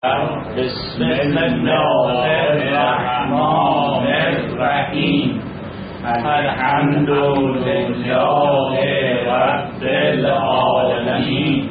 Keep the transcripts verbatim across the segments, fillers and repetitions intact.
بسم الله الرحمن الرحیم. الحمد لله رب العالمین.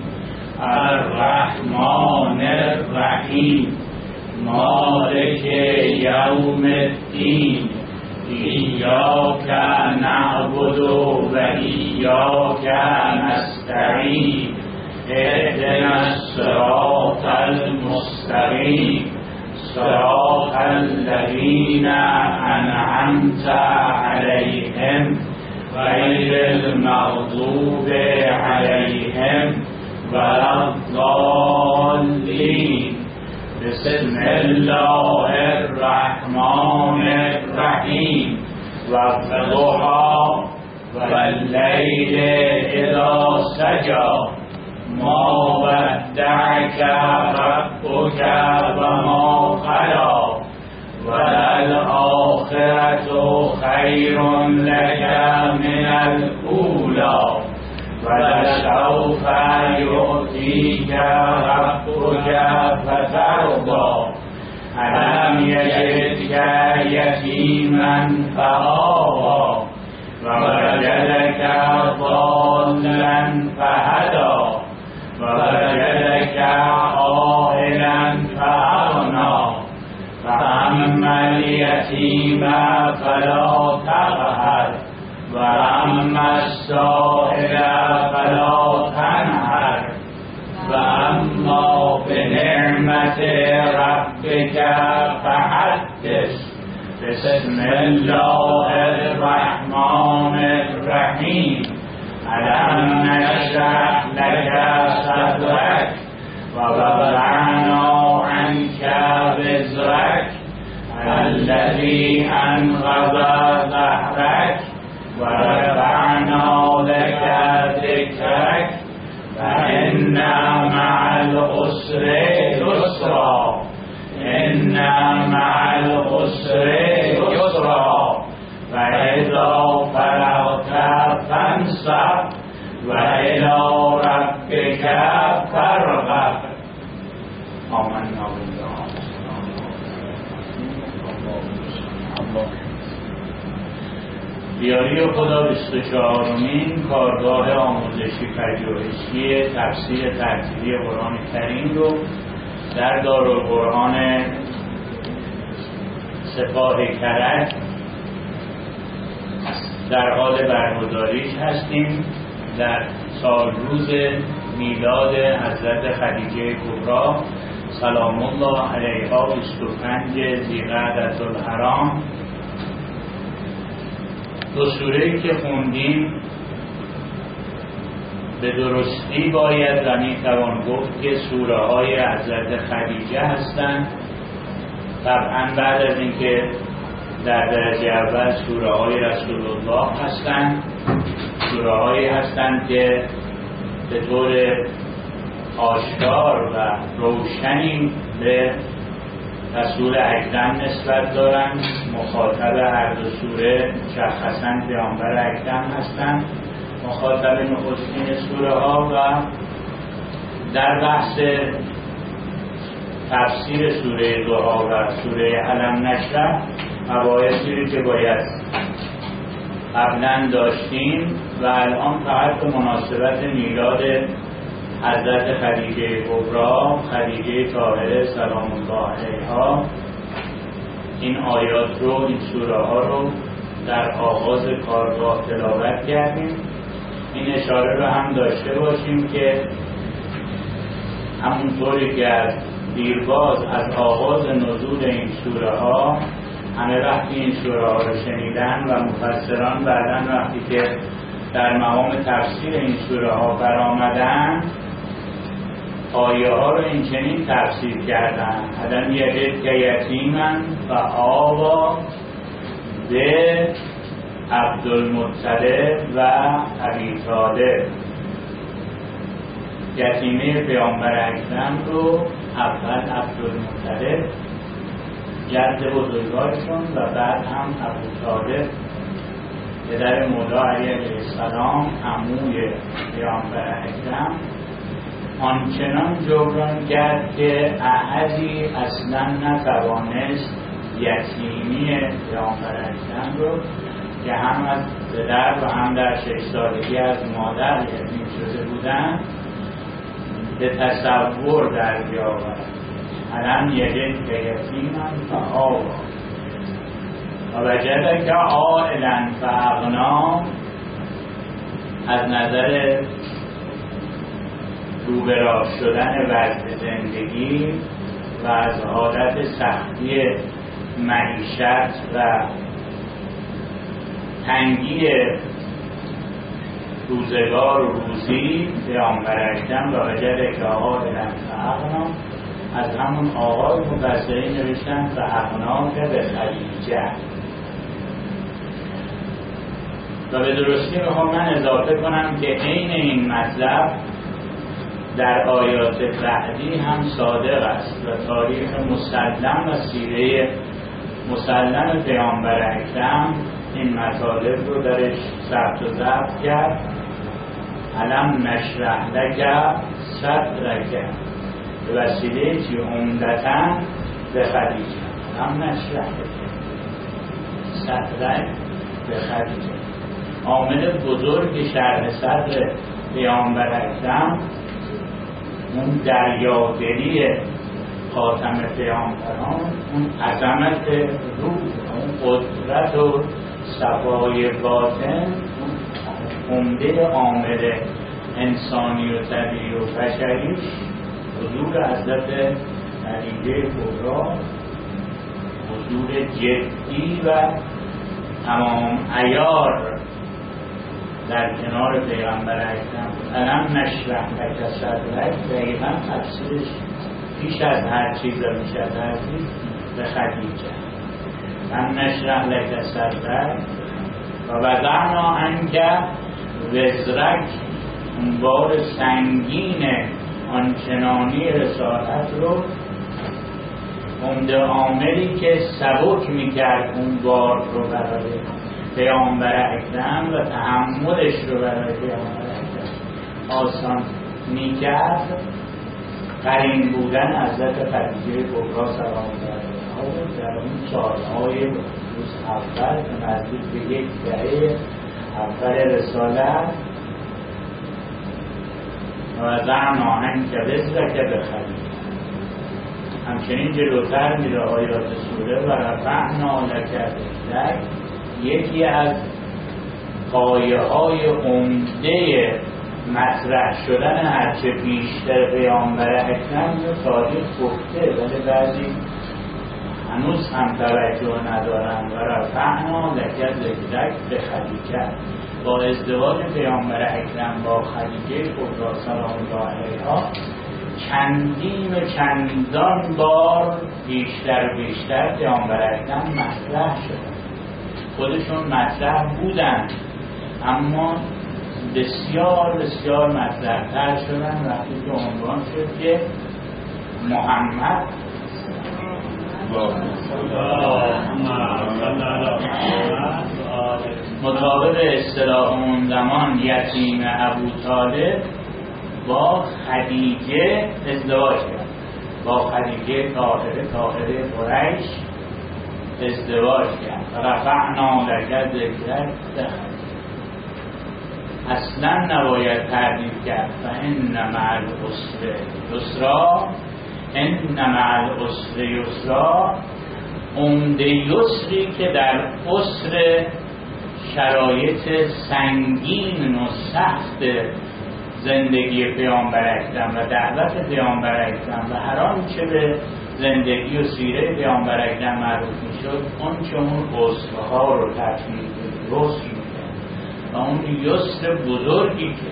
الرحمن الرحیم. مالک یوم الدین. ایاک نعبد و ایاک نستعین. اهدنا الصراط المستقیم صراط الذین انعمت علیهم غیر المغضوب علیهم ولا الضالین. بسم الله الرحمن الرحیم. والضحی واللیل اذا سجی ما ودعك ربك وما قلى وللآخرة خير لك من الأولى ولسوف يؤتيك ربك فترضى ألم يجدك يتيما فآوى ووجدك ضالا فهدى ووجدك عائلا فأغنى فأما اليتيم فلا تقهر وأما السائل فلا تنهر وأما بنعمة ربك فحدث. بسم الله الرحمن الرحیم. ألم نشرح لك صدرك ووضعنا عنك وزرك الذي أنقض ظهرك ورفعنا لك ذكرك فإن مع العسر يسرا إن مع العسر يسرا فإذا فرغت فانصب وإلى ربك فارغب. آمنا بالله. دیاری خدا بیست و چهارمین کارگاه آموزشی پژوهشی تفسیر ترتیبی قرآن کریم رو در دارالقرآن سپاه کرج در حال برگزاریش هستیم. در سال روز میلاد حضرت خدیجه کبری سلام الله علیها بیست و پنج ذی‌قعدة الحرام. دو سوره‌ای که خوندیم به درستی باید و میتوان گفت که سوره های حضرت خدیجه هستند. طبعا بعد از اینکه در درجه اول سوره های رسول الله هستند، سوره هایی هستند که به طور آشکار و روشنی به رسول اکرم نسبت دارند. مخاطب هر دو سوره مشخصاً پیامبر اکرم هستند، مخاطب نخستین سوره ها. و در بحث تفسیر سوره ضحی و سوره الم نشرح مباحثی که باید قبلا داشتیم و الان فقط به مناسبت میلاد حضرت خدیجه کبری خدیجه طاهره سلام الله علیها این آیات رو، این سوره ها رو در آغاز کارگاه تلاوت کردیم. این اشاره رو هم داشته باشیم که همونطوری که از دیرباز از آغاز نزول این سوره ها همه وقتی این سوره ها رو شنیدن و مفسران بعدن وقتی که در مقام تفسیر این سوره ها برآمدن آیه ها رو این چنین تفسیر کردن: الم یجدک یتیما فآوی به عبدالمطلب و ابی طالب. یتیمه پیامبر اکرم رو اول عبدالمطلب جد بزرگوارشون و بعد هم ابو طالب پدر مولا علی علیه السلام عموی پیامبر اکرم آنچنان جبران کرد که احدی اصلا نتوانست یتیمی پیامبر اکرم رو که هم از پدر و هم در شش سالگی از مادر یتیم شده بودن به تصور در بیاورد. الان یجد که یتیمم فآوا و وجدک عائلا فاغنا، از نظر روبراه شدن وضع زندگی و از حالت سختی معیشت و تنگی روزگار و روزی پیامبر اکرم و وجدک عائلا فاغنا، از همون آقای مفسرین نوشتن فاغنا که به خدیجه. و به درستی میخوام من اضافه کنم که عین این مطلب در آیات بعدی هم صادق است و تاریخ مسلم و سیره مسلم پیامبر اکرم این مطالب رو درش ثبت و ضبط کرد. الم نشرح لک صدرک به وسیله چی؟ عمدتاً به خدیجه. الم نشرح لک صدرک به خدیجه. عامل بزرگ شرح صدر پیامبر اکرم اون دریادلی خاتم پیامبران، اون عظمت روح، اون قدرت و صفای باطن، اون عمده عامل انسانی و طبیعی و بشریش حضور حضرت خدیجه کبری، حضور جدی و تمام عیار در کنار پیغمبر اکرم. الم نشرح لک صدرک دقیقا تفسیرش پیش از هر چیز و پیش از هر چیز به خدیجه. الم نشرح لک صدرک و وضعنا عنک وزرک، اون بار سنگین آنچنانی رسالت رو، عمده عاملی که سبک میکرد اون بار رو برای پیامبر اکرم و تحملش رو برای پیامبر اکرم آسان میکرد، قرین بودن حضرت خدیجه کبری سلام علیها در اون سالهای روز اول که نزدیک به یک دهه اول رسالت. و وضعنا عنک وزرک به خدیجه. همچنین جلوتر میره آیات سوره و رفعنا لک ذکرک، یکی از پایه های عمده مطرح شدن هرچه بیشتر پیامبر اکرم رو تاریخ گفته، ولی بعضی هنوز هم توجه ندارن. و رفعنا لک ذکرک به خدیجه، با ازدواج پیامبر اکرم با خدیجه کبری سلام الله علیها چندین و چندان بار بیشتر و بیشتر پیامبر اکرم مطرح شدن. خودشون مطرح بودن اما بسیار بسیار مطرح‌تر شدن وقتی که عنوان شد که محمد مطابق اصطلاح اون زمان یتیم ابو طالب با خدیجه ازدواج کرد، با خدیجه طاهره طاهره قریش ازدواج کرد. رفعنا لک ذکرک به خدیجه. اصلا نباید تردید کرد فان مع العسر یسرا، ان مع العسر یسرا، عمده یسری که در عسر شرایط سنگین و سخت زندگی پیامبر اکرم و دعوت پیامبر اکرم و هر آنچه به زندگی و سیره پیامبر اکرم معروف میشد، اون چه اون عسرها رو تطبیق درست میکرد و اون یسر بزرگی که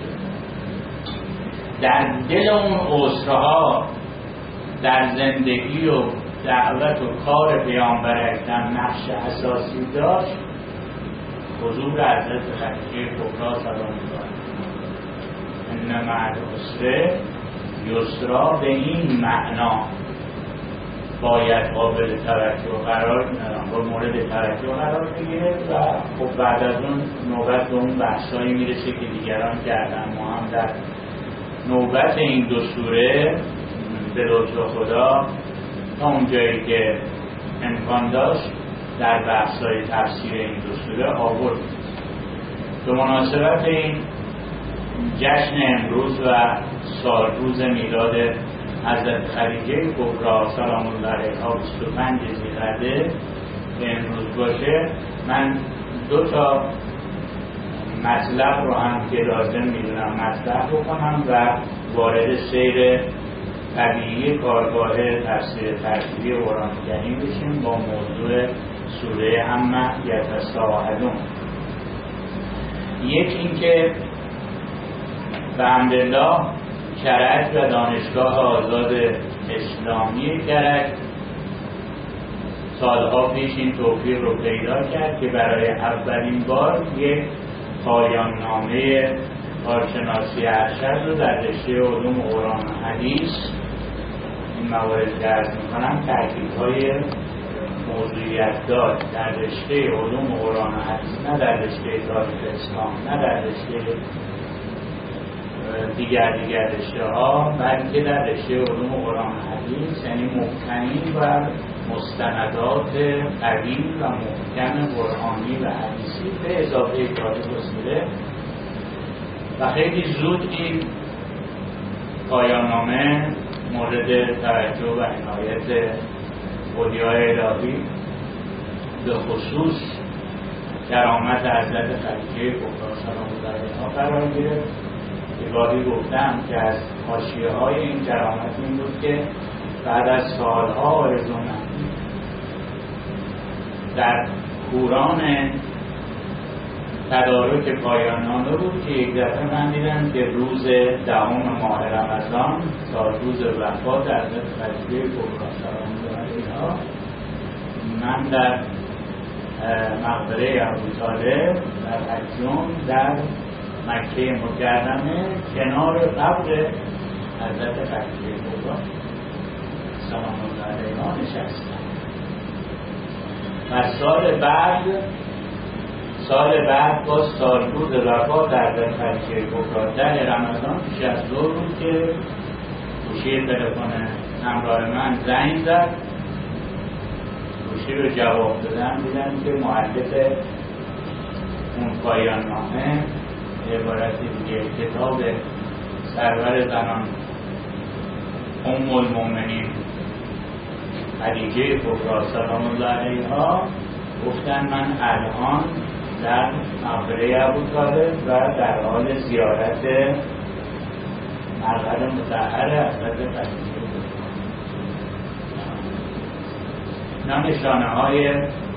در دل اون عسرها در زندگی و دعوت و کار پیامبر اکرم نقش اساسی داشت، حضور حضرت خدیجه کبری سلام الله ان مع العسر یسرا به این معنا باید قابل توجه قرار با مورد توجه قرار بگیره و خب بعد از اون نوبت به اون بحثایی میرسه که دیگران کردن. ما هم در نوبت این دو سوره به لطف خدا تا اونجایی که امکان داشت در بحث‌های تفسیر این دو سوره آورد. به مناسبت این جشن امروز و سالروز میلاد حضرت خدیجه کبری سلام الله علیها بیست و پنج ذی‌قعده که امروز باشه، من دو تا مطلب رو هم که لازم میدونم مطرح بکنم و وارد سیر طبیعی کارگاه تفسیر ترتیبی قرآن کریم بشیم با موضوع سوره عما یتساءلون. یک اینکه بحمدالله کرج و دانشگاه آزاد اسلامی کرج سالها پیش این توفیق رو پیدا کرد که برای اولین بار یک پایان نامه کارشناسی ارشد رو در رشته علوم قرآن و حدیث این موارد که عرض می‌کنم تأکیدهای موضوعیت داد در رشته علوم قرآن و حدیث، نه در رشته تاریخ اسلام، نه در رشته دیگر دیگر رشته ها، بلکه در رشته علوم قرآن و حدیث، یعنی مبتنی بر مستندات قوی و محکم قرآنی و حدیثی به اضافه تاریخ و سیره. و خیلی زود این پایان نامه مورد توجه و عنایت اولیای الهی به خصوص کرامت حضرت خدیجه کبری سلام الله علیها قرار گرفت. که گاهی گفتم که از حاشیه های این کرامت این بود که بعد از سالها آرزو مندی در کوران تدارک پایان نامه بود که یک دفعه من دیدم که روز دهم ماه رمضان تا روز وفات حضرت خدیجه کبری سلام الله علیها من در مقبره ابوطالب در حجون در مکه مکرمه کنار قبر حضرت خدیجه کبری سلام الله علیها نشستم. و سال بعد سال بعد با سالروز وفات حضرت خدیجه کبری در رمضان پیش از ظهر بود که گوشی تلفن همراه من زنگ زد. گوشی رو جواب دادم، دیدم که مؤلف اون پایان نامه عبارت دیگه کتاب سرور زنان ام المؤمنین خدیجه کبری سلام الله علیها گفتن من الان در مقبره ابوطالب و در حال زیارت مقبره مطهر حضرت خدیجه کبری. اینا نشانه های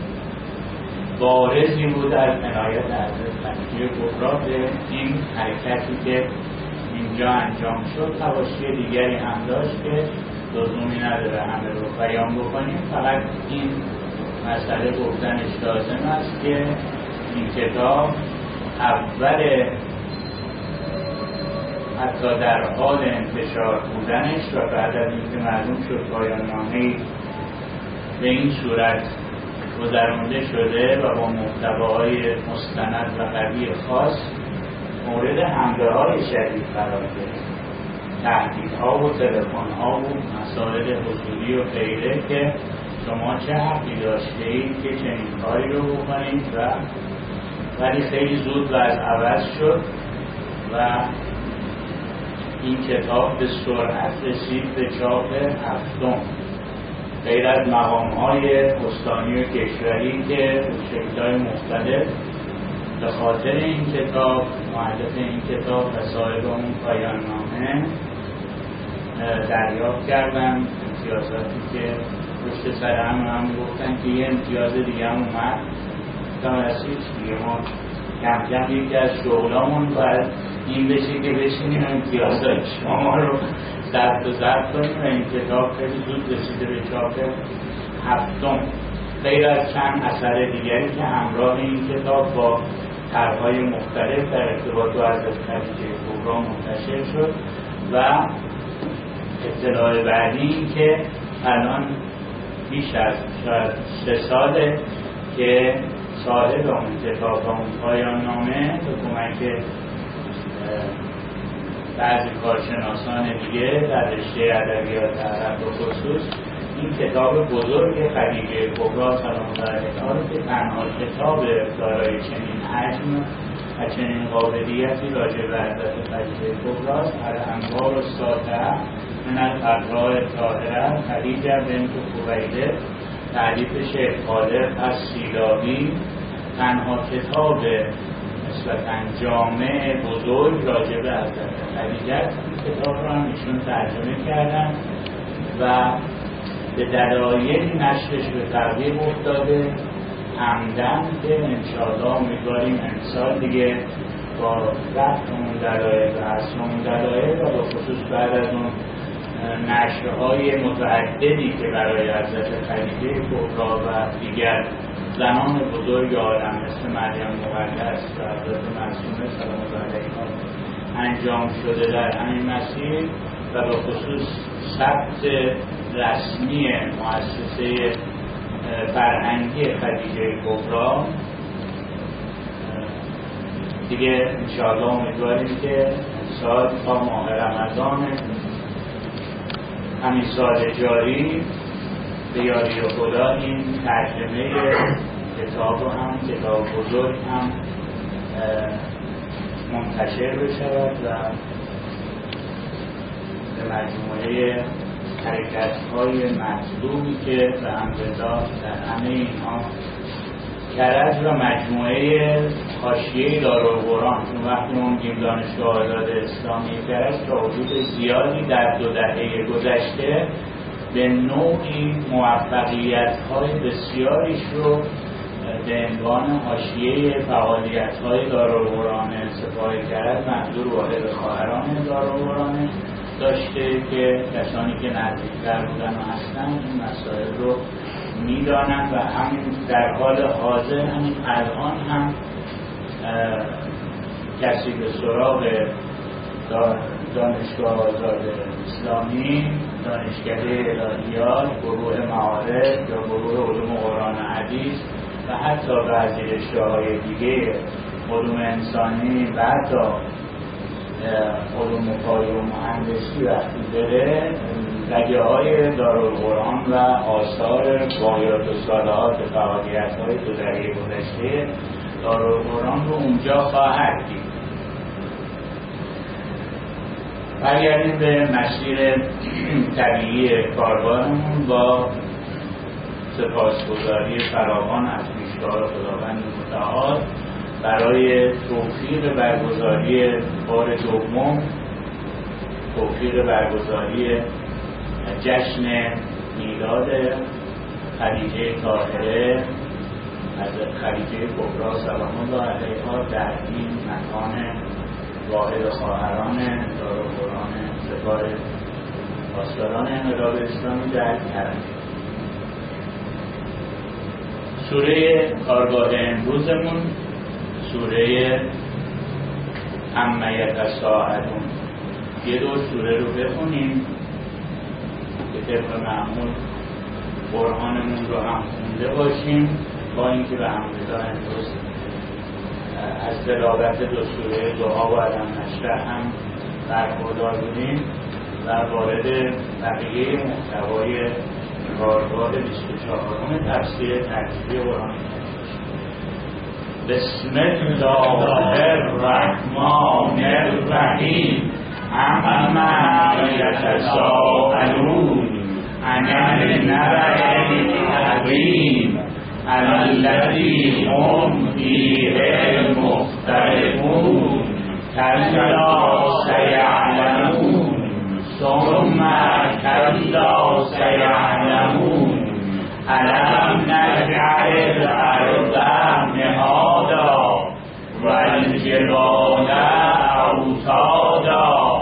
بارزی بود از عنایت حضرت خدیجه کبری به این حرکتی که اینجا انجام شد. حواشی دیگری هم داشت که لزومی نداره همه رو بیان بکنیم، فقط این مسئله گفتنش لازم است که این کتاب اول حتی در حال انتشار بودنش و بعد از اینکه معلوم شد پایان نامه‌ای به این صورت گذرانده شده و با محتواهای مستند و قوی خاص مورد حمله های شدید قرار گرفت، تهدیدها و تلفن‌ها و مسائل حضوری و غیره که شما چه حقی داشته اید که چنین کاری رو بکنید و ولی خیلی زود وضع عوض شد و این کتاب به سرعت رسید به چاپ هفتم. غیر از مقام‌های استانی و کشوری که شکل‌های مختلف به خاطر این کتاب، مؤلف این کتاب و صاحب اون پایان نامه دریافت کردم امتیازاتی که پشت سر هم هم گفتن که یه امتیاز دیگه هم اومد تا رسید دیگه. ما کم کم یکی از شغلامون باید این بشه که بشینیم امتیازات شما رو ضبط و ضبط کنیم و این کتاب خیلی زود رسیده به چاپ هفتم. غیر از چند اثر دیگری که همراه این کتاب با طرح‌های مختلف در ارتباط با حضرت خدیجه کبری منتشر شد و اطلاع بعدی این که الان بیش از شاید سه ساله که صاحب اون کتاب و اون پایان نامه به کمک بعضی کارشناسان دیگه در رشته ادبیات عرب به خصوص این کتاب بزرگ خدیجه کبری سلام الله علیها رو که تنها کتاب دارای چنین حجم و چنین قابلیتی راجع به حضرت خدیجه کبری است، الانوار الساطعه من الابرار الطاهره خدیجه بنت خویلد تألیف شیخ خالد از سیلابی، تنها کتاب نسبتاً جامع بزرگ راجع به حضرت خدیجه است. این کتاب رو هم ایشون ترجمه کردن و به دلایلی نشرش به تعویق افتاده، عمدن که انشاءالله امیدواریم امسال دیگه با رفت اون دلایل و اصل اون دلایل و با خصوص بعد از اون نشرهای متعددی که برای حضرت خدیجه کبری و دیگر زنان بزرگ عالم مثل مریم مقدس و حضرت معصومه سلام الله علیها انجام شده در همین مسیر و به خصوص ثبت رسمی مؤسسه فرهنگی خدیجه کبری دیگه انشاءالله امیدواریم که سال تا ماه رمضان همین سال جاری به یاری خدا این ترجمه کتاب رو هم کتاب بزرگ هم منتشر بشود و به مجموعه حرکت‌های مطلوبی که به امرالله در همه اینها کرج و مجموعه حاشیه دارالقرآن، چون وقتی ما میگیم دانشگاه آزاد اسلامی کرج تا حدود زیادی در دو دهه گذشته به نوعی موفقیت‌های بسیاریش رو به عنوان حاشیه فعالیت‌های دارالقرآن سپاه کرج منظور واحد خواهران دارالقرآن داشته که کسانی که نزدیکتر بودن و هستن این مسائل رو میدانن و همین در حال حاضر همین الان هم کسی به سراغ دانشگاه آزاد اسلامی، دانشکده الهیات، گروه معارف یا گروه علوم قرآن حدیث و حتی بعضی رشته‌های دیگه علوم انسانی و حتی علوم پایه و مهندسی وقتی بره رگه های دارالقرآن و آثار باقیات و صالحات فعالیت های دو دهه گذشته دارالقرآن رو اونجا خواهد دید. برگردیم به مسیر طبیعی کاربارمون با سپاسگزاری فراوان از پیشکار خداوند متعال برای توفیق برگزاری بار دوم، توفیق برگزاری جشن میلاد خدیجه طاهره حضرت خدیجه کبری سلام الله علیها در این مکان واحد خواهران دارالقرآن سپاه پاسداران انقلاب اسلامی در کرج. سوره کارگاه امروزمون سوره عما یتساءلون. یه دور سوره رو بخونیم که طبق معمول قرآنمون رو هم خونده باشیم، با اینکه به همدلله امروز از تلاوت دو سوره دعا و علم نشرح هم برخوردار بودیم و وارد بقیه محتوای کارگاه بیست و چهارم تفسیر ترتیبی قرآن. بسم الله الرحمن الرحیم. عما یتساءلون عن النبأ العظیم الذی هم فیه مختلفون کلا سیعلمون ثم کلا سیعلمون الم نجعل الارض مهادا والجبال اوتادا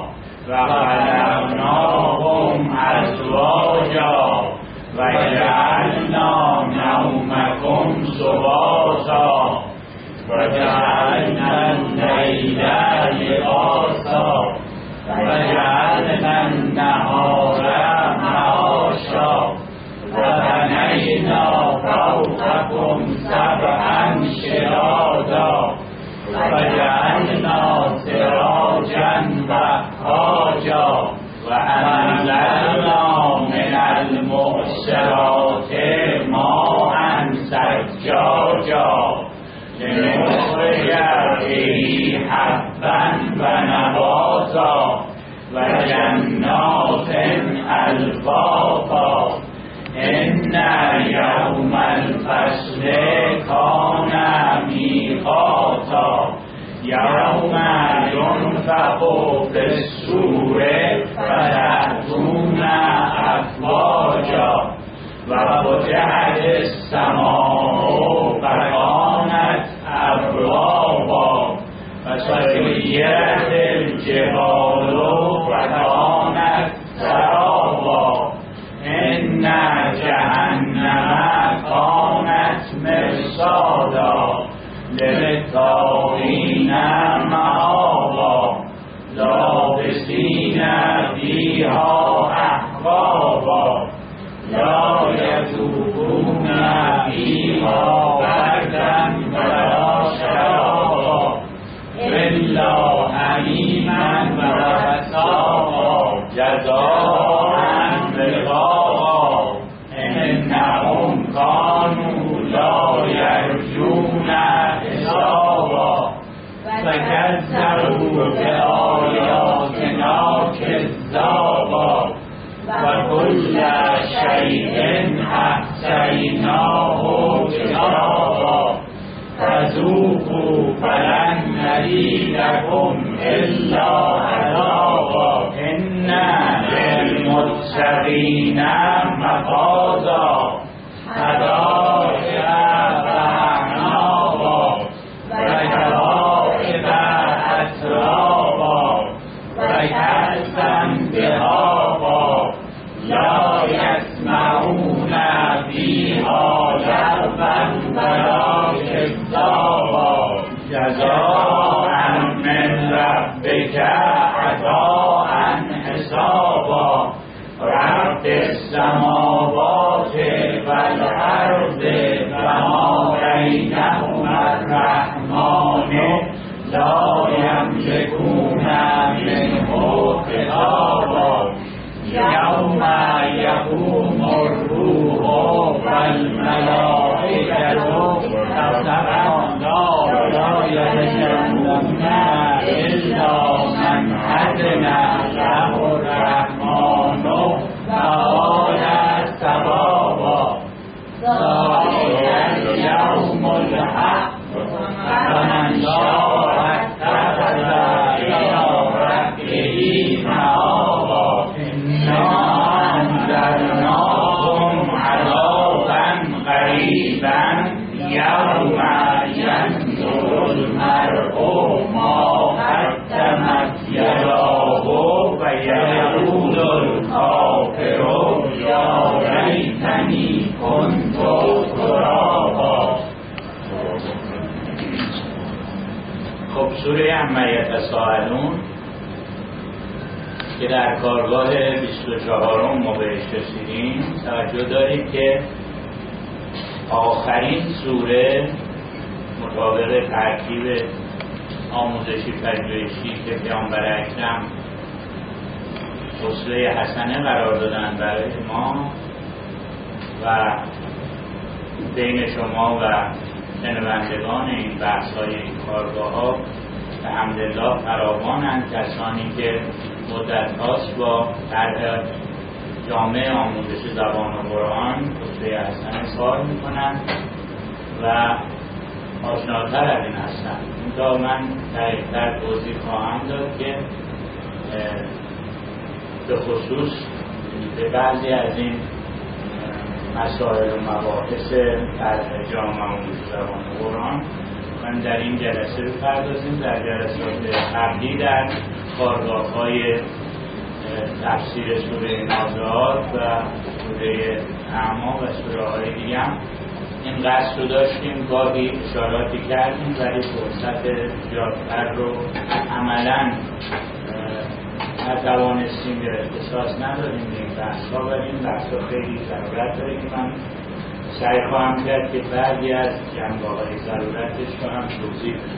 وخلقناهم ازواجا وجعلنا نومكم سباتا وجعلنا الليل لباسا وجعلنا النهار معاشا وبنينا فوقكم سبعا شدادا وجعلنا سراجا زرعه حبا و نباتا و جنات الفافا ان یوم الفصل کان میقاتا یوم ینفخ فی الصور فتأتون افواجا و فتحت السماء فکانت ابوابا و سیرت الجبال فکانت سرابا ان جهنم کانت مرصادا للطاغین مآبا لابسین فیها احقابا لا یذوقون فیها بردا ولا شرابا الا حمیما و غساقا جزاء وفاقا انهم کانوا لا یرجون حسابا فکذبوا بآیاتنا کذابا و کل شیء احصیناه کتابا فذوقوا فلن نزیدکم الا عذابا ان للمتقین مفازا حدائق وأعنابا وكواعب أترابا وكأسا دهاقا لا يسمعون فيها لغوا ولا كذابا جزاء من ربك عطاء حسابا رب السماوات والأرض وما بينهما الرحمن لا يملكون منه خطابا يوم يقوم الروح والملائكة صفا لا يتكلمون إلا من أذن له الرحمن وقال صوابا ذلك اليوم الحق فمن شاء اتخذ إلى ربه مآبا إنا أنذرناكم عذابا قريبا يوم ينظر المرء ما قدمت يداه ويقول الكافر يا ليتني كنت ترابا. خب سوره عما یتساءلون که در کارگاه بیست و چهارم ما بهش رسیدیم، توجه دارید که آخرین سوره مطابق ترکیب آموزشی پژوهشی که پیامبر اکرم اسوه حسنه قرار دادن برای ما و بین شما و شنوندگان این بحث‌های این کارگاه‌ها به حمدالله فراوانند کسانی که مدت هاست با طرح جامعه آموزش زبان و قرآن اسوه حسنه کار میکنند و آشناتر از این هستند. اینجا من دقیق‌تر توضیح خواهم داد که به خصوص به بعضی از این مسائل و مباحث طرح جامعه آموزش زبان و قرآن من در این جلسه بپردازیم. در جلسات قبلی در کارگاه‌های تفسیر سوره نازعات و سوره اعماق و سوره های دیگه هم این قصد رو داشتیم، گاهی اشاراتی کردیم ولی فرصت زیادتر رو عملاً نتوانستیم یا اختصاص نداریم به این بحث‌ها، ولی این بحث‌ها خیلی ضرورت داره که من سعی خواهم کرد که بعضی از جنبه‌های ضرورتش رو هم توضیح بدم.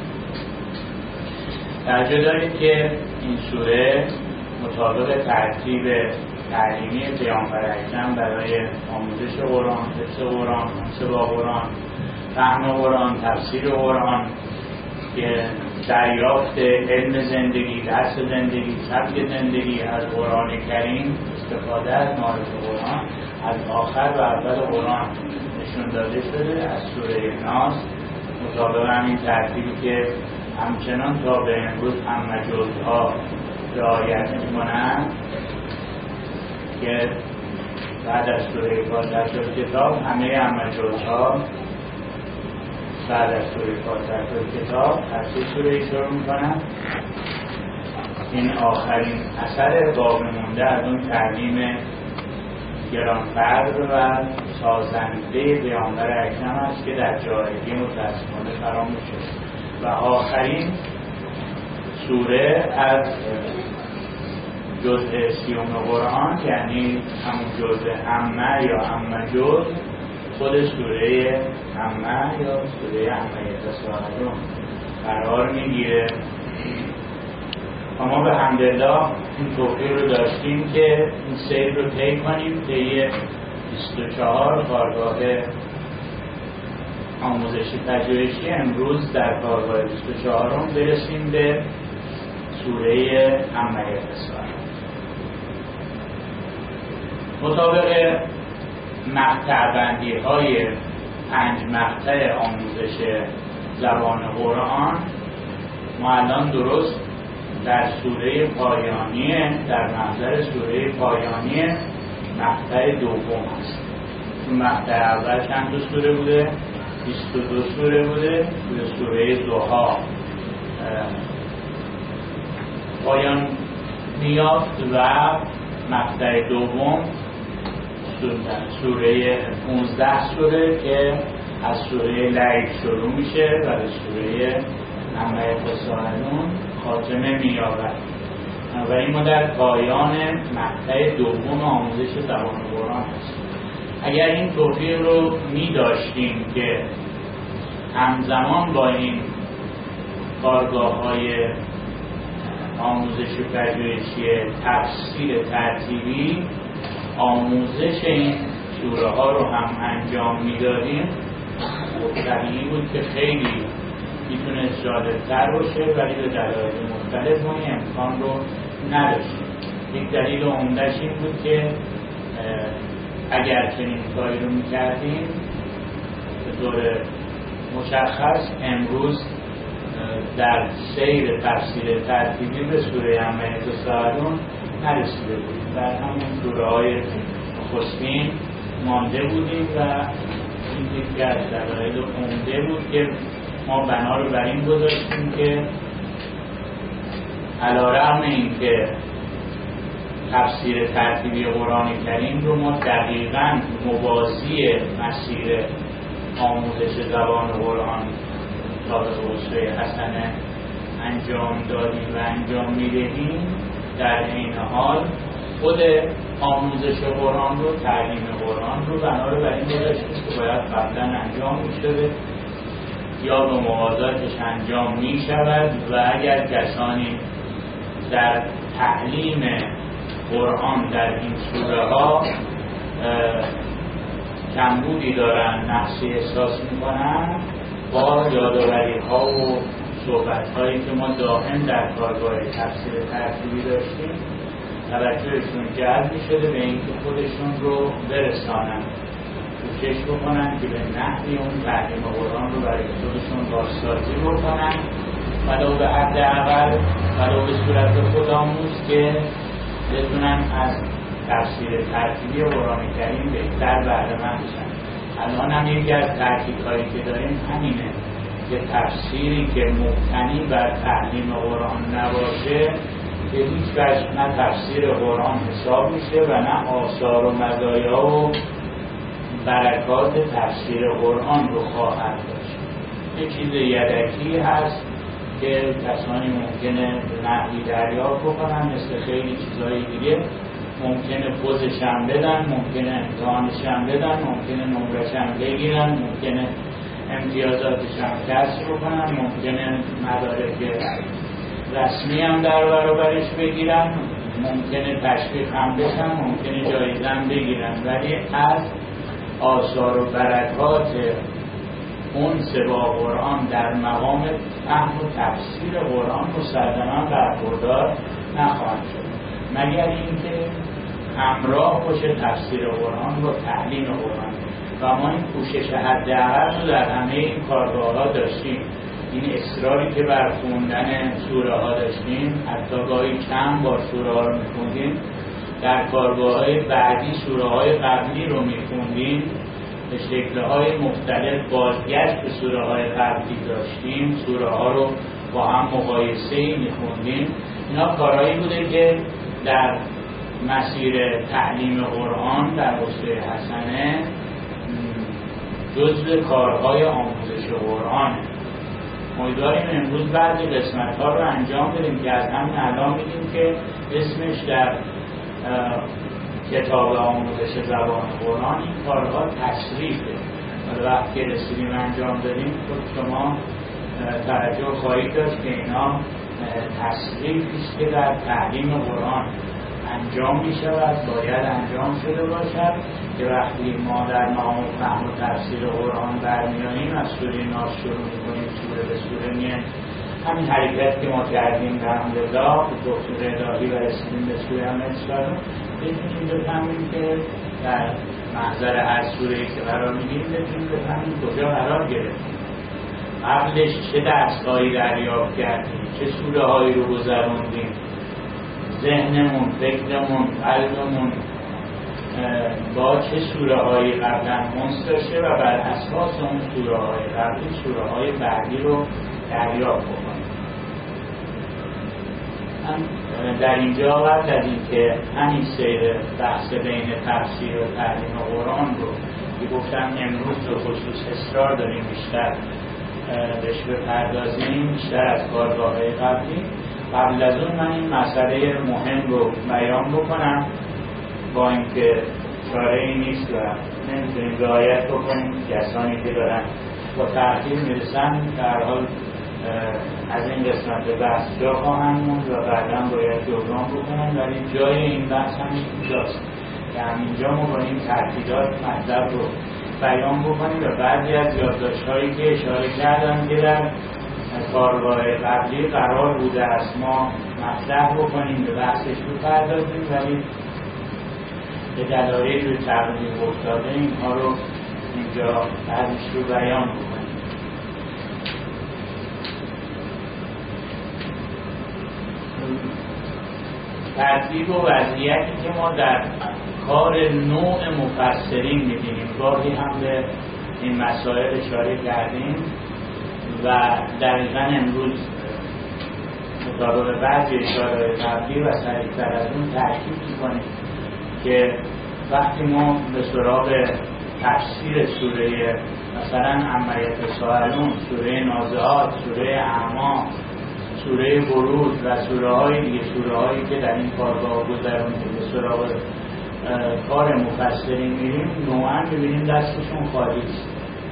توجه دارید که این سوره مطابق ترتیب تعلیمی پیامبر اکرم برای آموزش قرآن، حفظ قرآن، حفظ با قرآن، فهم قرآن، تفسیر قرآن که دریافت علم زندگی، درس زندگی، سبک زندگی از قرآن کریم، استفاده از معارف قرآن از آخر و اول قرآن نشون داده شده. از سوره ناس مطابق همین ترتیبی که همچنان تا به امروز هم مجازها رعایت می‌کنند که بعد از سوره فاتحه کتاب همه هم مجازها بعد از سوره فاتحه کتاب هر سه سوره شروع می‌کنن. این آخرین اثر باقی مونده از اون تعلیم گرانقدر و سازنده پیامبر اکرم است که در جاهلیه متأسفانه فراموش شد. و آخرین سوره از جزء سیوم قرآن، یعنی همون جزء عمه یا عمه جز، خود سوره عمه یا سوره عمه یتساءلون قرار میگیره. و ما به حمدالله این توفیق رو داشتیم که این سیر رو طی کنیم. طی بیست و چهار کارگاه آموزشی پژوهشی امروز در کارگاه بیست و چهارم برسیم به سوره عمه یتساءلون. مطابق مقطع بندی های پنج مقطع آموزش زبان قرآن ما الان درست در سوره پایانی، در محضر سوره پایانی مقطع دوم هست. چون مقطع اول چند تا سوره بوده؟ بیست و دو سوره بوده. به سوره ضحی پایان میافت و مقطع دوم سوره پانزده سوره که از سوره لیل شروع میشه و به سوره عمه یتساءلون خاتمه می‌یابد. بنابراین ما در پایان مقطع دوم آموزش زبان قرآن هستیم. اگر این توفیق رو می داشتیم که همزمان با این کارگاه‌های آموزش پژوهشی تفسیر ترتیبی آموزش این سوره ها رو هم انجام میدادیم، طبیعی بود که خیلی میتونه جالب‌تر باشه، ولی به دلایل مختلف ما این امکان رو نداشتیم. یک دلیل عمده‌اش این بود که اگر چنین کاری رو میکردیم به طور مشخص امروز در سیر تفسیر ترتیبی به سوره عمه یتساءلون نرسیده بودیم. در همون سوره های نخستین مانده بودیم و این یکی از دلایل عمده بود که ما بنا رو بر این گذاشتیم که علی‌رغم این که تفسیر ترتیبی قرآن کریم رو ما دقیقاً موازی مسیر آموزش زبان قرآن طابق اسوه حسنه انجام دادیم و انجام میدهیم، در این حال خود آموزش قرآن رو، تعلیم قرآن رو بنا رو بر این گذاشتیم که باید قبلا انجام میشده یا به موازاتش انجام میشود و اگر کسانی در تعلیم قرآن در این سوره ها کمبودی دارن، نقصی احساس میکنن، با یادآوری ها و صحبت هایی که ما دائم در کارگاه تفسیر ترتیبی داشتیم توجهشون جلب شده به اینکه خودشون رو برسانن، کوشش بکنن که به نحوی اون تعلیم قرآن رو برای خودشون بازسازی بکنن، ولو به حد اول ولو به صورت خودآموز، که بتونن از تفسیر ترتیبی قرآن کریم بهتر بهره مند بشن. الان هم یکی از تحقیقاتی که داریم همینه که تفسیری که مبتنی بر تعلیم قرآن نباشه که هیچ وجه نه تفسیر قرآن حساب میشه و نه آثار و مزایا و برکات تفسیر قرآن رو خواهد داشت. یه چیز یدکی هست که کسانی ممکنه نحوی دریافت بکنن، مثل خیلی چیزهای دیگه ممکنه پوزشم بدن، ممکنه امتحانشم بدن، ممکنه نمرشم بگیرن، ممکنه امتیازاتشم کسب بکنن، ممکنه مدارک رسمی هم در برابرش بگیرن، ممکنه تشویق هم بشن، ممکنه جایزه هم بگیرن، ولی از آثار و برکات اونس با قرآن در مقام فهم و تفسیر قرآن مسلماً برخوردار نخواهد شد، مگر اینکه همراه باشه تفسیر قرآن با تعلیم قرآن. و ما این کوشش حداقل رو در همه این کارگاه‌ها داشتیم، این اصراری که بر خوندن سوره ها داشتیم، حتی گاهی چند بار سوره ها رو میخوندیم، در کارگاه‌های بعدی سوره های قبلی رو میخوندیم، به شکل‌های مختلف بازگشت به سوره های قبلی داشتیم، سوره ها رو با هم مقایسه‌ای میخوندیم. اینا کارهایی بوده که در مسیر تعلیم قرآن در اسوه حسنه جزء کارهای آموزش قرآن. امیدواریم امروز بعضی قسمت‌ها رو انجام بدیم که از همین الان می‌گیم که اسمش در کتاب آموزش زبان قرآن این کارها تصریفه. وقتی که رسیدیم انجام دادیم خود شما توجه خواهید داشت که اینا تصریفی است که در تعلیم قرآن انجام می شود، باید انجام شده باشد، که وقتی ما در مقام فهم و تفسیر قرآن برمیاییم از سوره ناس شروع می‌کنیم، سوره به سوره میایم، همین حرکت که ما کردیم در الحمدلله به دکتر الهی و رسیدیم به سوره الاسراء، بتونیم بفهمیم که در محضر هر سوره‌ای که قرار می‌گیریم بتونیم بفهمیم کجا قرار گرفتیم، قبلش چه درس‌هایی دریافت کردیم، چه سوره‌هایی رو گذروندیم، ذهنمون، فکرمون، قلبمون با چه سوره هایی قبلا انس داشته و بر اساس اون سوره های قبلی سوره های بعدی رو دریافت بکنیم. من در اینجا قبل از اینکه همین سیر بحث بین تفسیر و تعلیم قرآن رو که گفتم امروز به خصوص اصرار داریم بیشتر بهش بپردازیم، بیشتر از کارگاه‌های قبلی، قبل از اون من این مسئله مهم رو بیان بکنم، با اینکه چاره‌ای نیست و نمیتونیم رعایت بکنیم، کسانی که دارن با تأخیر میرسن در حال از این قسمت بحث جا خواهند موند و بعدا باید جبران بکنن، ولی جای این بحث هم اینجاست که همینجا ما با این ترتیبات مطلب رو بیان بکنیم و بعضی از یادداشت‌هایی که اشاره کردم که در کارگاه قبلی قرار بوده است ما مطرح بکنیم به بحثش بپردازیم، ولی به دلایل رو تغییر افتاده اینها رو اینجا بعضیش رو بیان بکنیم. ترتیب و وضعیتی که ما در کار نوع مفسرین می‌بینیم، گاهی هم به این مسائل اشاره کردیم و دقیقاً امروز مطابق بعضی اشاره قبلی و سریع‌تر از اون تأکید می‌کنیم که وقتی ما به سراغ تفسیر سوره مثلا عما یتساءلون، سوره نازعات، سوره اعماق، سوره بروج و سوره های دیگه، سوره هایی که در این کارگاه گذروندیم به سراغ کار مفسرین میریم، نوعاً می‌بینیم دستشون خالی است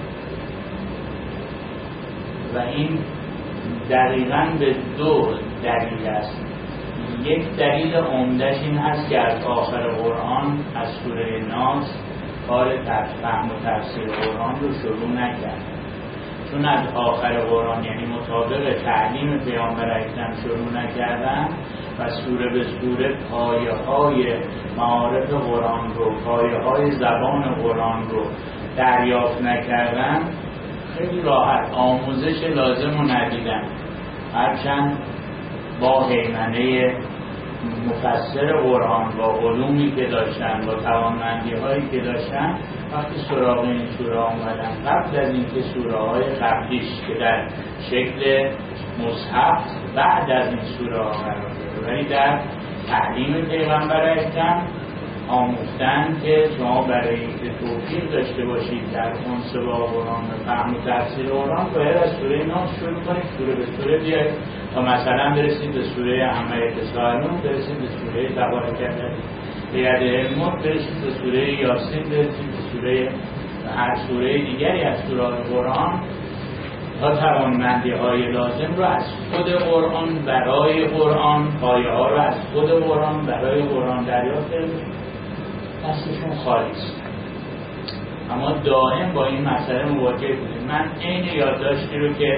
و این دقیقاً به دو دلیل است. یک دلیل عمده‌اش این هست که از آخر قرآن از سوره ناس کار فهم و تفسیر قرآن رو شروع نکرد، چون از آخر قرآن یعنی مطابق تعلیم پیامبر اکرم شروع نکردن و سوره به سوره پایه های معارف قرآن رو، پایه های زبان قرآن رو دریافت نکردن، خیلی راحت آموزش لازم رو ندیدن، هرچند با هیمنه مفسر قرآن با علومی که داشتن، با توانمندی هایی که داشتن، وقتی سراغ این سوره آمدن قبل از اینکه سوره های قبلیش که در شکل مصحف بعد از این سوره ها قرار گرفت، ولی در تعلیم پیغمبر اکرم آموختن که شما برای اینکه توفیق داشته باشید در انس با قرآن و فهم و تفسیر قرآن باید از سوره ناس شروع کنید، سوره به سوره بیاید تا مثلا برسید به سوره عما یتساءلون، برسید به سوره تبارک الذی بیده الملک، برسید به سوره یاسین، برسید به سوره هر سوره دیگری از سوره قرآن، تا توانمندی های لازم رو از خود قرآن برای قرآن، پایه ها رو از خود قرآن برای قرآن دریافت کنید. دستشون خالی است. اما دائم با این مسئله مواجه بودیم. من این یادداشتی رو که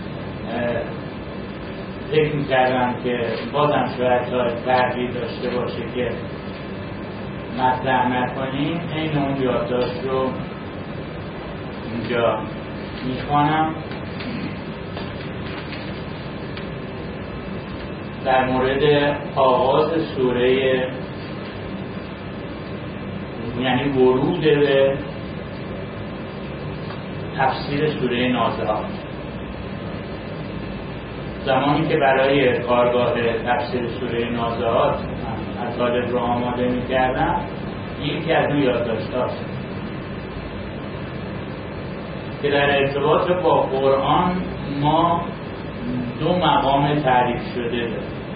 فکر می‌کردم که بازم شاید تا تغییر داشته باشه که مطرح نکنیم، این اون یادداشت رو اینجا میخوانم. در مورد آغاز سوره، یعنی ورود به تفسیر سوره نازعات. زمانی که برای کارگاه تفسیر سوره نازعات مطالب رو آماده می‌کردم، یکی از اون یادداشت‌هاست که در ارتباط با قرآن ما دو مقام تعریف شده داریم.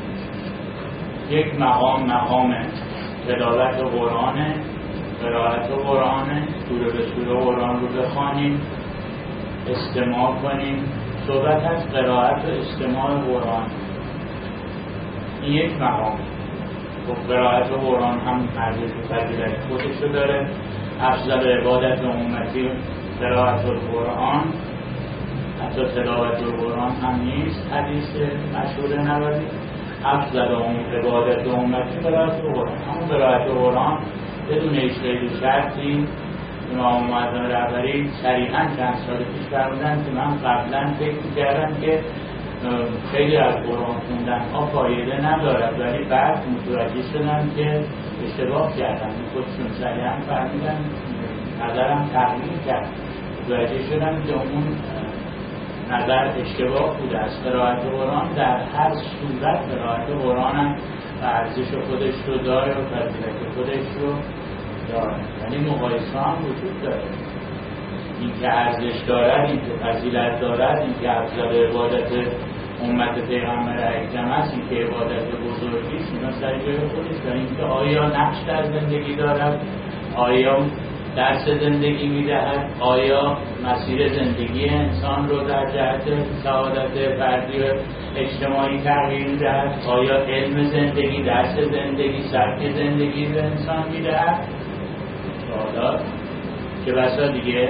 یک مقام مقام تلاوت قرآن، قرائت قرآن، سوره به سوره قرآن رو بخوانیم، استماع کنیم. صحبت از قرائت و استماع قرآن، این یک مقام. خب قرائت قرآن هم ارزش و فضیلت خودشو داره. افضل عبادت امتی قرائت قرآن، حتی تلاوت قرآن هم نیست. حدیث مشهور نبوی افضل عبادت امتی قرائت قرآن، همون قرائت قرآن بدون هیچ قید و شرطی. امام معظم رهبری صریحاً چند سال پیش فرمودن که من قبلا فکر می‌کردم که خیلی از قرآن خوندن ها فایده ندارد، ولی بعد متوجه شدم که اشتباه کردم. خودشون صریحاً فرمودن، نظرم تغییر کرد. متوجه شدم که اون نظر اشتباه بوده. از قرائت قرآن در هر صورت قرائت قرآن هم ارزش خودش رو داره و فضیلت خودش رو داره، یعنی مقایسه هم وجود داره. این که ارزش دارد، این که فضیلت دارد، این که افضل عبادت امت پیغمبر اکرم است، این که عبادت بزرگی است، اینا سر جای خودش داره. این که آیا نقش در زندگی دارد، آیا درس زندگی میدهد، آیا مسیر زندگی انسان رو در جهت سعادت فردی و اجتماعی تغییر میدهد، آیا علم زندگی، درس زندگی، سبک زندگی به انسان میدهد. سوالات که بسا دیگه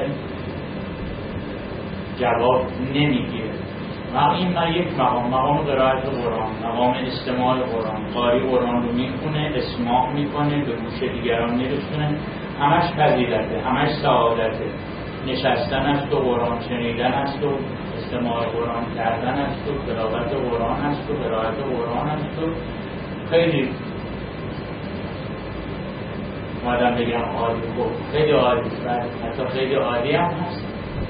جواب نمیگیره. و این ما یک مقام، مقام قرائت قرآن، مقام استماع قرآن. قاری قرآن رو میخونه، اسماع میکنه، به گوش دیگران میرسونه. همش فضیلته، همش سعادته. نشستن است و قرآن شنیدن است و استماع قرآن کردن است و تلاوت قرآن است و قرائت قرآن است و خیلی مادم بگم عالی، خب خیلی عالی است، حتی خیلی عالی هم هست.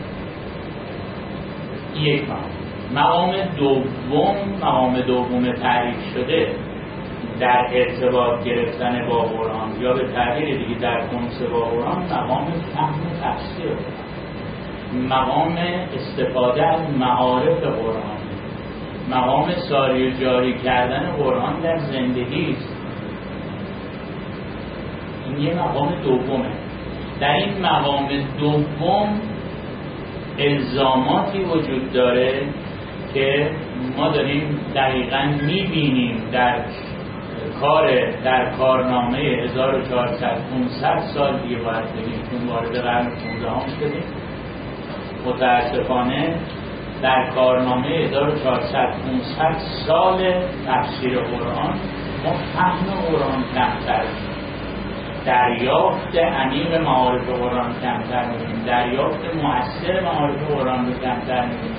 یک مقام. مقام دوم، مقام دوم تعریف شده در ارتباط گرفتن با قرآن، یا به تعبیر دیگه در کنس با قرآن، مقام فهم تفسیر، مقام استفاده از معارف قرآن، مقام ساری و جاری کردن قرآن در زندگی است. این یه مقام دومه. در این مقام دوم الزاماتی وجود داره که ما داریم دقیقاً میبینیم در کار در کارنامه هزار و چهارصد پانصد سال دیگه باید بگیم، چون وارد قرن پانزدهم شدیم. متاسفانه در کارنامه هزار و چهارصد پانصد سال تفسیر قرآن ما فهم قرآن کمتر، دریافت عمیق معارف قرآن کمتر می‌بینیم، دریافت مؤثر معارف قرآن رو کمتر می‌بینیم.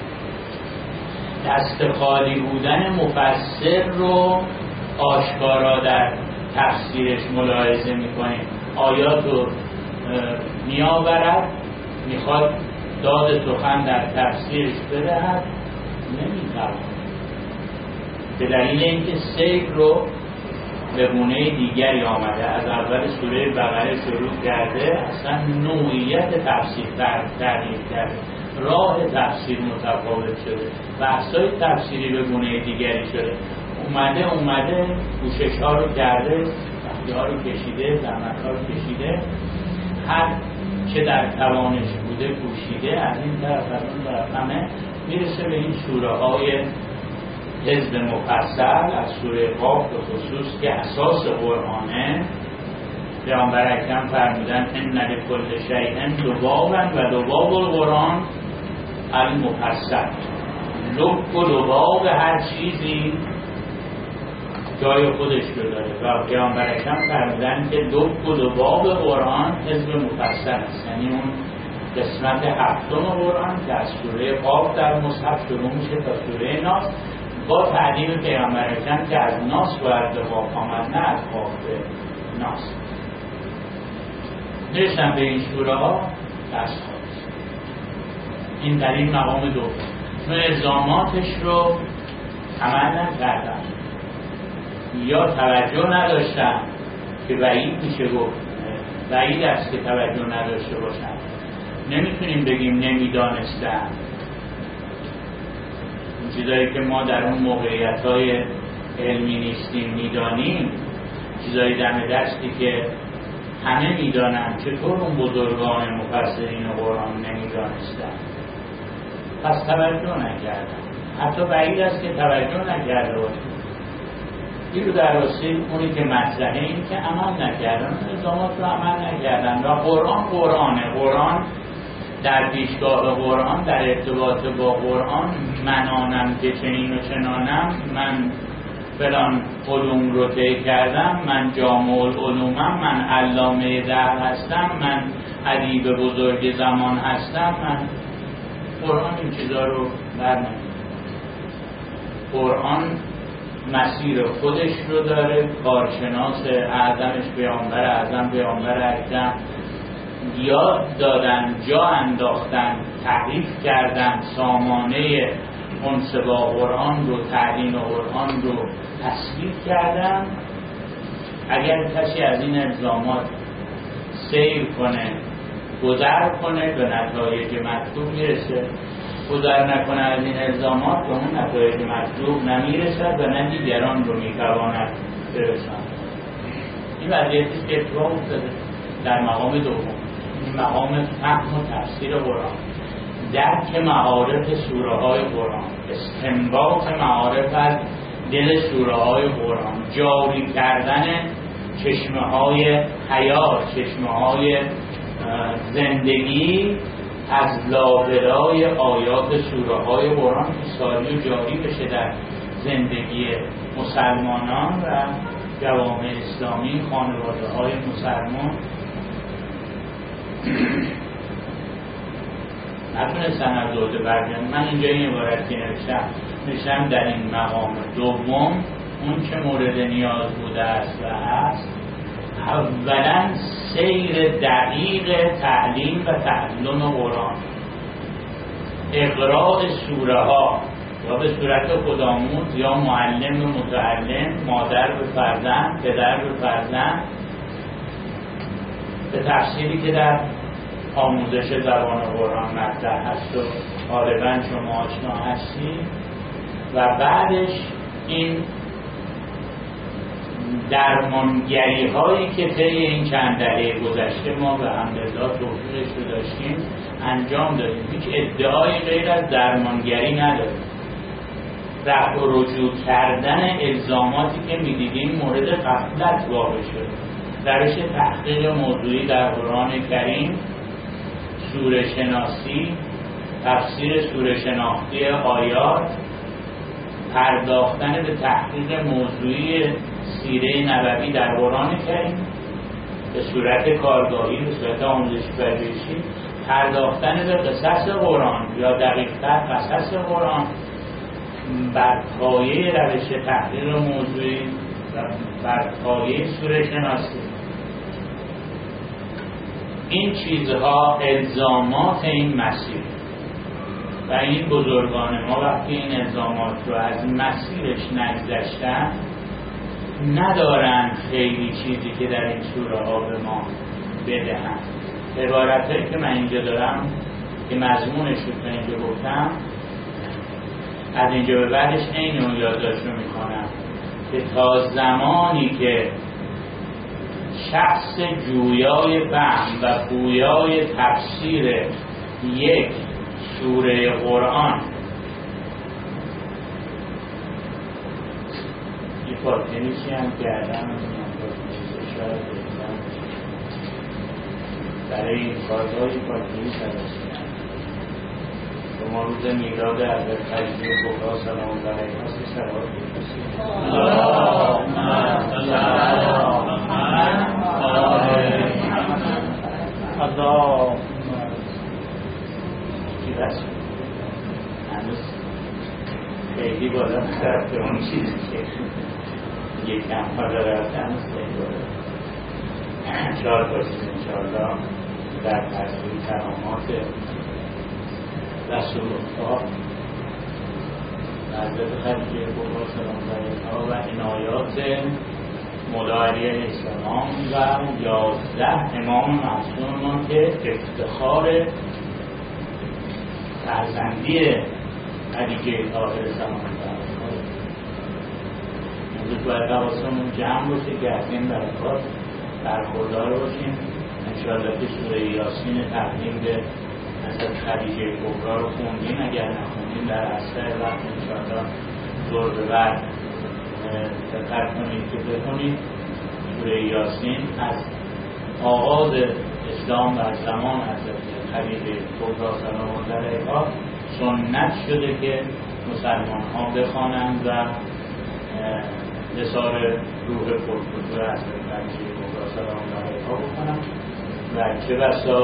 دست خالی بودن مفسر رو آشکارا در تفسیرش ملاحظه می‌کنیم. آیات رو می‌آورد، می‌خواد داد سخن در تفسیرش بدهد، نمی‌تواند. به دلیل اینکه سیر رو به گونه دیگری آمده، از اول سوره بقره شروع کرده، اصلا نوعیت تفسیر تغییر کرده، راه تفسیر متفاوت شده، بحث‌های تفسیری به گونه دیگری شده. اومده اومده کوشش ها رو کرده، وقتی ها رو کشیده، زحمت ها رو کشیده، هر چه در توانش بوده کوشیده، از این طرف از اون طرف همه میرسه به این سوره های حزب مفصل، از سوره قاف به خصوص که اساس قرآنه، پیامبر اکرم فرمودن ان لکل شیء لبابا و لباب القرآن المفصل. لب و لباب هر چیزی جای خودش رو داره و پیامبر اکرم فرمودن که لب و لباب قرآن حزب مفصل است، یعنی اون قسمت هفتم قرآن که از سوره قاف در مصحف شروع میشه تا سوره ناس، با تعلیم پیامبر اکرم که از ناس باید به قاف آمد نه از قاف به ناس. نشتم به این سوره ها دست خواهد. این در این مقام دوم. چون الزاماتش رو عمل نکردم یا توجه نداشتم که بعید میشه گفت، بعید است که توجه نداشته باشم. نمیتونیم بگیم نمیدانستم. چیزایی که ما در اون موقعیت‌های علمی نیستیم میدانیم، چیزایی دم دستی که همه میدانن، چطور اون بزرگان مفسرین قرآن نمیدانستن؟ پس توجه نکردن. حتی بعید است که توجه نکرده باشیم. این رو در راستی اونی که مطرحه این که عمل نکردن، نظامات رو عمل نکردن. و قرآن قرآنه. قرآن در پیشگاه قرآن، در ارتباط با قرآن، منانم که چنین و چنانم، من فلان علوم رو طی کردم، من جامع العلومم، من علامه دهر هستم، من ادیب بزرگ زمان هستم. من قرآن این چیزا رو برنمی‌داره. قرآن مسیر خودش رو داره. کارشناس اعظمش پیامبر اعظم پیامبر اکرم یاد دادن، جا انداختن، تعریف کردن، سامانه منصبا قرآن رو، تعلیم قرآن رو تصویر کردن. اگر کسی از این الزامات سیر کنه، گذر کنه، به نتایج مطلوب میرسه. گذر نکنه از این الزامات، به اون نتایج مطلوب نمیرسد و نه دیگران رو میتواند برساند. این وضعیتی که اتفاق افتاده در مقام دوم، مقام فهم و تفسیر قرآن، درک معارف سوره های قرآن، استنباط معارف از دل سوره های قرآن، جاری کردن چشمه های حیات، چشمه های زندگی از لابلای آیات سوره های قرآن که ساری و جاری بشه در زندگی مسلمانان و جوامع اسلامی، خانواده های مسلمان. نتونستن از دوده برگردن. من اینجا این عبارتی نوشتم نوشتم در این مقام دوم اون که مورد نیاز بوده است و هست، اولا سیر دقیق تعلیم و تعلم قرآن، اقراء سوره ها یا به صورت خودآموز یا معلم و متعلم، مادر به فرزند، پدر به فرزند، به تفسیری که در آموزش زبان قرآن مطرح هست و غالبا شما آشنا هستید. و بعدش این درمانگری هایی که طی این چند دهه گذشته ما به حمدالله توفیقش رو داشتیم انجام دادیم. هیچ ادعای غیر از درمانگری نداریم. رفع و رجوع کردن الزاماتی که می‌دیدیم مورد غفلت واقع شد. روش تحقیق موضوعی در قرآن کریم، سوره شناسی، تفسیر سوره شناختی آیات، پرداختن به تحقیق موضوعی سیره نبوی در قرآن کریم به صورت کارگاهی، به صورت آموزشی پژوهشی، پرداختن به قصص قرآن یا دقیق‌تر قصص قرآن بر پایه روش تحقیق موضوعی و بر پایه سوره شناسی. این چیزها الزامات این مسیر و این بزرگان ما وقتی این الزامات رو از مسیرش نگذشتن ندارن خیلی چیزی که در این سوره ها به ما بدهن. عبارت هایی که من اینجا دارم که مضمونش رو تا اینجا گفتم، از اینجا به بعدش این اون یادداشت رو میکنم که تا زمانی که شخص جویای فهم و گویای تفسیر یک سوره قرآن یه پاکنیشی هم کردم شاید برای این کارهای پاکیزی سررسیدن. شما روز میلاد حضرت خدیجه کبری سلام الله علیها سه صلوات بفرستید. اللهم صل علی محمد و آل محمد. اللهم کی بس هنوز خیلی بالا نرفته اون چیزی که یک کم بالا رفته هنوز خیلی بالا شاد باشید انشاءالله در تصویر کرامات رسول الله حضرت خدیجه کبری سلام الله علیها و عنایات مولا علی علیه السلام و یازده امام معصوم که افتخار فرزندی خدیجه طاهره سلام الله علیها. امروز باید حواسمون جمع باشه که از این برکات برخوردار باشیم. انشاءالله که سوره یاسین تقدیم به حضرت خدیجه کبری رو خوندیم، اگر نخوندیم در اثر وقت انشاءالله دور به بعد دقت کنید که بخونید. سوره یاسین از آغاز اسلام و از زمان حضرت خدیجه کبری سلام الله علیها سنت شده که مسلمان ها بخوانند و نثار روح پرفتور حضرت خدیجه کبری سلام الله علیها بکنند و چه بسا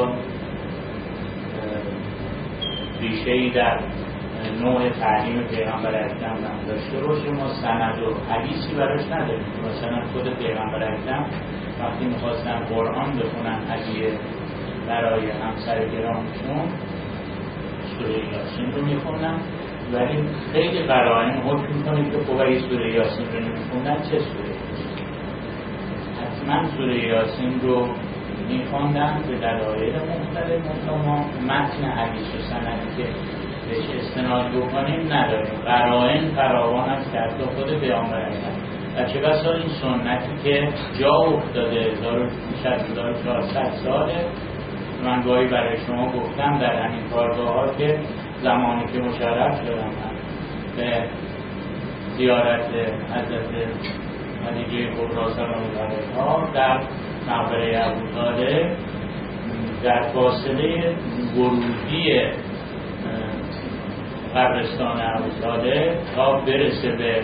ریشه‌ای در نوع تعلیم پیغمبر اکرم هم داشته باشه. ما سند و حدیثی براش نداریم. مثلا خود پیغمبر اکرم وقتی میخواستن قرآن بخونن هدیه برای همسر گرامشون سوره یاسین رو میخونن، ولی خیلی قرائن حکم میکنه که خب اگه سوره یاسین رو نمیخونن چه سوره؟ حتما سوره یاسین رو میخوندن به دلایل مختلف. ما متن حدیث و سندی که بهش استناد بکنیم نداریم. قرائن فراوان است که حتی خود پیامبر اکرم و چه بسا این سنتی که جا افتاده هزار و چهارصد ساله. من گاهی برای شما گفتم در همین کارگاه ها که زمانی که مشرف شدم به زیارت حضرت خدیجه کبری سلام الله علیها در مقبره ابوطالب در فاصله ورودی قبرستان ابوطالب تا برسه به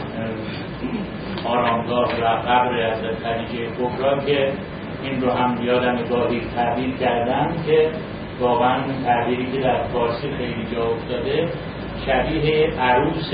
آرامگاه و قبر حضرت خدیجه کبری که این رو هم یادم گاهی تعبیر کردم که واقعا تعبیری که در فارسی خیلی جا افتاده شبیه عروس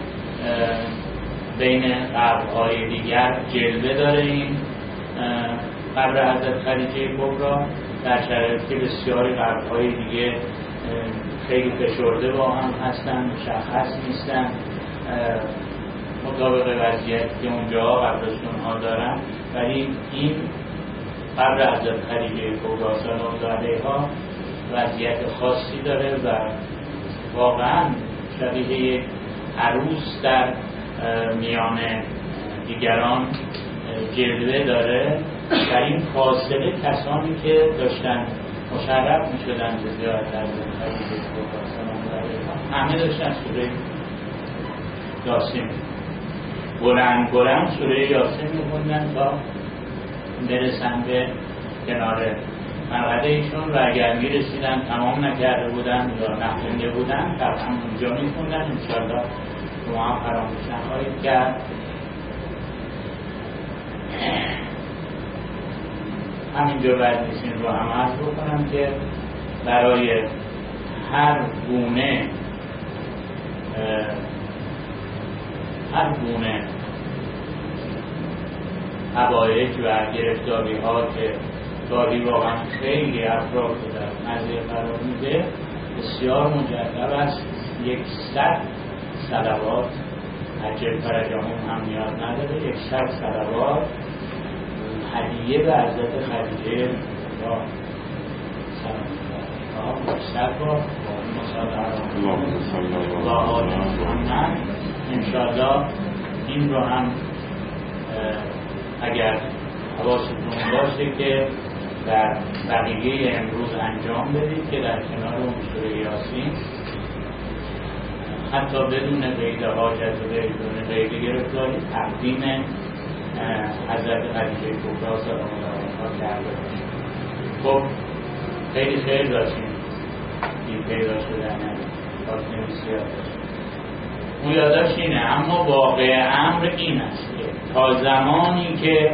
بین قبرهای دیگر جلوه داره این قبر حضرت خدیجه کبری در شرایطی که بسیاری قبرهای دیگه خیلی فشرده با هم هستن، مشخص نیستن مطابق وضعیتی که اونجا قبرستون ها دارن، ولی این قبر حضرت خدیجه کبری سلام الله علیها وضعیت خاصی داره و واقعا شبیه یک عروس در میان دیگران جلوه داره. در این فاصله کسانی که داشتن مشرف می شدن به زیارت حضرت خدیجه کبری سلام الله علیها همه داشتن سوره یاسین بلند بلند سوره یاسین می خوندن تا برسن به کنار مقعده ایشون و اگر می رسیدن تمام نکرده بودن یا نخونده بودن طبعا اونجا می خوندن. انشاءالله شما هم فراموش نخواهید کرد. همینجا بعد نیست این رو هم عرض بکنم که برای هر گونه هر گونه حوایج و گرفتاری ها که گاهی واقعا خیلی افراد رو در مزیه قرار میده بسیار مجرب است. یک صد صلوات عجل فرجامون هم نیاز نداره، یک صد صلوات هدیه به حضرت خدیجه را سلام الله صد بار و آل محمد. انشاءالله این رو هم اگر حواستون باشه که در بقیه امروز انجام بدید که در کنار اون سوره یاسین حتی بدون قید حاجت و بدون قید گرفتاری تقدیم حضرت خدیجه کبری سلام الله علیها کرده. خب خیلی خیلی داشتیم این پیدا شدن پاکنویسی یادداشت. اون یادداشت اینه، اما واقع امر این است که تا زمانی که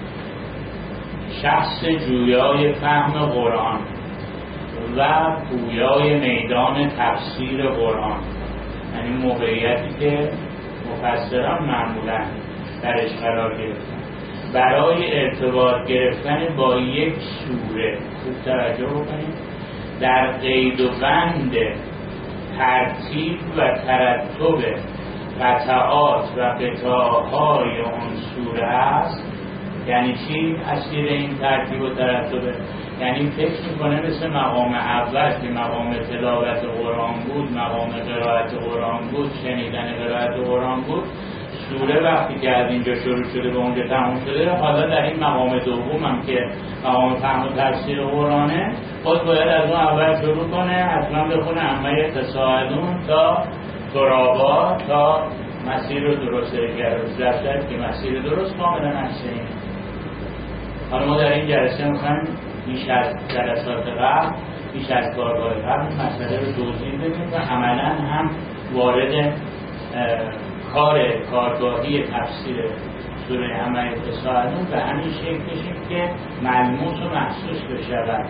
شخص جویای فهم قرآن و پویای میدان تفسیر قرآن، یعنی موقعیتی که مفسران معمولا درش قرار گرفتن، برای ارتباط گرفتن با یک سوره خوب توجه بکنید، در قید و بند ترتیب و ترتب قطعات و قطاعهای اون سوره است. یعنی چی اسیر این ترتیب و ترتبه؟ یعنی فکر میکنه مثل مقام اول که مقام تلاوت قرآن بود، مقام قرائت قرآن بود، شنیدن قرائت قرآن بود، سوره وقتی که از اینجا شروع شده به اونجا تموم شده، حالا در این مقام دوم هم که مقام فهم و تفسیر قرآنه، خود باید از اون اول شروع کنه، اصلا بخونه عمه تساعدون تا ترابا تا مسیر رو درست گرفت که مسیر درست کاملا نشده. حالا ما در این جلسه میخوایم بیش از جلسات قبل، بیش از کارگاه قبل مسئله رو توضیح بدیم و عملا هم وارد کار کارگاهی تفسیر سوره عمه تساعدون به همین شکل بشیم که ملموس و محسوس بشود.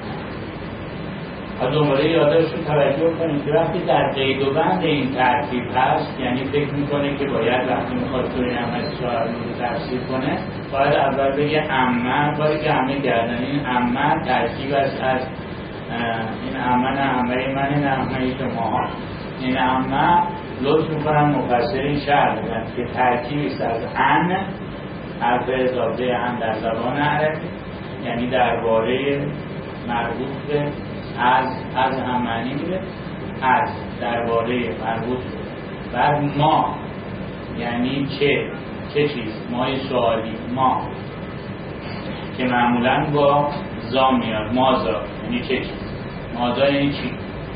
حالا دوباره یادداشت رو توجه کنید که وقتی در قید و بند این ترتیب هست، یعنی فکر میکنه که باید وقتی میخواد سوره عمه تساعدون رو تفسیر کنه باید اول بگه عمه، کاری که همه کردن. این عمه ترکیب است از این عمه، نه عمه من، نه عمه شما. این عمه لطف میکنم مفسرین شرح بدن که ترکیبی است از ان، حرف اضافه ان در زبان عربی، یعنی درباره مربوط به از از هم معنی میده، از درباره مربوط به. بعد ما یعنی چه چه چیز، مای سوالی ما که معمولا با زا میاد، مازا یعنی چه چیز، مازا یعنی چی.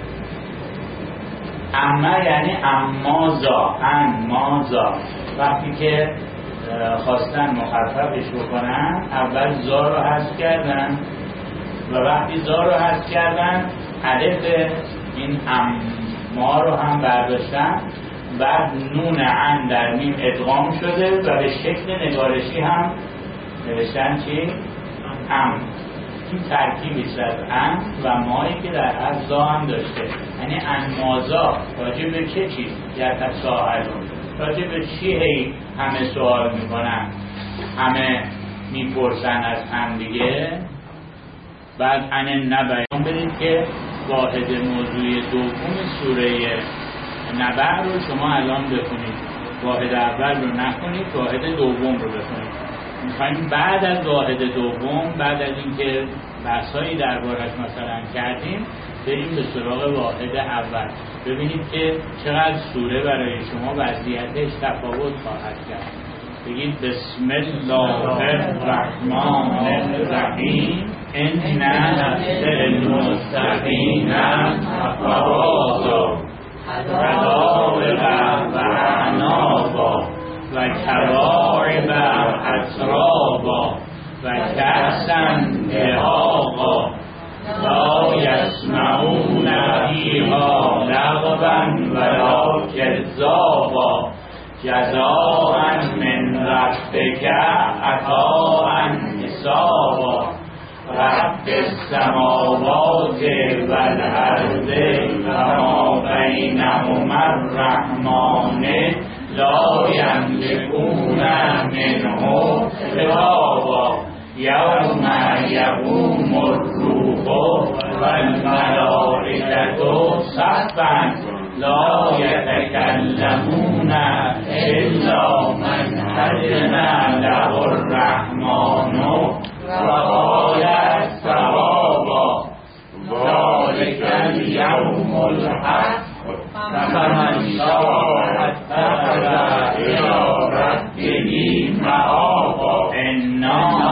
اما یعنی امازا، ان مازا. وقتی که خواستن مخففش بکنن اول زا رو حذف کردن و وقتی زا رو حذف کردن الف این اما رو هم برداشتن، بعد نون ان در میم ادغام شده و به شکل نگارشی هم نوشتن چی؟ ام. این ترکیبی از ان و مایی که در از زا هم داشته، یعنی انمازا راجع به چه چیز؟ یا تساءلون، راجع به چی هی همه سوال میکنن، همه میپرسن از هم دیگه. بعد ان نبع بدید که واحد موضوعی دوم سوره نبع رو شما الان بخونید، واحد اول رو نخونید، واحد دوم رو بخونید. میخوایم بعد از واحد دوم، بعد از اینکه بحثایی دربارش مثلا کردیم، بریم به سراغ واحد اول، ببینید که چقدر سوره برای شما وضعیتش تفاوت خواهد کرد. بگید بسم الله الرحمن الرحیم انا للمتقین مفازا حدائق و اعنابا و کواعب اترابا و کأسا دهاقا لا یسمعون فیها لغوا ولا کذابا جزاء من ربک عطاء حسابا رب السماوات والارض و ما بینهما الرحمن لا یملکون منه خطابا یوم یقوم الروح والملائکة صفا لا یتکلمون الا من أذن له الرحمن وقال صوابا ذلك اليوم الحق فمن شاء اتخذ إلى ربه مآبا إنا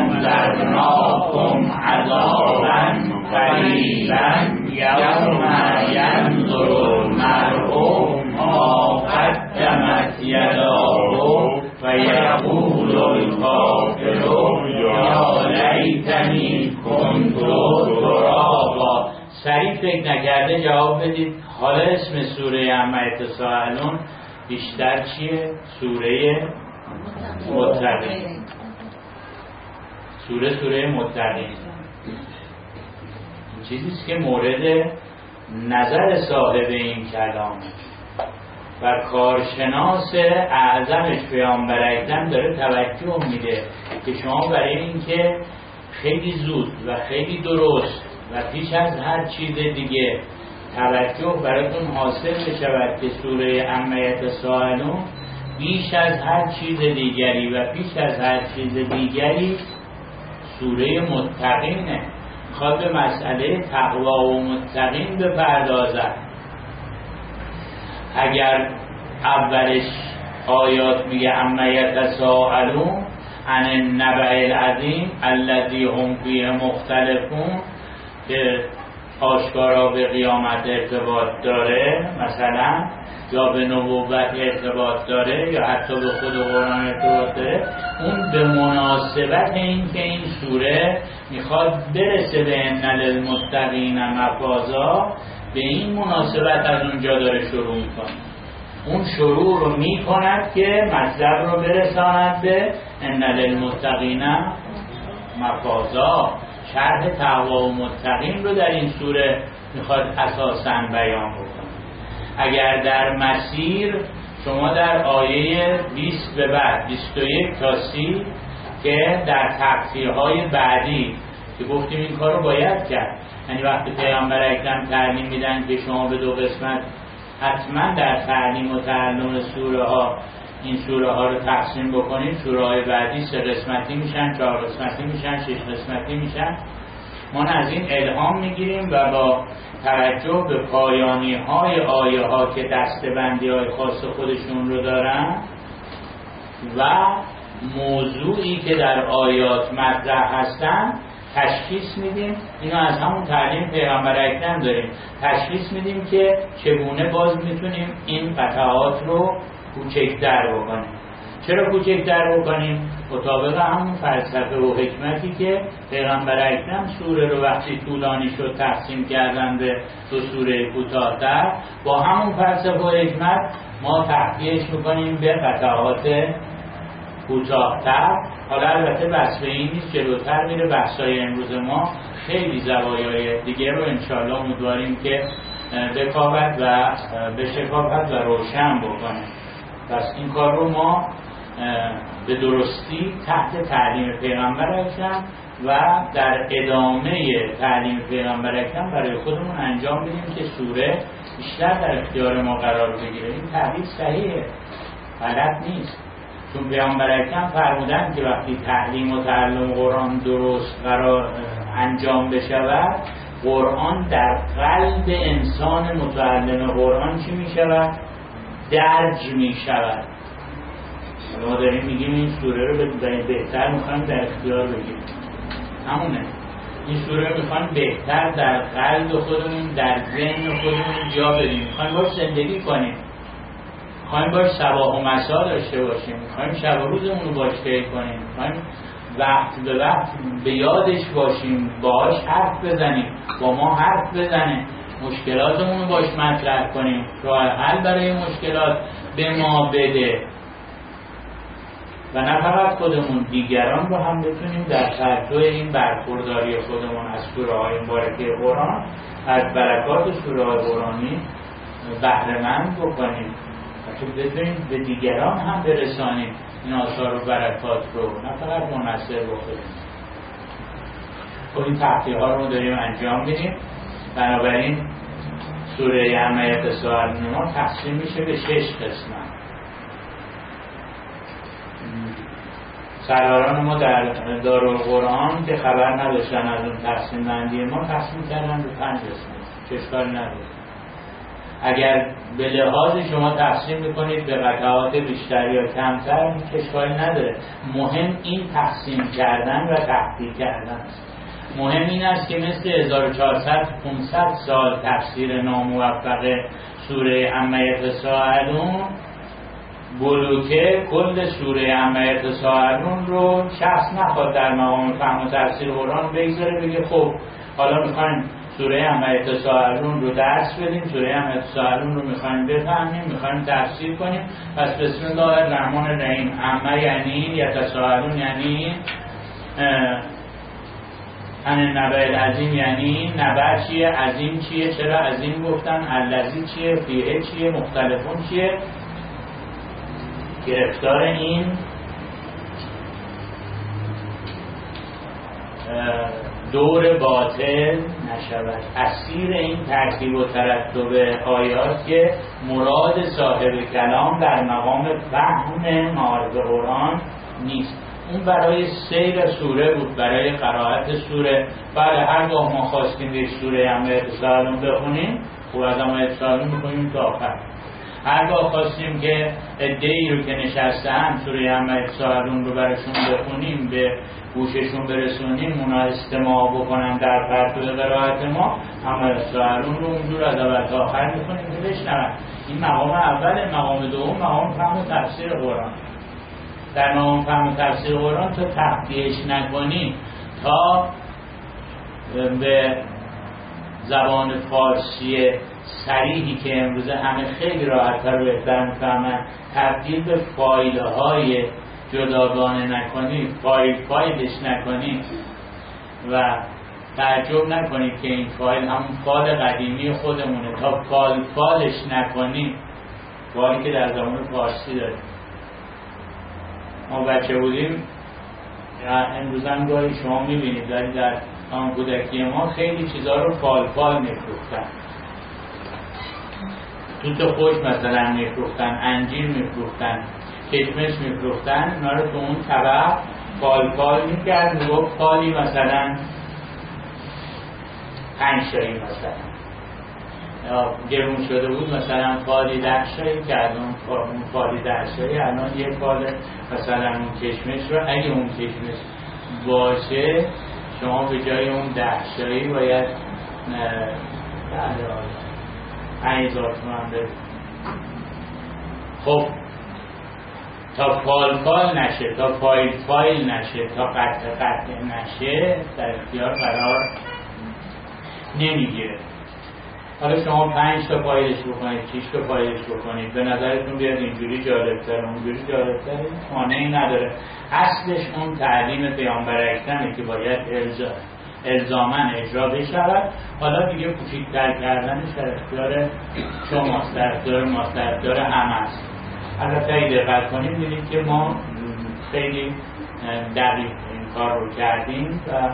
أنذرناكم عذابا قريبا يوم ينظر المرء ما قدمت يداه فيقول الكافر يا ليتني كنت ترابا فکر نکرده جواب بدید حالا اسم سوره عما یتساءلون بیشتر چیه؟ سوره متقین. سوره سوره متقین چیزیست که مورد نظر صاحب این کلامه و کارشناس اعظمش پیامبر اکرم داره توجه میده که شما برای اینکه خیلی زود و خیلی درست و پیش از هر چیز دیگه توجه براتون حاصل بشود که سوره عما یتساءلون بیش از هر چیز دیگری و پیش از هر چیز دیگری سوره متقینه. میخواد به مسئله تقوا و متقین بپردازد. اگر اولش آیات میگه عما یتساءلون عن النبأ العظیم الذی هم فیه مختلفون که آشکارا به قیامت ارتباط داره مثلا، یا به نبوت ارتباط داره، یا حتی به خود قرآن ارتباط داره، اون به مناسبت این که این سوره میخواد برسه به ان للمتقین مفازا، به این مناسبت از اونجا داره شروع میکنه. اون شروع رو میکند که مطلب رو برساند به ان للمتقین مفازا. شرح تقوا و متقین رو در این سوره میخواد اساساً بیان بکنه. اگر در مسیر شما در آیه بیست به بعد بیست و یک تا سی که در تفسیرهای بعدی که گفتیم این کار رو باید کرد، یعنی وقتی پیامبر اکرم تعلیم میدن که شما به دو قسمت حتما در تعلیم و تعلم سوره ها این سوره ها رو تقسیم بکنید، سوره های بعدی سه قسمتی میشن، چهار قسمتی میشن، شش قسمتی میشن. ما از این الهام میگیریم و با توجه به پایانی های آیه ها که دسته‌بندی های خاص خودشون رو دارن و موضوعی که در آیات مطرح هستن تشخیص میدیم. اینو از همون تعلیم پیامبر اکرم داریم، تشخیص میدیم که چگونه باز میتونیم این قطعات رو کوچکتر بکنیم. چرا کوچکتر بکنیم؟ مطابق همون فلسفه و حکمتی که پیغمبر اکرم سوره رو وقتی طولانی شد تقسیم کردن به دو سوره کوتاه‌تر، با همون فلسفه و حکمت ما تحقیقش میکنیم به قطعات کوتاه‌تر. حالا البته بس به این نیست، جلوتر میره بحثای امروز ما خیلی زوایای دیگه رو انشاءالله امیدواریم که بکاود و بشکافد و روشن بکنه. پس این کار رو ما به درستی تحت تعلیم پیغمبر اکرم و در ادامه تعلیم پیغمبر اکرم برای خودمون انجام بدیم که سوره بیشتر در اختیار ما قرار بگیره. این تعبیر صحیحه، غلط نیست، چون پیغمبر اکرم فرمودن که وقتی تعلیم و تعلم قرآن درست قرار انجام بشود، قرآن در قلب انسان متعلم قرآن چی می شود؟ درج می شود. ما داریم میگیم این سوره رو بهتر میخوایم در اختیار بگیریم، همونه. این سوره رو میخوایم بهتر در قلب خودمون، در ذهن خودمون جا بدیم، میخوایم باش زندگی کنیم، میخوایم باش صباح و مسا داشته باشیم، میخوایم شب و روزمون رو باش طی کنیم، میخوایم وقت به وقت به یادش باشیم، باهاش حرف بزنیم، با ما حرف بزنه، مشکلاتمون رو باش مطرح کنیم، راه حل برای مشکلات به ما بده و نه فقط خودمون، دیگران رو هم بتونیم در پرتو این برخورداری خودمون از سوره های مبارکه قرآن، از برکات سوره های قرآنی بهره مند بکنیم و تو بتونیم به دیگران هم برسانیم این آثار و برکات رو، نه فقط منحصر بکنیم. خب این تحقیق ها رو داریم انجام میدیم. بنابراین سوره عما یتساءلون ما تقسیم میشه به شش قسمت. سروران ما در دارالقرآن که خبر نداشتن از اون تقسیم بندی ما تقسیم کردن به پنج قسمت، چه اشکالی نداره. اگر به لحاظ شما تقسیم میکنید به قطعات بیشتر یا کمتر چه اشکالی نداره. مهم این تقسیم کردن و تحقیق کردن است. مهم این است که مثل هزار و چهارصد پانصد سال تفسیر ناموفق سوره عما یتساءلون بلوکه کل سوره عما یتساءلون رو شخص نخواد در مقام فهم و تفسیر قرآن بگذاره بگه خب حالا میخوایم سوره عما یتساءلون رو درس بدیم، سوره عما یتساءلون رو میخوایم بفهمیم، میخوایم تفسیر کنیم. پس بسم الله الرحمن الرحیم. عما یعنی یتساءلون یعنی عن النبأ العظیم، یعنی نبأ چیه، عظیم چیه، چرا عظیم گفتن، الذی چیه، فیه چیه، مختلفون چیه. گرفتار این دور باطل نشود، اسیر این ترتیب و ترتب آیات که مراد صاحب کلام در مقام فهم معارف قرآن نیست. اون برای سیر سوره بود، برای قرائت سوره. بله هرگاه ما خواستیم یک سوره عما یتساءلون بخونیم، خب از عما یتساءلون میکنیم تا آخر. هرگاه خواستیم که عده‌ای رو که نشستن سوره عما یتساءلون رو براشون بخونیم، به گوششون برسونیم، اونا استماع بکنن در پرتو قرائت ما، عما یتساءلون رو اونجور از اول تا آخر میکنیم که بشنون. این مقام اول. مقام دوم مقام فهم و تفسیر قرآن. در مقام فهم و تفسیر قرآن تا تخفیه‌اش نکنی، تا به زبان فارسی صریحی که امروزه همه خیلی راحت‌تر و بهتر می‌فهمن، تبدیل به فایل‌های جداگانه نکنی، فایل فایلش نکنی و تعجب نکنید که این فایل همون فایل قدیمی خودمونه. تا فایل فایلش نکنی، فایلی که در زبان فارسی داره. ما بچه بودیم، امروز هم گاهی شما میبینید، ولی در آن کودکی ما خیلی چیزها رو فال فال میفروختن. توت خوش مثلا میفروختن، انجیر میفروختن، کشمش میفروختن. اونا رو تو اون طبق فال فال میکرد، میگفت فالی مثلا پنج شایی مثلا یا گرون شده بود، مثلا فالی ده شایی که الان اون فالی ده شایی الان یه فال مثلا اون کشمش رو اگه اون کشمش باشه شما به جای اون ده شایی باید پنج هزار تومان بده. خب تا فال فال نشه، تا فایل فایل نشه، تا قطع قطع نشه در اختیار قرار نمیگیره. حالا شما پنج تا فایلش بکنید، شش تا فایلش بکنید، به نظرتون بیاد اینجوری جالب‌تره، اونجوری جالب‌تره، مانعی نداره. اصلش اون تعلیم پیامبر اکرمه که باید الزا الزاماً اجرا بشود. حالا دیگه کوچیک‌تر کردنش در اختیار شماست، در اختیار ماست، در اختیار همه است. البته اگه دقت کنیم دیدیم که ما خیلی دقیق این کار رو کردیم و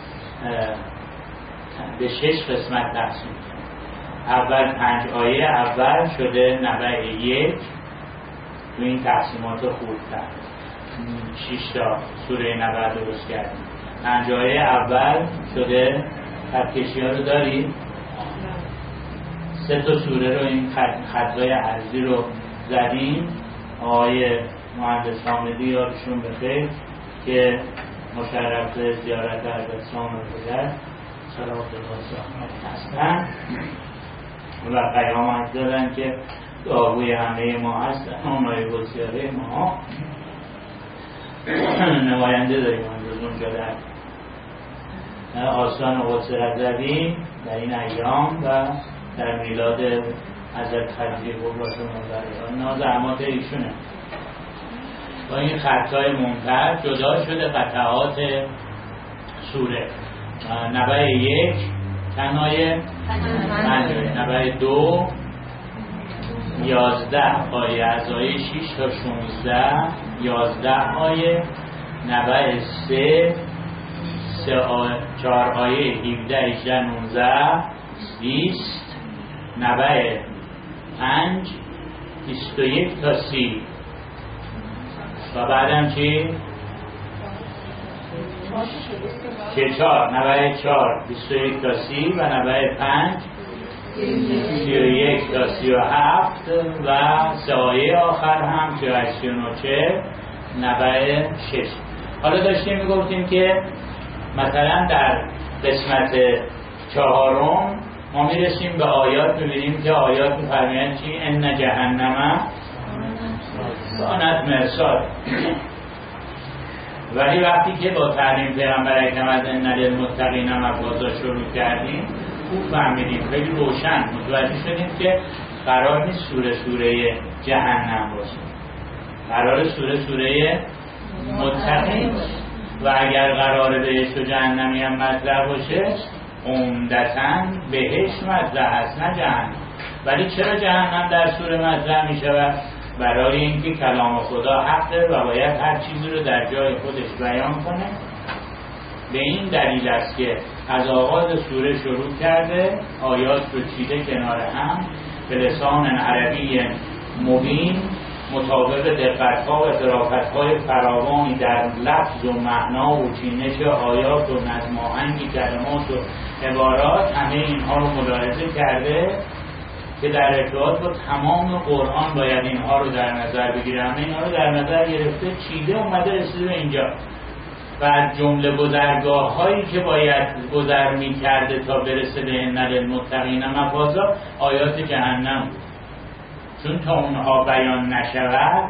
به شش قسمت تقسیم کردیم. اول پنج آیه اول شده نبأ یک، تو این تقسیمات خوب کرد. شش تا سوره نبأ درست کردیم. پنج آیه اول شده، خطکشی ها رو دارید؟ سه تا سوره رو این خطای عرضی رو زدیم. آقای مهندس حامدی یادشون بخیر که مشرف زیارت حضرت سام الهدایت صلوات الله هستن و پیام دادن که دعاگوی همه ما هستن، اونای بسیاره ما نماینده داریم امروز اونجا در آستان قدس رضوی در این ایام و در میلاد حضرت خدیجه کبری سلام نازعمات ایشونه. با این خطای منتر جدا شده قطعات سوره. نبأ یک چند آیه؟ پنج آیه. نبأ دو یازده آیه، از آیه شش تا شانزده یازده آیه. نبأ سه سه آیه، چهار آیه هفده هجده نوزده بیست. نبأ پنج بیست و یک تا سی و بعدم چی؟ چه چهار نبأ چهار بیست و یک تا سی و نبأ پنج سی و یک تا سی و هفت و سه آیه آخر هم سی و هشت سی و نه چه نبأ شش. حالا داشتیم میگفتیم که مثلا در قسمت چهارم ما میرسیم به آیات، میبینیم که آیات میفرمایند چی؟ ان جهنم کانت مرصاد. ولی وقتی که با تعلیم پیامبر اکرم از ان للمتقین مفازا شروع کردیم، خوب فهمیدیم، خیلی روشن متوجه شدیم که قرار نیست سوره سوره جهنم باشه، قرار سوره سوره متقین باشه. و اگر قرار بهشت و جهنمی هم مطرح باشه عمدتاً بهشت مطرح هست نه جهنم. ولی چرا جهنم در سوره مطرح می شود؟ برای اینکه کلام خدا حقه و باید هر چیزی رو در جای خودش بیان کنه. به این دلیل است که از آغاز سوره شروع کرده، آیات رو چیده کنار هم به لسان عربی مبین مطابق دقت‌ها و ظرافت‌های فراوانی در لفظ و معنا و چینش آیات و نظم آهنگ کلمات و عبارات، همه اینها رو ملاحظه کرده که در ارتباط با تمام قرآن باید اینها رو در نظر بگیره. همه اینها رو در نظر گرفته، چیده اومده رسیده به اینجا و از جمله گذرگاه هایی که باید گذر می کرده تا برسه به ان للمتقین مفازا آیات جهنم بود. چون تا اونها بیان نشود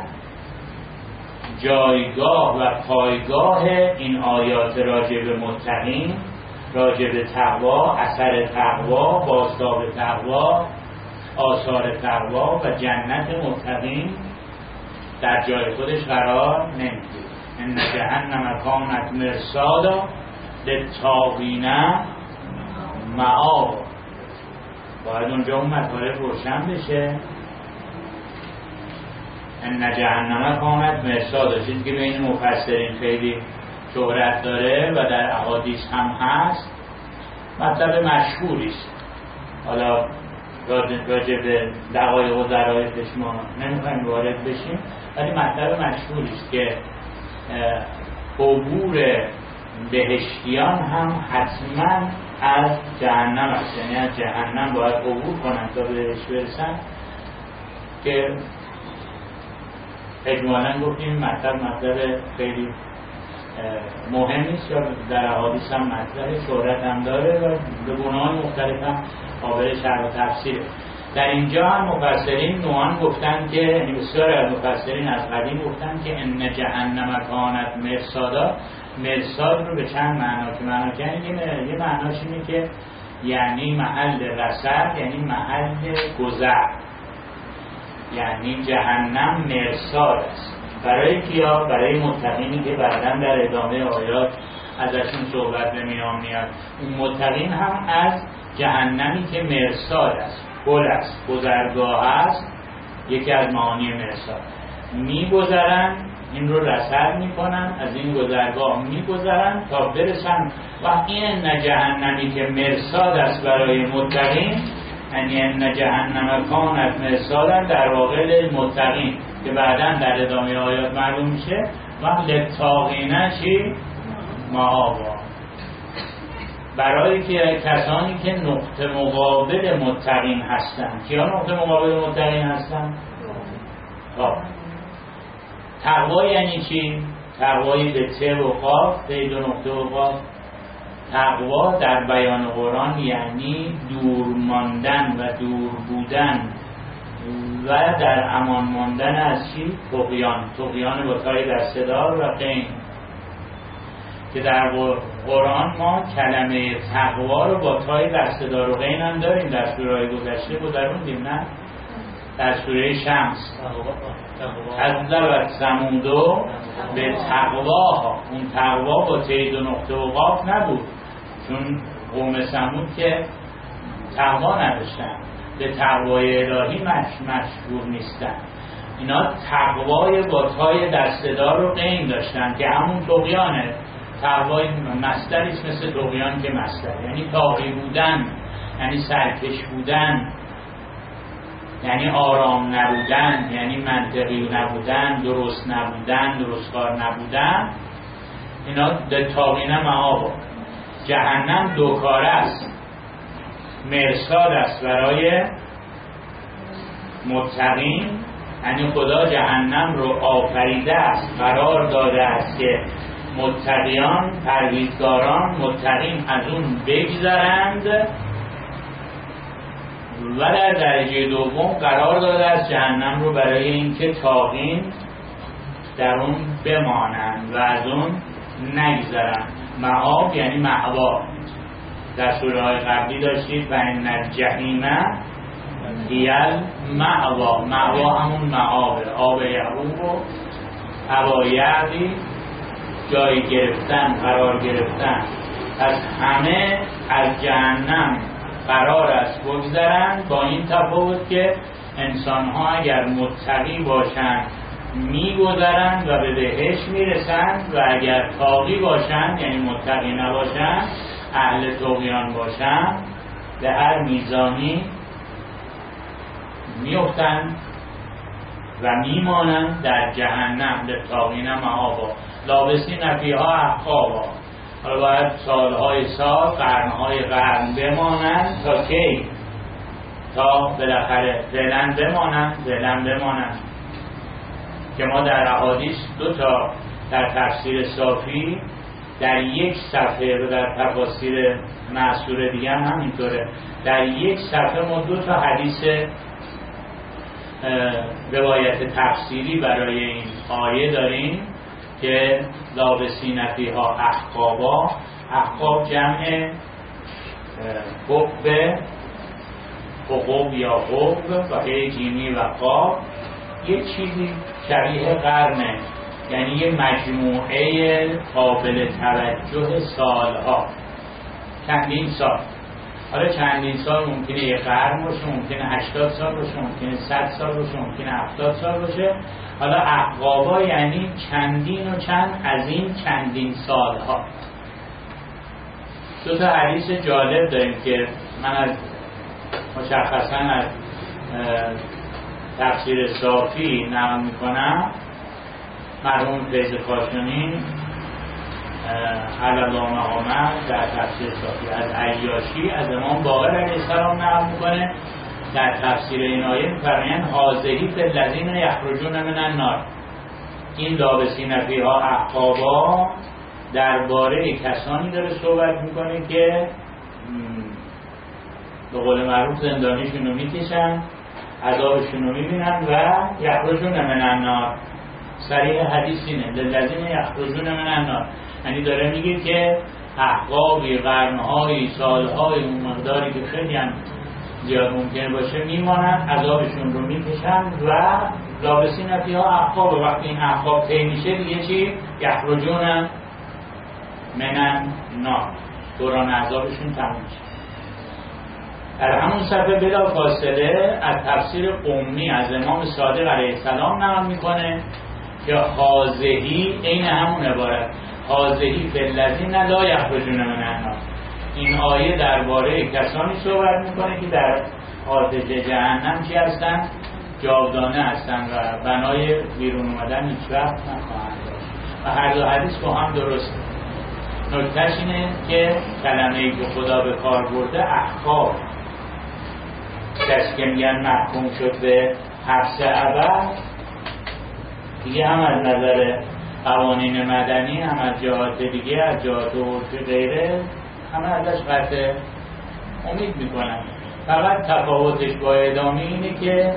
جایگاه و پایگاه این آیات راجع به متقین، راجع به تقوا، اثر تقوا، بازتاب تقوا، آثار تقوا و جنت متقین در جای خودش قرار نمیگیره. ان جهنم کانت مرصادا للطاغین مآبا. باید اونجا اون مطالب روشن بشه. ان جهنم کانت مرصادا، چیزی که بین مفسرین خیلی شهرت داره و در احادیث هم هست، مطلب مشهوری است. حالا راجع به دقایق و ظرایفش ما نمیخوایم وارد بشیم، ولی مطلب مشهوری است که عبور بهشتیان هم حتما از جهنم است، یعنی از جهنم باید عبور کنند تا به بهشت برسن، که اجمالاً گفتیم مطلب مطلب خیلی مهمی است، یا در احادیث هم مطلب شهرت هم داره و به گناهان مختلف هم قابل شرح و تفسیره. در اینجا هم مفسرین نوعان گفتن که، یعنی بسیار از مفسرین از قدیم گفتن که ان جهنم کانت مرصادا، مرصاد رو به چند معنا که معنا کنید. یه معناش اینه که یعنی محل رصد، یعنی محل گذر، یعنی جهنم مرصاد است. برای کیا؟ برای متقینی که بعداً در ادامه آیات ازشون صحبت به میان میاد. اون متقین هم از جهنمی که مرصاد است، گل است، گذرگاه است، یکی از معانی مرصاد، میگذرن، این رو رصد میکنن، از این گذرگاه میگذرن تا برسن. و این جهنمی که مرصاد است برای متقین، یعنی ان جهنم کانت مرصادا، در واقع للمتقین که بعداً در ادامه آیات معلوم میشه. و للطاغین چی؟ مآبا، برای که کسانی که نقطه مقابل متقین هستند. کیا نقطه مقابل متقین هستند؟ خب تقوا یعنی چی؟ تقوای به ته و قاف، ته دو نقطه و قاف. تقوا در بیان قرآن یعنی دور ماندن و دور بودن و در امان ماندن از چی؟ طغیان. طغیان با تای دسته‌دار و قین، که در قرآن ما کلمه تقوا رو با تای دسته‌دار و قین هم داریم. در سوره‌های گذشته گذروندیم نه؟ در سوره شمس کذبت ثمود به تقواها، اون تقوا با ته دو نقطه و قاف نبود، چون قوم ثمود که تقوا نداشتن، به تقوای الهی مشهور نیستن. اینا تقوای با تای دسته‌دار و قین داشتن که همون طغیانه. تقوای مصدری است مثل طغیان که مصدر، یعنی طاغی بودن، یعنی سرکش بودن، یعنی آرام نبودن، یعنی منطقی نبودن، درست نبودن، درستکار نبودن. اینا در طاغین مآبا. جهنم دو کاره است، مرصاد است برای متقین، یعنی خدا جهنم رو آفریده است، قرار داده است که متقیان، پرهیزگاران، متقین از اون بگذرند، و در درجه دوم قرار داده است جهنم رو برای اینکه طاغین در اون بمانند و از اون نگذرند. مآب یعنی مأوا. در سوره های قبلی داشتید و ان الجحیم هی المأوا، مأوا همون معابه، آب یعقوب و هوا یعقی، جای گرفتن، قرار گرفتن. از همه از جهنم قرار است بگذرند، با این تفاوت که انسان ها اگر متقی باشند میگذرند و به بهشت میرسند و اگر طاغی باشند یعنی متقی نباشند، اهل طغیان باشند، به هر میزانی میافتند و میمانند در جهنم. للطاغین مآبا لابسین فیها احقابا. حالا باید سالهای سال، قرنهای قرن بمانند تا کی؟ تا بالاخره فعلا بمانند، فعلا بمانند. که ما در احادیث دو تا در تفسیر صافی در یک صفحه و در تفاسیر معصور دیگه هم همینطوره، در یک صفحه ما دو تا حدیث روایت تفسیری برای این آیه داریم که لابسین فیها احقابا. احقاب جمع حقب، حقوب یا حقب و هی جیمی و قاب، یک چیزی شبیه قرنه، یعنی یه مجموعه قابل توجه سالها، چندین سال. حالا چندین سال ممکنه یه قرن باشه، ممکنه هشتاد سال باشه، ممکنه صد سال باشه، ممکنه هفتاد سال باشه. حالا احقابا یعنی چندین و چند از این چندین سالها. دو تا حدیث جالب داریم که من از مشخصا از تفسیر صافی نقل میکنم. مرحوم فیض کاشانی علی الله مقامه در تفسیر صافی از عیاشی از امام باقر علیه السلام نقل میکنه. در تفسیر این آیه میفرمایند حاضری فی الذین یخرجون من النار. این لابسین فیها احقابا درباره کسانی داره صحبت میکنه که به قول معروف زندانیشون رو میکشن، عذابشون رو میبینن و یخرجون من النار. صریح حدیث اینه للذین یخرجون من النار، یعنی داره میگه که احقابی، قرنهایی، سالهای اون مقداری که خیلی هم زیاد ممکنه باشه میمانن، عذابشون رو میکشن و لابسین فیها احقاب. وقتی این احقاب طی میشه دیگه چی؟ یخرجون من النار، دوران عذابشون تموم میشه. در همون صفحه بلا فاصله از تفسیر قمی از امام صادق علیه السلام نقل میکنه که حاضهی عین همون عبارت، حاضهی فی الذین لا یخرجون من النار. این آیه درباره کسانی صحبت میکنه که در آتش جهنم چی هستن؟ جاودانه هستن و بنای بیرون اومدن هیچ وقت نخواهند داشت. و هر دو حدیث با هم درسته. نکتهش اینه که کلمه‌ای که خدا به کار برده احقاب، کسی که میگن محکوم شد به حبس ابد، دیگه هم از نظر قوانین مدنی، هم از جهات دیگه، از جهات عرفی غیره، همه ازش قطع امید میکنن. فقط تفاوتش با اعدامی اینه که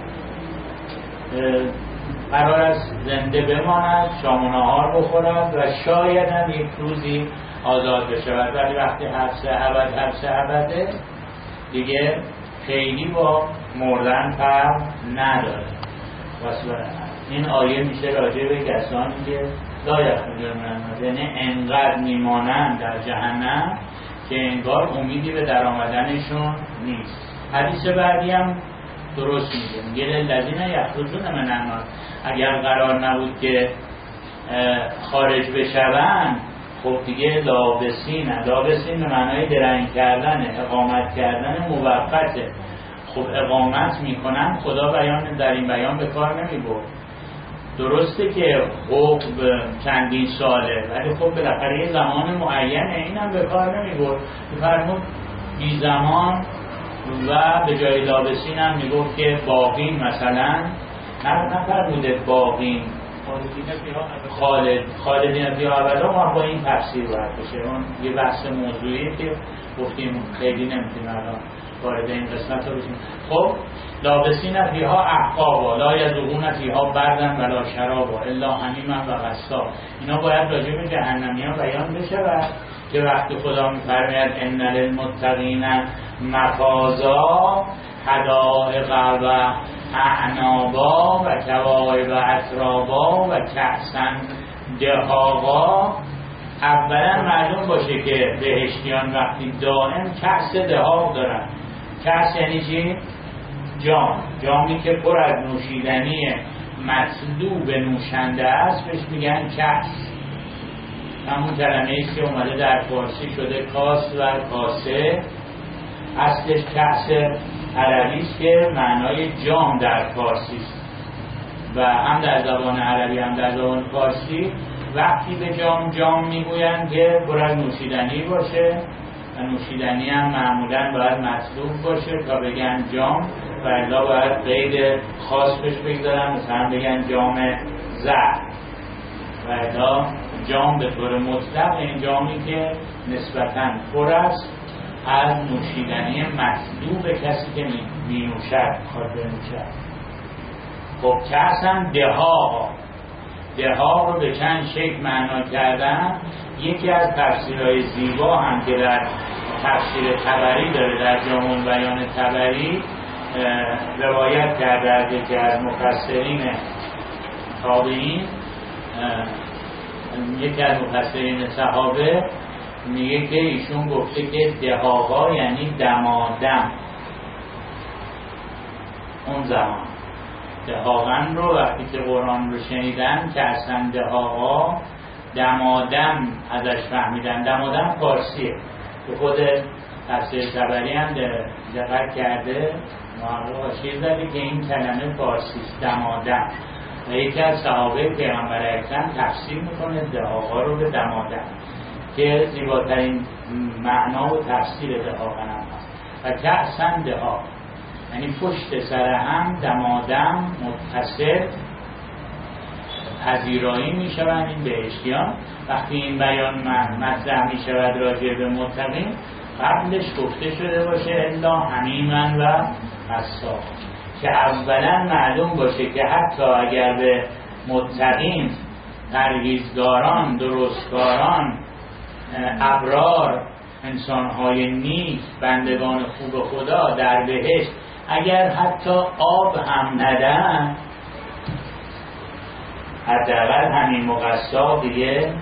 قرار است زنده بماند، شام و نهار بخورد و شاید هم یک روزی آزاد بشود. ولی وقتی حبس ابد حبس ابده دیگه خیلی با مردن فرق نداره. این آیه میشه راجع به کسانی که لا یخرجون من النار، یعنی انقدر میمانند در جهنم که انگار امیدی به در آمدنشون نیست. حدیث بعدی هم درست میگه، میگه للذین یخرجون من النار. اگر قرار نبود که خارج بشوند، خب دیگه لابسین، لابسین به معنای درنگ کردن، اقامت کردن موقته. خب اقامت میکنن، خدا بیان در این بیان به کار نمیبرد. درسته که حکم چندین ساله، ولی خب بالاخره یه زمان معینه، این هم به کار نمیبرد. فرمود بی زمان و به جای لابسین هم میگفت که باقین، مثلا نه نفرموده باقین خالد خالدین فیها ابدا، ما با این تفسیر باید بشه. اون یه بحث موضوعیه که گفتیم خیلی نمیتونیم الان وارد این قسمت رو بشیم. خب لابسین فیها احقابا لا یذوقون فیها بردا ولا شرابا الا حمیما و غساق. اینا باید راجع به جهنمیان بیان بشه و که وقتی خدا می‌فرماید ان للمتقین مفازا حدائق و اعنابا و کواعب اترابا و کأسا دهاقا، اولا معلوم باشه که بهشتیان وقتی دائم کأس دهاق دارن. کأس یعنی چی؟ جام، جامی که پر از نوشیدنی مطلوب نوشنده است بهش میگن کأس. همون کلمه ایست که اومده در فارسی شده کاس و کاسه، اصلش کأس عربی است که معنای جام در فارسی است و هم در زبان عربی هم در زبان فارسی وقتی به جام جام میگویند که پر از نوشیدنی باشه و نوشیدنی هم معمولا باید مطلوب باشه تا بگن جام و الا باید قید خاص بهش بگذارن، مثلا بگن جام زهر و الا جام به طور مطلق این جامی که نسبتاً پر است از نوشیدنی مطلوب کسی که می نوشد خواهد بنوشد. خب کأس هم دهاق، دهاق رو به چند شکل معنا کردن. یکی از تفسیرهای زیبا هم که در تفسیر طبری داره، در جامع بیان طبری روایت کرده از یکی از مفسرین تابعین، یکی از مفسرین صحابه میگه که ایشون گفته که دهاقا یعنی دمادم. اون زمان دهاقن رو وقتی که قرآن رو شنیدن که اصلا دهاقا دمادم ازش فهمیدن. دمادم فارسیه که خود تفسیر طبری هم دقت کرده محقق چیز داره که این کلمه فارسی است، دمادم. و یکی از صحابه پیغمبر اکرم تفسیر میکنه دهاقا رو به دمادم که زیباترین معنا و تفسیر دهاقن هم هست. و کأسا دهاق یعنی پشت سر هم دمادم متصل پذیرایی می شوند این بهشتیان. وقتی این بیان مطرح می شود راجع به متقین قبلش گفته شده باشه الا حمیما و غساقا، که اولا معلوم باشه که حتی اگر به متقین پرهیزگاران درستکاران ابرار انسانهای نیک بندگان خوب خدا در بهشت اگر حتی آب هم ندن، حداقل همین مقصا دیگه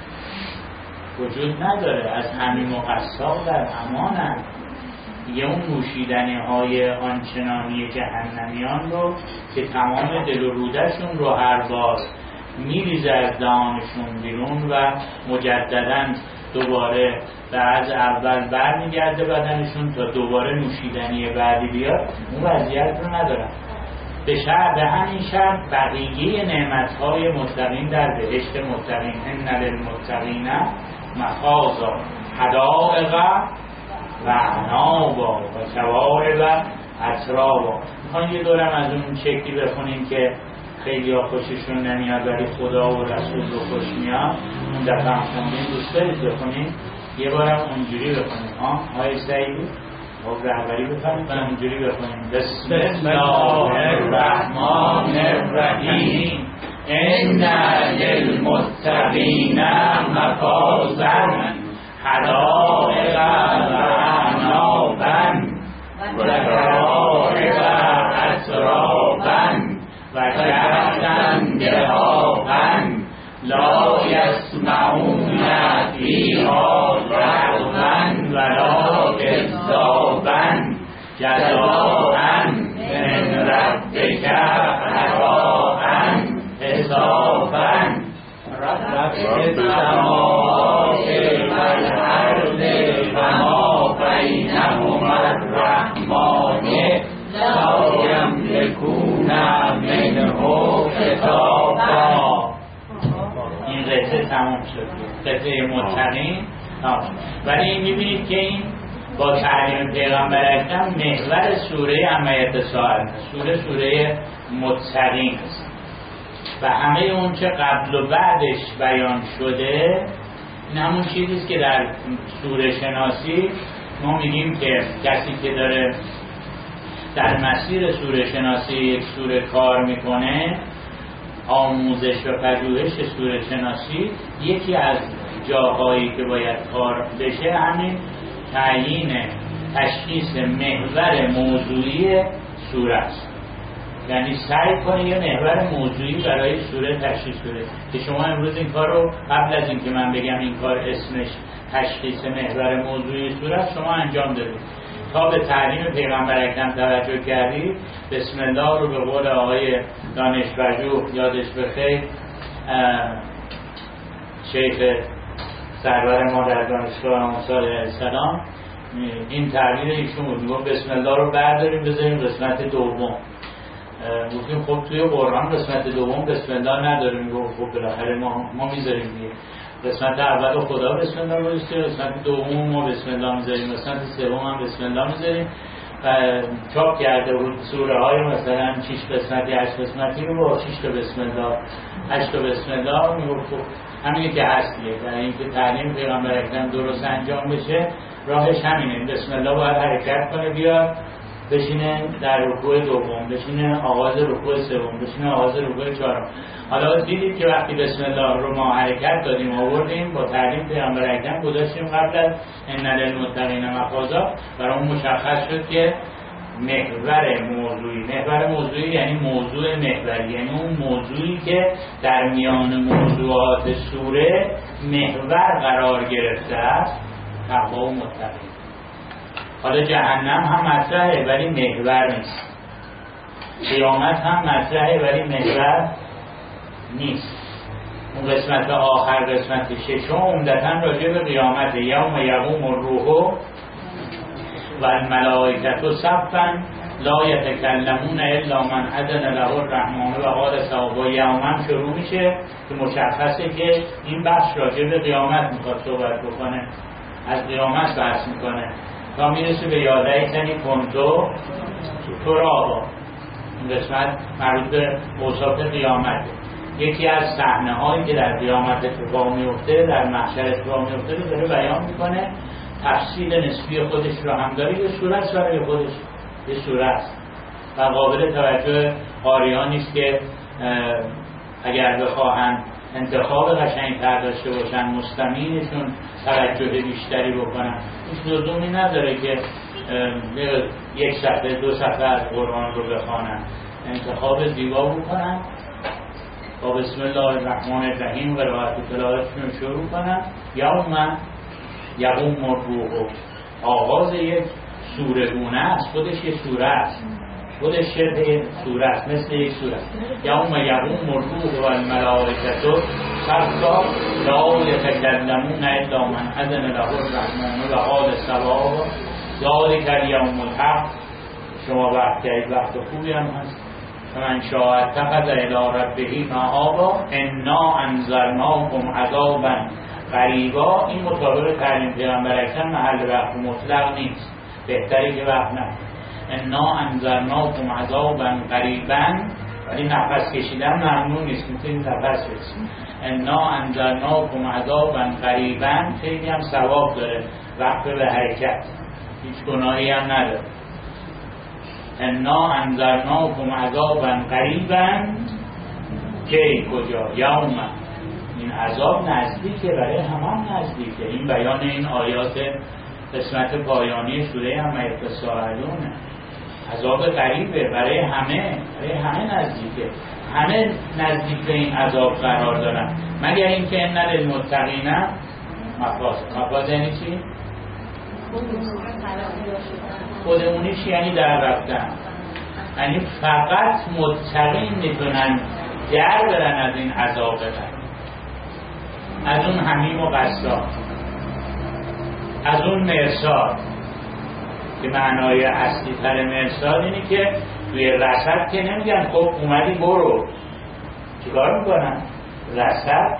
وجود نداره، از همین مقصا در امانن دیگه. اون نوشیدنی های آنچنانی جهنمیان رو که تمام دل و رودشون رو هر بار میریزه از دهانشون بیرون و مجدداً دوباره و از اول برمیگرده بدنشون تا دوباره نوشیدنی بعدی بیاد، اون وضعیت رو ندارن. به شرط به همین شرط بقیه نعمتهای متقین در بهشت متقین ان للمتقین مفازا حدائق و اعنابا و کواعب اترابا. میخوایم یه دورم از اون شکلی بخونیم که خیلی ها خوششون نمیاد ولی خدا و رسول رو خوش میاد. اون دفعه هم خوندیم، دوست دارید بخونیم؟ یه بارم اونجوری بخونیم. ها های سعیدی خب رهبری بفرمایید و اونجوری بخونیم. بسم الله الرحمن الرحیم ان للمتقین مفازا حدائق و اعنابا و کواعب اترابا و کأسا دهاقا لا یسمعون فیها لغوا ولا کذابا جزاء من ربک عطاء حسابا رب السماوات والارض وما بینهما الرحمن لا یملکون منه خطابا. این قصه تمام شد، قصه متقین. ولی میبینید که این با تعلیم پیغمبر اکرم محور سوره عما یتساءلون، سوره سوره متقین است و همه اون چه قبل و بعدش بیان شده این همون چیزیست که در سوره شناسی ما میگیم که کسی که داره در مسیر سوره شناسی یک سوره کار میکنه، آموزش و پژوهش سوره شناسی یکی از جاهایی که باید کار بشه همین تعیین تشخیص محور موضوعی سوره است. یعنی سعی کنید یه محور موضوعی برای سوره تشخیص بده که شما امروز این کار رو قبل از اینکه من بگم این کار اسمش تشخیص محور موضوعی سوره است شما انجام دادید. تا به تعلیم پیغمبر اکرم توجه کردید. بسم الله رو به قول آقای دانشپژوه یادش بخیر شیخ سرور ما در دانشگاه موسی علیه السلام این تعبیر ایشون بود، میگفت بسم الله رو برداریم بذاریم قسمت دوم. گفتیم خب توی قرآن قسمت دوم بسم الله نداریم. میگفت خب بالاخره ما ما میذاریم دیگه. قسمت اول خدا بسم الله رو بذاریم، قسمت دوم ما بسم الله میذاریم، قسمت سوم هم بسم الله میذاریم. و چاپ کرده بود سوره های مثلا شش قسمتی هشت قسمتی رو با شش تا بسم الله هشت تا بسم الله. میگفت خب همینی که هست دیگه. در اینکه تعلیم پیغمبر اکرم درست انجام بشه راهش همینه. بسم الله باید حرکت کنه بیاد بشینه در رکوع دوم، بشینه آغاز رکوع سوم، بشینه آغاز رکوع چهارم. حالا دیدید که وقتی بسم الله رو ما حرکت دادیم آوردیم با تعلیم پیغمبر اکرم گذاشتیم قبل از ان للمتقین مفازا، برامون مشخص شد که محور موضوعی محور موضوعی یعنی موضوع محوری، یعنی اون موضوعی که در میان موضوعات سوره محور قرار گرفته است تقوا و متقین. حالا جهنم هم مطرحه ولی محور نیست، قیامت هم مطرحه ولی محور نیست. اون قسمت آخر قسمت ششم عمدتاً راجع به قیامت. یوم یقوم الروح و الملائکة صفا لا یتکلمون الا من اذن له الرحمن و قال صوابا. یوم شروع میشه که مشخصه که این بحث راجع به قیامت میخواد صحبت بکنه، از قیامت بحث میکنه تا میرسه به یاده کنی کنتو تو را. این قسمت مربوط به اوصاف قیامت. یکی از صحنه هایی که در قیامت اتفاق میفته، در محشر اتفاق میفته رو داره بیان میکنه. تفصیل نسبی خودش رو هم داره، یه سوره است برای خودش، یه سوره است و قابل توجه قاریان نیست که اگر بخواهن انتخاب قشنگ‌تر داشته باشن مستمعینشون توجه بیشتری بکنن. هیچ لزومی نداره که یک صفحه دو صفحه از قرآن رو بخوانن، انتخاب زیبا بکنن با بسم الله الرحمن الرحیم قرائت و تلاوتشون شروع کنن. یوم یقوم الروح آغاز یک سوره گونه است، خودش یک سوره است، خودش شبه سوره است، مثل یک سوره است. یوم یقوم الروح و الملائکة صفا لا یتکلمون الا من اذن له الرحمن و قال صوابا ذلک الیوم الحق. شما وقت کردید وقت خوبی هم هست. فمن شاء اتخذ الی ربه مآبا انا انذرناکم عذابا قریبا. این مطابق تعلیم پیغمبر اکرم محل وقت مطلق نیست، بهتری که وقت نه. انا انذرناکم عذابا قریبا، ولی نفس کشیدن ممنوع نیست، میتونید نفس بکشید. انا انذرناکم عذابا قریبا خیلی هم ثواب داره، وقت به حرکت، هیچ گناهی هم نداره. انا انذرناکم عذابا قریبا کی کجا؟ یوم. این عذاب نزدیکه، برای همه هم نزدیکه. این بیان این آیات قسمت پایانی سوره هم یتساءلونه. عذاب قریبه برای همه، برای همه نزدیکه، همه نزدیک به این عذاب قرار دارن مگر اینکه ان للمتقین مفاز. مفاز یعنی چی؟ خودمونیش یعنی در رفتن، یعنی فقط متقین میتونن در برن از این عذاب برن، از اون حمیم و غساق، از اون مرصاد که معنای اصلی تر مرصاد اینه که توی رصد که نمیگن خب اومدی برو، چیکار میکنن؟ رصد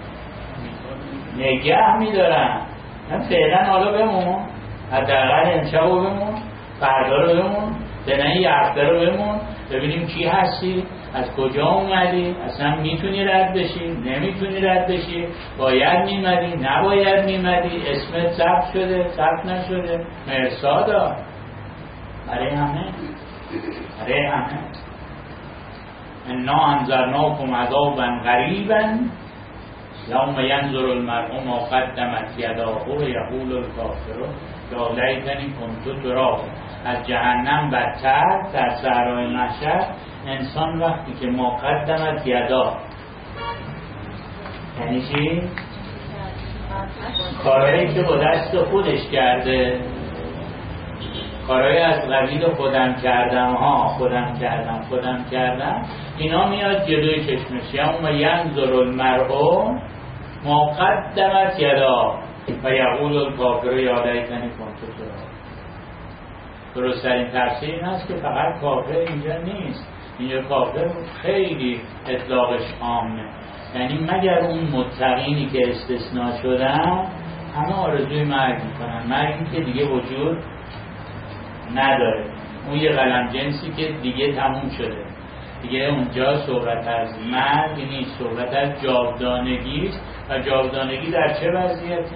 نگه میدارن. من فعلا حالا بمون، حداقل امشب رو بمون، فردا رو بمون، دنه یه هفته رو بمون، ببینیم کی هستی، از کجا اومدی، اصلا میتونی رد بشی، نمیتونی رد بشی، باید میمدی، نباید میمدی، اسمت ثبت شده، ثبت نشده. مرصادا برای همه، برای همه. انا انذرناکم عذابا قریبا یوم ینظر المرء ما قدمت یداه و یقول الکافر یا لیتنی کنت ترابا. از جهنم بدتر در صحرای محشر انسان وقتی که ما قدمت یداه، یعنی چی؟ کارهایی که با دست خودش کرده، کارهایی از قبیل خودم کردم ها خودم کردم خودم کردم اینا میاد جلوی چشمش. یوم ینظر المرء ما قدمت یداه و یقول الکافر یا لیتنی کنت ترابا. درست‌ترین تفسیر این است که فقط کافر اینجا نیست، اینجا کافر خیلی اطلاقش عامه، یعنی مگر اون متقینی که استثناء شدن همه آرزوی مرگ میکنن، مرگی که دیگه وجود نداره، اون یه قلم جنسی که دیگه تموم شده دیگه. اونجا صحبت از مرگ نیست، صحبت از جاودانگی است. و جاودانگی در چه وضعیتی؟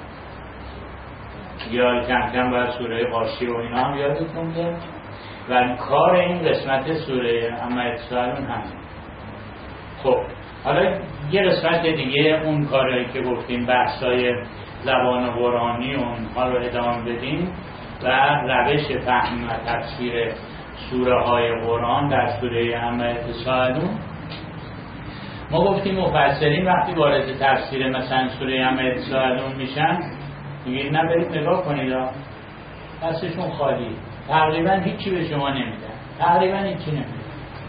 یا کم کم باید سوره غاشیه و اینا هم یادتون بیاد. و کار این قسمت سوره اما اتسالون هم. خب حالا یه قسمت دیگه اون کارهایی که گفتیم بحثای زبان قرآنی و اونها رو ادامه بدیم و روش فهم و تفسیر سوره های قرآن در سوره اما اتسالون. ما گفتیم مفسرین وقتی وارد تفسیر مثلا سوره اما اتسالون میشن میگید نه برید نگاه کنید دستشون خالی، تقریبا هیچی به شما نمیدن، تقریبا هیچی نمیدن.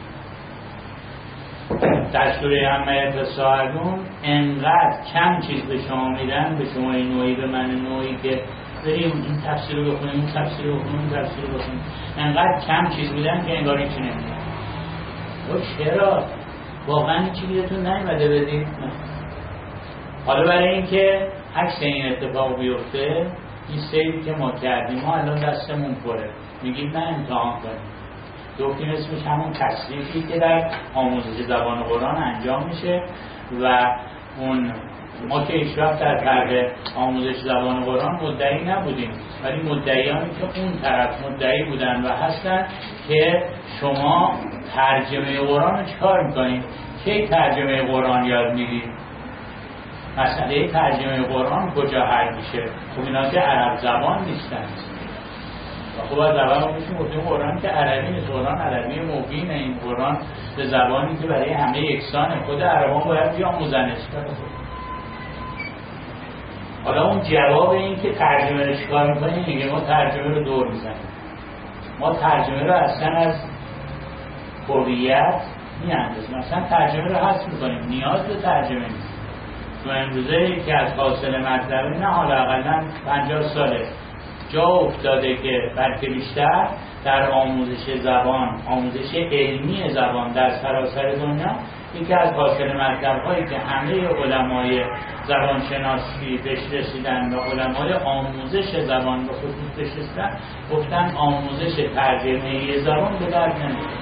در سوره اما اتسالون انقدر کم چیز به شما میدن، به شما این نوعی به من نوعی که بریم این تفسیر رو بخونیم اون تفسیر رو بخونیم اون تفسیر رو بخونیم، انقدر کم چیز میدن که انگار هیچی نمیدن. و چرا؟ واقعا هیچی بیدتون نیومده بدید؟ حالا برای اینکه عکس این اتفاق بیفته این سیری که ما کردیم ما الان دستمون پره، میگیم نه امتحان کنیم. گفتیم اسمش همون تصریفی که در آموزش زبان قرآن انجام میشه و اون ما که هیچ وقت در طرح آموزش زبان قرآن مدعی نبودیم، ولی مدعیانی که اون طرف مدعی بودن و هستن که شما ترجمه قرآن رو چکار میکنید؟ کی ترجمه قرآن یاد میدید؟ مسئله ترجمه قرآن کجا حل میشه؟ خب اینا که عرب زبان نیستن و خب از اول ما میشیم گفتیم قرآن که عربی نیست، قرآن عربی مبینه، این قرآن به زبانی که برای همه یکسانه، خود عربان باید بیاموزنش. حالا اون جواب این که ترجمه رو چیکار میکنیم میگه ما ترجمه رو دور میزنیم، ما ترجمه رو اصلا از هویت میاندازیم، اصلا ترجمه رو حذف میکنیم، نیاز به ترجمه نیست. تو امروزه که از فاصله مطلبه نه حالا اقلا پنجاه ساله جا افتاده که بلکه بیشتر در آموزش زبان، آموزش علمی زبان در سراسر دنیا یکی از فاصله مطلب‌هایی که همه علمای زبانشناسی بهش رسیدن و علمای آموزش زبان به خصوص بهش رسیدن گفتن آموزش ترجمه زبان به درد نمی‌خوره.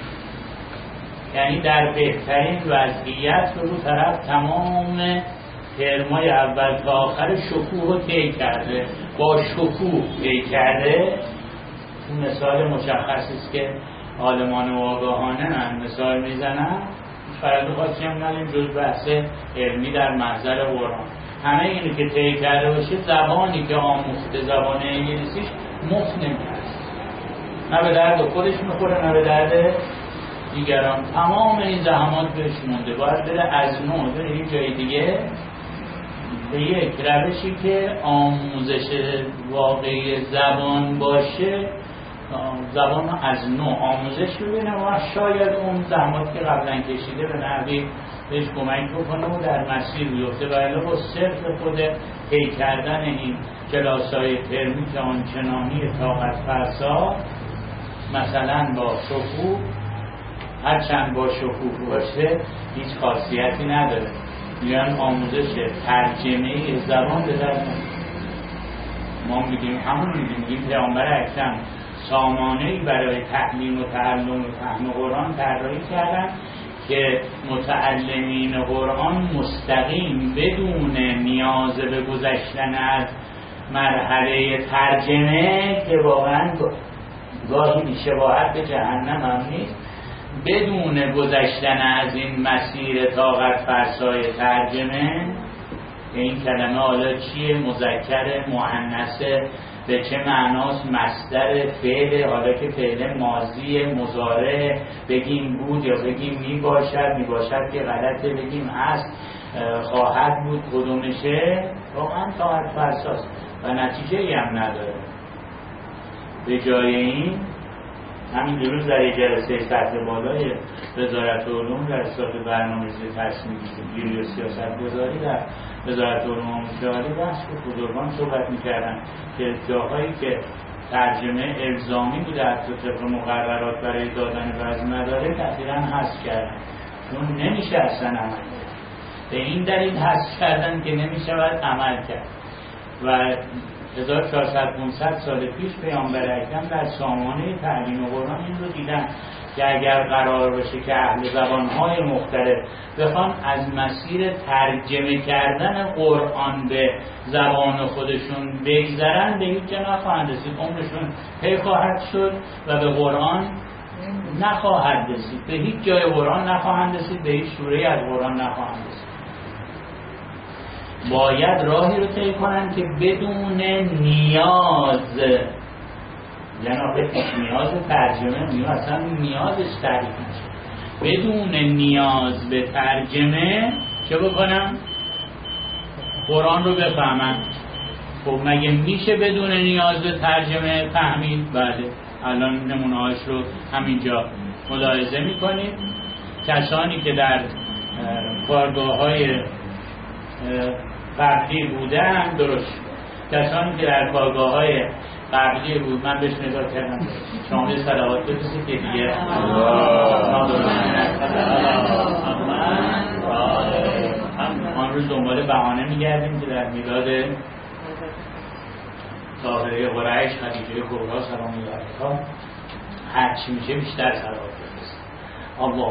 یعنی در بهترین وضعیت رو طرف تمام ترمای اول تا آخر شکوه رو طی کرده، با شکوه طی کرده. اون مثال مشخصی است که عالمان و آگاهانه من مثال میزنم، فرض خاصی هم نداریم جز بحث علمی در محضر قرآن. همه اینو که طی کرده باشه زبانی که آموخته زبان انگلیسیش مفت نمیاد، نه به درد خودش میخوره نه به درد دیگران. تمام این زحمات بهش مونده، باید بره از نو بره یه جای دیگه به یک روشی که آموزش واقعی زبان باشه، زبان از نو آموزش ببینه و شاید اون زحمات که قبلا کشیده به نحوی بهش کمک بکنه و در مسیر بیفته. ولی با صرف خود طی کردن این کلاس‌های ترمی که آنچنانی طاقت فرسا، مثلا با شکوه، هرچند با شکوه باشه هیچ خاصیتی نداره. میان آموزش ترجمه زبان به درد نمی‌خوره. ما میگیم همون میگیم این پیامبر اکرم سامانه‌ای برای تعلیم و تعلم و فهم قرآن طراحی کردن که متعلمین قرآن مستقیم بدون نیاز به گذشتن از مرحله ترجمه که واقعا گاهی بی‌شباهت به جهنم هم نیست، بدون گذشتن از این مسیر طاقت فرسای ترجمه، این کلمه حالا چیه؟ مذکر، مؤنث، به چه معناست؟ مصدر، فعل، حالا که فعل ماضی، مضارع، بگیم بود یا بگیم می باشد، می باشد که غلطه، بگیم است، خواهد بود، کدومشه؟ واقعا طاقت فرساست و نتیجه ای هم نداره. به جای این همین دیروز در یک جلسه سطح بالای وزارت علوم در اصلاح برنامه‌ریزی تصمیم گیری و سیاست گذاری در وزارت علوم و مشاوره بحث و بزرگان صحبت می‌کردن که جاهایی که ترجمه الزامی بوده حتی طبق مقررات برای دادن بعضی مدارک اخیراً حذف کردن، چون نمیشه اصلا عمل کرد. به این دلیل حذف کردن که نمی‌شود عمل کرد. و هزار و چهارصد پانصد سال پیش پیامبر اکرم در سامانه تعلیم قرآن این رو دیدن که اگر قرار باشه که اهل زبان‌های مختلف بخوان از مسیر ترجمه کردن قرآن به زبان خودشون بگذرن، به هیچ جا نخواهند رسید، عمرشون پی خواهد شد و به قرآن نخواهد رسید، به هیچ جای قرآن نخواهند رسید، به هیچ سوره‌ای از قرآن نخواهند رسید. باید راهی رو طی کنن که بدون نیاز، جناب نیاز ترجمه نیاز اصلا نیازش تعریف میشه، بدون نیاز به ترجمه چه بکنم؟ قرآن رو بفهمن. خب مگه میشه بدون نیاز به ترجمه فهمید؟ بله، الان نمونه‌هاش رو همینجا ملاحظه میکنید. کسانی که در کارگاه‌های قبلی بودن، درست، کسانی که در کارگاه‌های قبلی بود، من بهش نگاه کردم، شما یه صلوات بفرستید که دیگه آن روز دنبال بهانه میگردیم که در میلاد طاهره قریش خدیجه کبری سلام الله علیها هر چی میشه بیشتر صلوات بفرستید. الله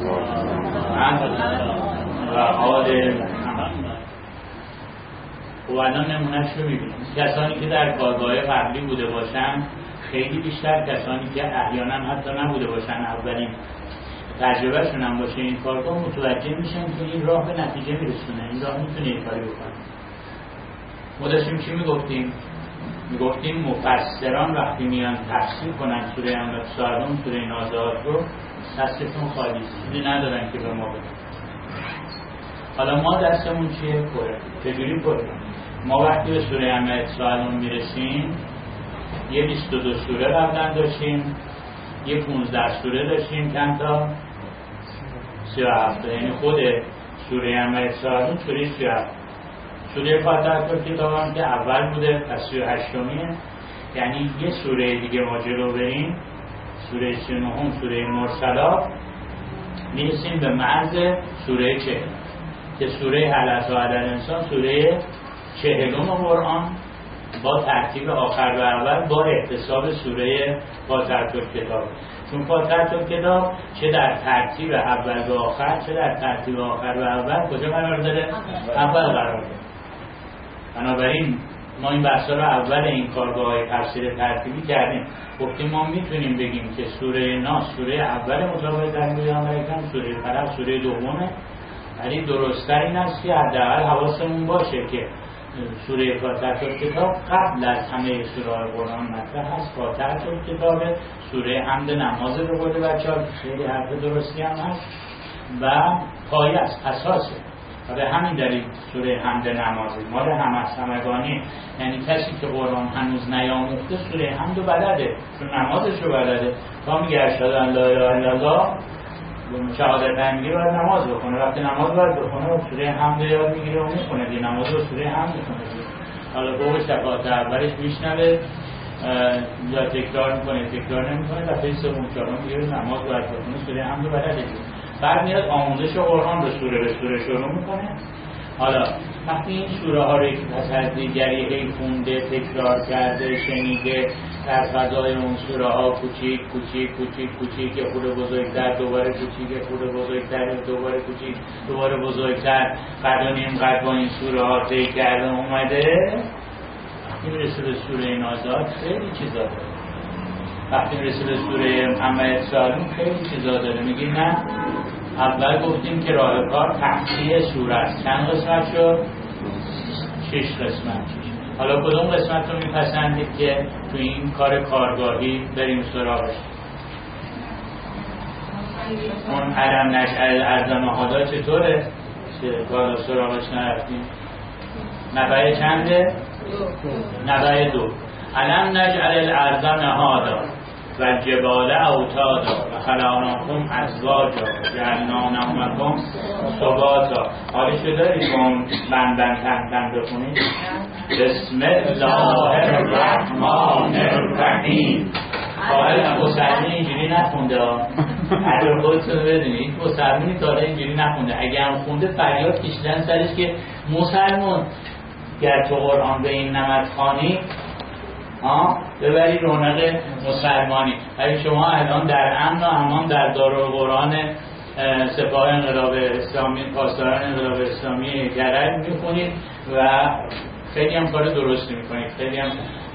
و آل محمد. و الان نمونهش رو میبینیم. کسانی که در کارگاه قبلی بوده باشن خیلی بیشتر، کسانی که احیانا حتی نبوده باشن اولین تجربه شون هم باشه این کارگاه، متوجه میشن که این راه به نتیجه میرسونه، این راه میتونه این کاری بکنه. ما داشتیم چی میگفتیم؟ میگفتیم مفسران وقتی میان تفسیر کنن سوره انفال، سوره نازعات رو، دستشون خالی، چیزی ندارن که به ما بدن. حالا ما دستمون چیه؟ پره. چجوری پره؟ ما وقتی به سوره انفال میرسیم یه بیست و دو سوره قبلا داشتیم، یه پونزده سوره داشتیم، چند تا؟ سی و هفت. یعنی خود سوره انفال سوره سی و هفت. سوره فاتحه کتاب که اول بوده، پس سی و هشتمیه، یعنی یه سوره دیگه ما جلو بریم، سوره سی و نه سوره مرسلات، میرسیم به مرز سوره چهل که سوره هل اتی علی الانسان سوره چهلم قرآن با ترتیب آخر و اول با احتساب سوره فاتحه کتاب، چون فاتحه کتاب چه در ترتیب اول و آخر چه در ترتیب آخر و اول کجا قرار داره؟ اول قرار داره. بنابراین ما این بحثا رو اول این کارگاه تفسیر ترتیبی کردیم، گفتیم ما میتونیم بگیم که سوره ناس سوره اول مطابق ترتیب پیامبر، سوره فلق سوره دومه، ولی درست‌تر این است که حداقل حواسمون باشه که سوره فاتحه کتاب قبل از همه سوره‌های قرآن مطرح هست. فاتحه کتاب سوره حمد نماز به قول بچه‌ها، خیلی حرف درستی هم هست و پایه است، اساسه. و به همین دلیل سوره حمد نمازه مال همه همگانی، یعنی کسی که قرآن هنوز نیاموخته سوره حمد رو بلده، چون نمازش رو بلده. تا میگه اشهد ان لا اله الا الله، شهادت میگه باید نماز بخونه، وقتی نماز باید بخونه و سوره حمد یاد میگیره و میخونه دیگه، نماز رو سوره حمد میخونه. حالا فوقش دفعات اولش میشنوه یا تکرار میکنه تکرار نمیکنه، دفعه سوم چهارم میگه نماز باید بخونه سوره حمد رو بلده. بعد میاد آموزش قرآن رو سوره به سوره شروع میکنه. حالا وقتی این سوره ها رو پس از دیگری هی خونده، تکرار کرده، شنیده، در فضای اون سوره ها کوچیک کوچیک کوچیک کوچیک که خود بزرگتر، دوباره کوچیک خود بزرگتر، دوباره کوچیک دوباره بزرگتر، قد و نیم قد با این سوره ها طی کرده اومده، وقتی میرسه به سوره نازعات خیلی چیزا داره. وقتی میرسه به سوره محمد سالم خیلی چیزا داره. میگی نه، اول گفتیم که راه کار تحصیل سوره است. چند قسمت شد؟ شش قسمت. حالا کدوم قسمت رو میپسندید که تو این کار کارگاهی بریم سراغش؟ اون علم نجعل الارض مهادا چطوره؟ که بالا سراغش نرفتیم. نبع چنده؟ نبع دو. علم نجعل الارض مهادا و الجبال اوتادا و خلقناکم ازواجا و جعلنا نومکم سباتا. حالش رو دارید اون بند بند تن تن بخونید؟ بسم الله الرحمن الرحیم. قائل مسلمی اینجوری نخونده ها، اگر خودتون بدونید مسلمی تاره اینجوری نخونده. اگه هم خونده فریاد کشیدن سرش که مسلمان گر تو قرآن به این نمت خوانی ببری رونق مسلمانی. اگه شما الان در امن و امان در دارالقرآن سپاه انقلاب اسلامی، پاسداران انقلاب اسلامی گرد میخونید و خیلی هم کار درست میکنید، خیلی هم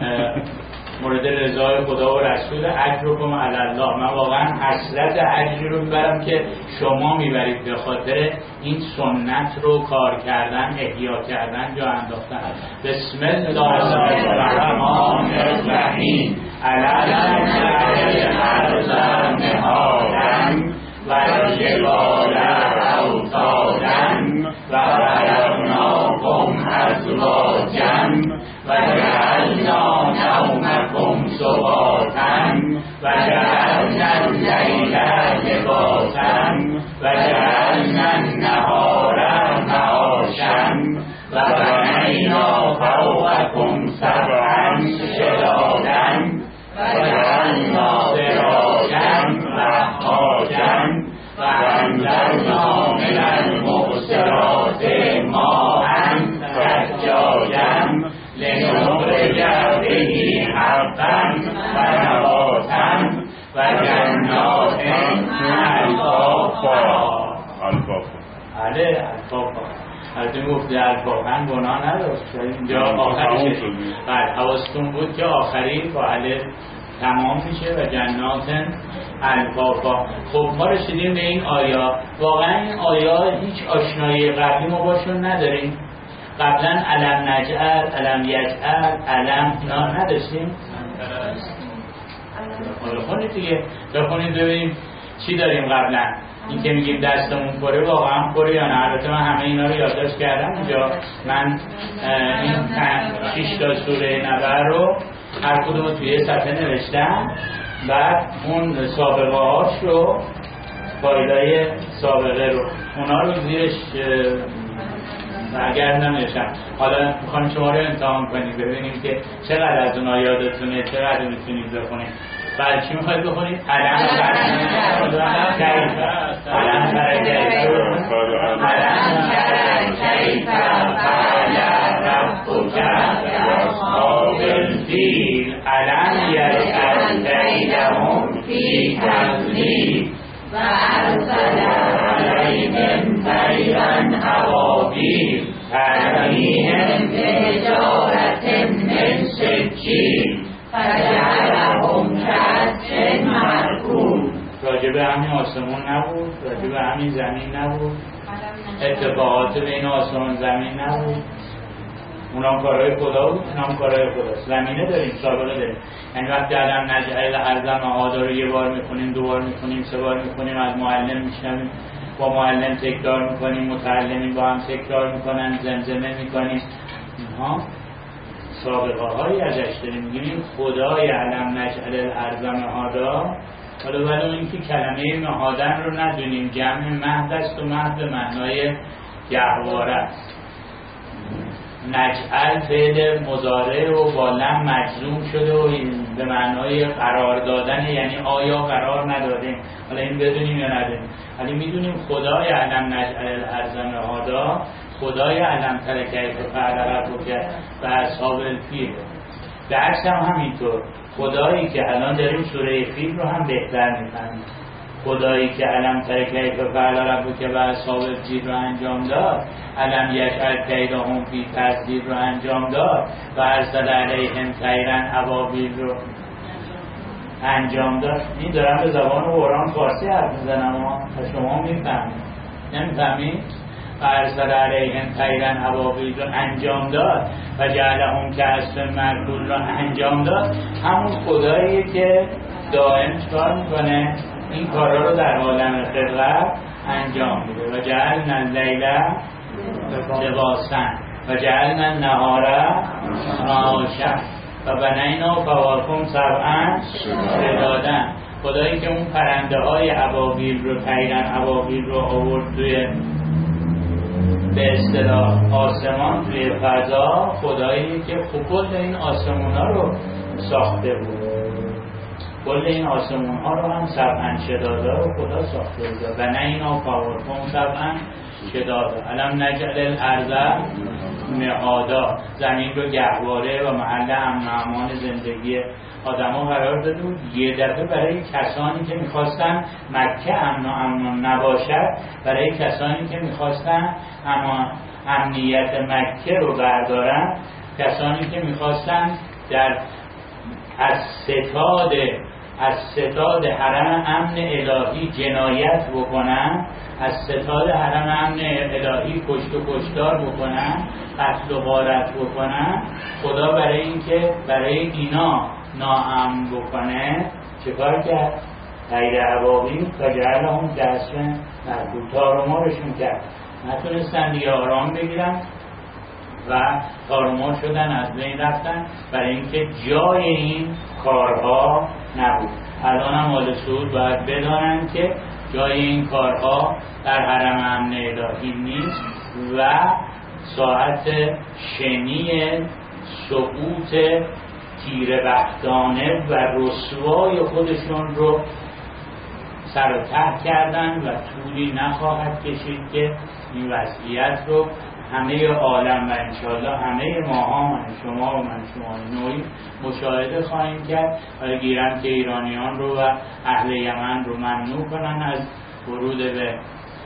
مورد رضای خدا و رسول. اجرکم علی الله. من واقعا حسرت اجری رو میبرم که شما میبرید به خاطر این سنت رو کار کردن، احیا کردن، جا انداختن. بسم الله الرحمن الرحیم. علم نجعل الارض مهادا و الجبال اوتادا و خلقناکم ازواجا و جعلنا نومکم سباتا و جعلنا اللیل لباسا و جعلنا النهار معاشا و بنینا فوقکم سبعا شدادا و جعلنا سراجا وهاجا و انزلنا من المعصرات ماء ثجاجا لنخرج به حبا و نباتا و جنات الفافا. بله الفافا. البته گفته الفافا گناه نداشت. اینجا آخری شد. بعد حواستون بود که آخری با الف تمام میشه و جنات الفافا. خب ما رسیدیم به این آیا. واقعا این آیا هیچ آشنایی قبلی ما باشون نداریم. قبلا علم نجعل، علم یجعل، علم اینا نداشتیم. بخونید دیگه، بخونید ببینیم چی داریم قبلا. این که میگیم دستمون پره واقعا پره یا نه. البته من همه اینا رو یادداشت کردم اینجا. من این شش تا سوره نبع رو هر کدوم رو توی صفحه نوشتم. بعد اون سابقه هاش رو، فایلای سابقه رو، اونا رو زیرش اگر نمیشم. حالا میخوایم شما رو امتحان کنیم ببینیم که چقدر از اونها یادتونه، چقدر میتونید بخونید. بعد چی میخواید بخونید؟ علم علم ترکیف علم ترکیف فعل ربک باصحاب الفیل علم یجعل کیدهم فی تضلیل و ارسل علیهم طیرا ابابیل ترمیهم بحجارة من سجیل فجعلهم کعصف مأکول. راجب همین آسمون نبود، راجب همین زمین نبود، اتفاقات بین آسمان زمین نبود. اونام کارهای خدا بود، اونام کارهای خدا. زمینه داریم، سابقه داریم. یعنی وقتی علم نجعل الارض مهادا رو یه بار میخونیم، دو بار میخونیم، سه بار میخونیم، از معلم میشنویم، با معلم تکرار میکنیم، متعلمین با هم تکرار میکنن، زمزمه میکنیم. اینها سابقه هایی ازش داریم. میگیم خدای علم نجعل الارض مهادا. حالا ولی این که کلمه مهادن رو ندونیم، جمع مهد است و مهد به معنای گهواره است. نجعل فعل مضارع و با لم مجزوم شده و به معنای قرار دادن، یعنی آیا قرار ندادیم. حالا این بدونیم یا ندونیم، ولی میدونیم خدای علم نجعل الارض مهادا، خدای علم تر کیف فعل ربک و اصحاب الفیل. درس هم همینطور، خدایی که الان داریم سوره فیل رو هم بهتر میفهمیم. خدایی که علم تر کیف فعل ربک و اصحاب الفیل رو انجام داد، علم یجعل کیدهم فی تضلیل رو انجام داد و ارسل علیهم طیرا ابابیل رو انجام داد. این دارم به زبان قرآن فارسی حرف میزنم و شما میفهمید نمیفهمید؟ فارسل علیهم طیرا ابابیل رو انجام داد و جعلهم کعصف مأکول رو انجام داد. همون خداییه که دائم چکار میکنه این کارا رو در عالم خلقت انجام میده. و جعلنا اللیل لباسا و جعلنا النهار معاشا و بنینا فوقکم سبعا شدادا. خدایی که اون پرنده های ابابیل رو طیرا ابابیل رو آورد توی به اصطلاح آسمان توی فضا، خدایی که کل این آسمون ها رو ساخته بود. کل این آسمون ها رو هم سبعا شدادا رو خدا ساخته بود. و نه اینا فوقکم سبعا شدادا. الم نجعل الارض مهادا، زمین رو گهواره و محل امن و امان زندگی آدم ها قرار داده بود. یه دفعه برای کسانی که میخواستن مکه امن و امان نباشد، برای کسانی که میخواستن اما امنیت مکه رو بردارن، کسانی که میخواستن در از ستاد از ستاد حرم امن الهی جنایت بکنن، از ستاد حرم امن الهی کشت و کشتار بکنن، قتل و غارت بکنن، خدا برای اینکه برای اینا ناامن بکنه چیکار کرد؟ طیر ابابیل تا جعلهم کعصف مأکول، تارومارشون کرد. نتونستن دیگه آرام بگیرن و تارومار شدن، از بین رفتن، برای اینکه جای این کارها نبود. الان هم آل سعود باید بدانن که جای این کارها در حرم امن الهی نیست و ساعت شنی سقوط تیره بختانه و رسوای خودشون رو سر و ته کردن و طولی نخواهد کشید که این وضعیت رو همه عالم و انشاءالله همه ماها، من شما و من شما نوعی مشاهده خواهیم کرد و گیرن که ایرانیان رو و اهل یمن رو ممنوع کنن از ورود به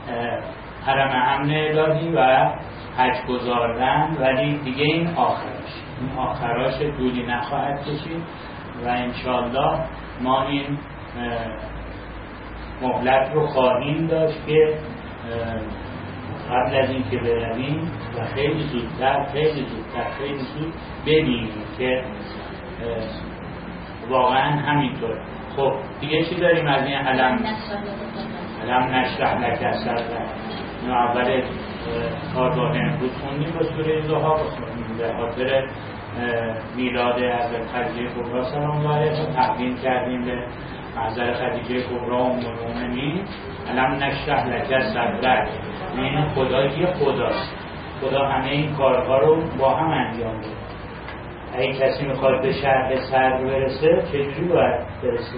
حرم امن الهی و حج گذاردن، ولی دیگه این آخرش این آخراش طولی نخواهد کشید و انشاءالله ما این مهلت رو خواهیم داشت که قبل از این که برویم و خیلی زودتر خیلی زودتر خیلی زود ببینیم که واقعا همینطور. خب دیگه چی داریم از این علم علم نشرح لک صدرک؟ اینو اول کارگاه امروز خوندیم با سوره ضحی به خاطر میلاد حضرت خدیجه کبری سلام الله علیها تقدیم کردیم به حضرت خدیجه کبری ام المؤمنین. علم نشرح لک صدرک، این خدایی خداست. خدا همه این کارها رو با هم انجام میده. اگه کسی میخواد به شرح صدر برسه چجوری باید برسه؟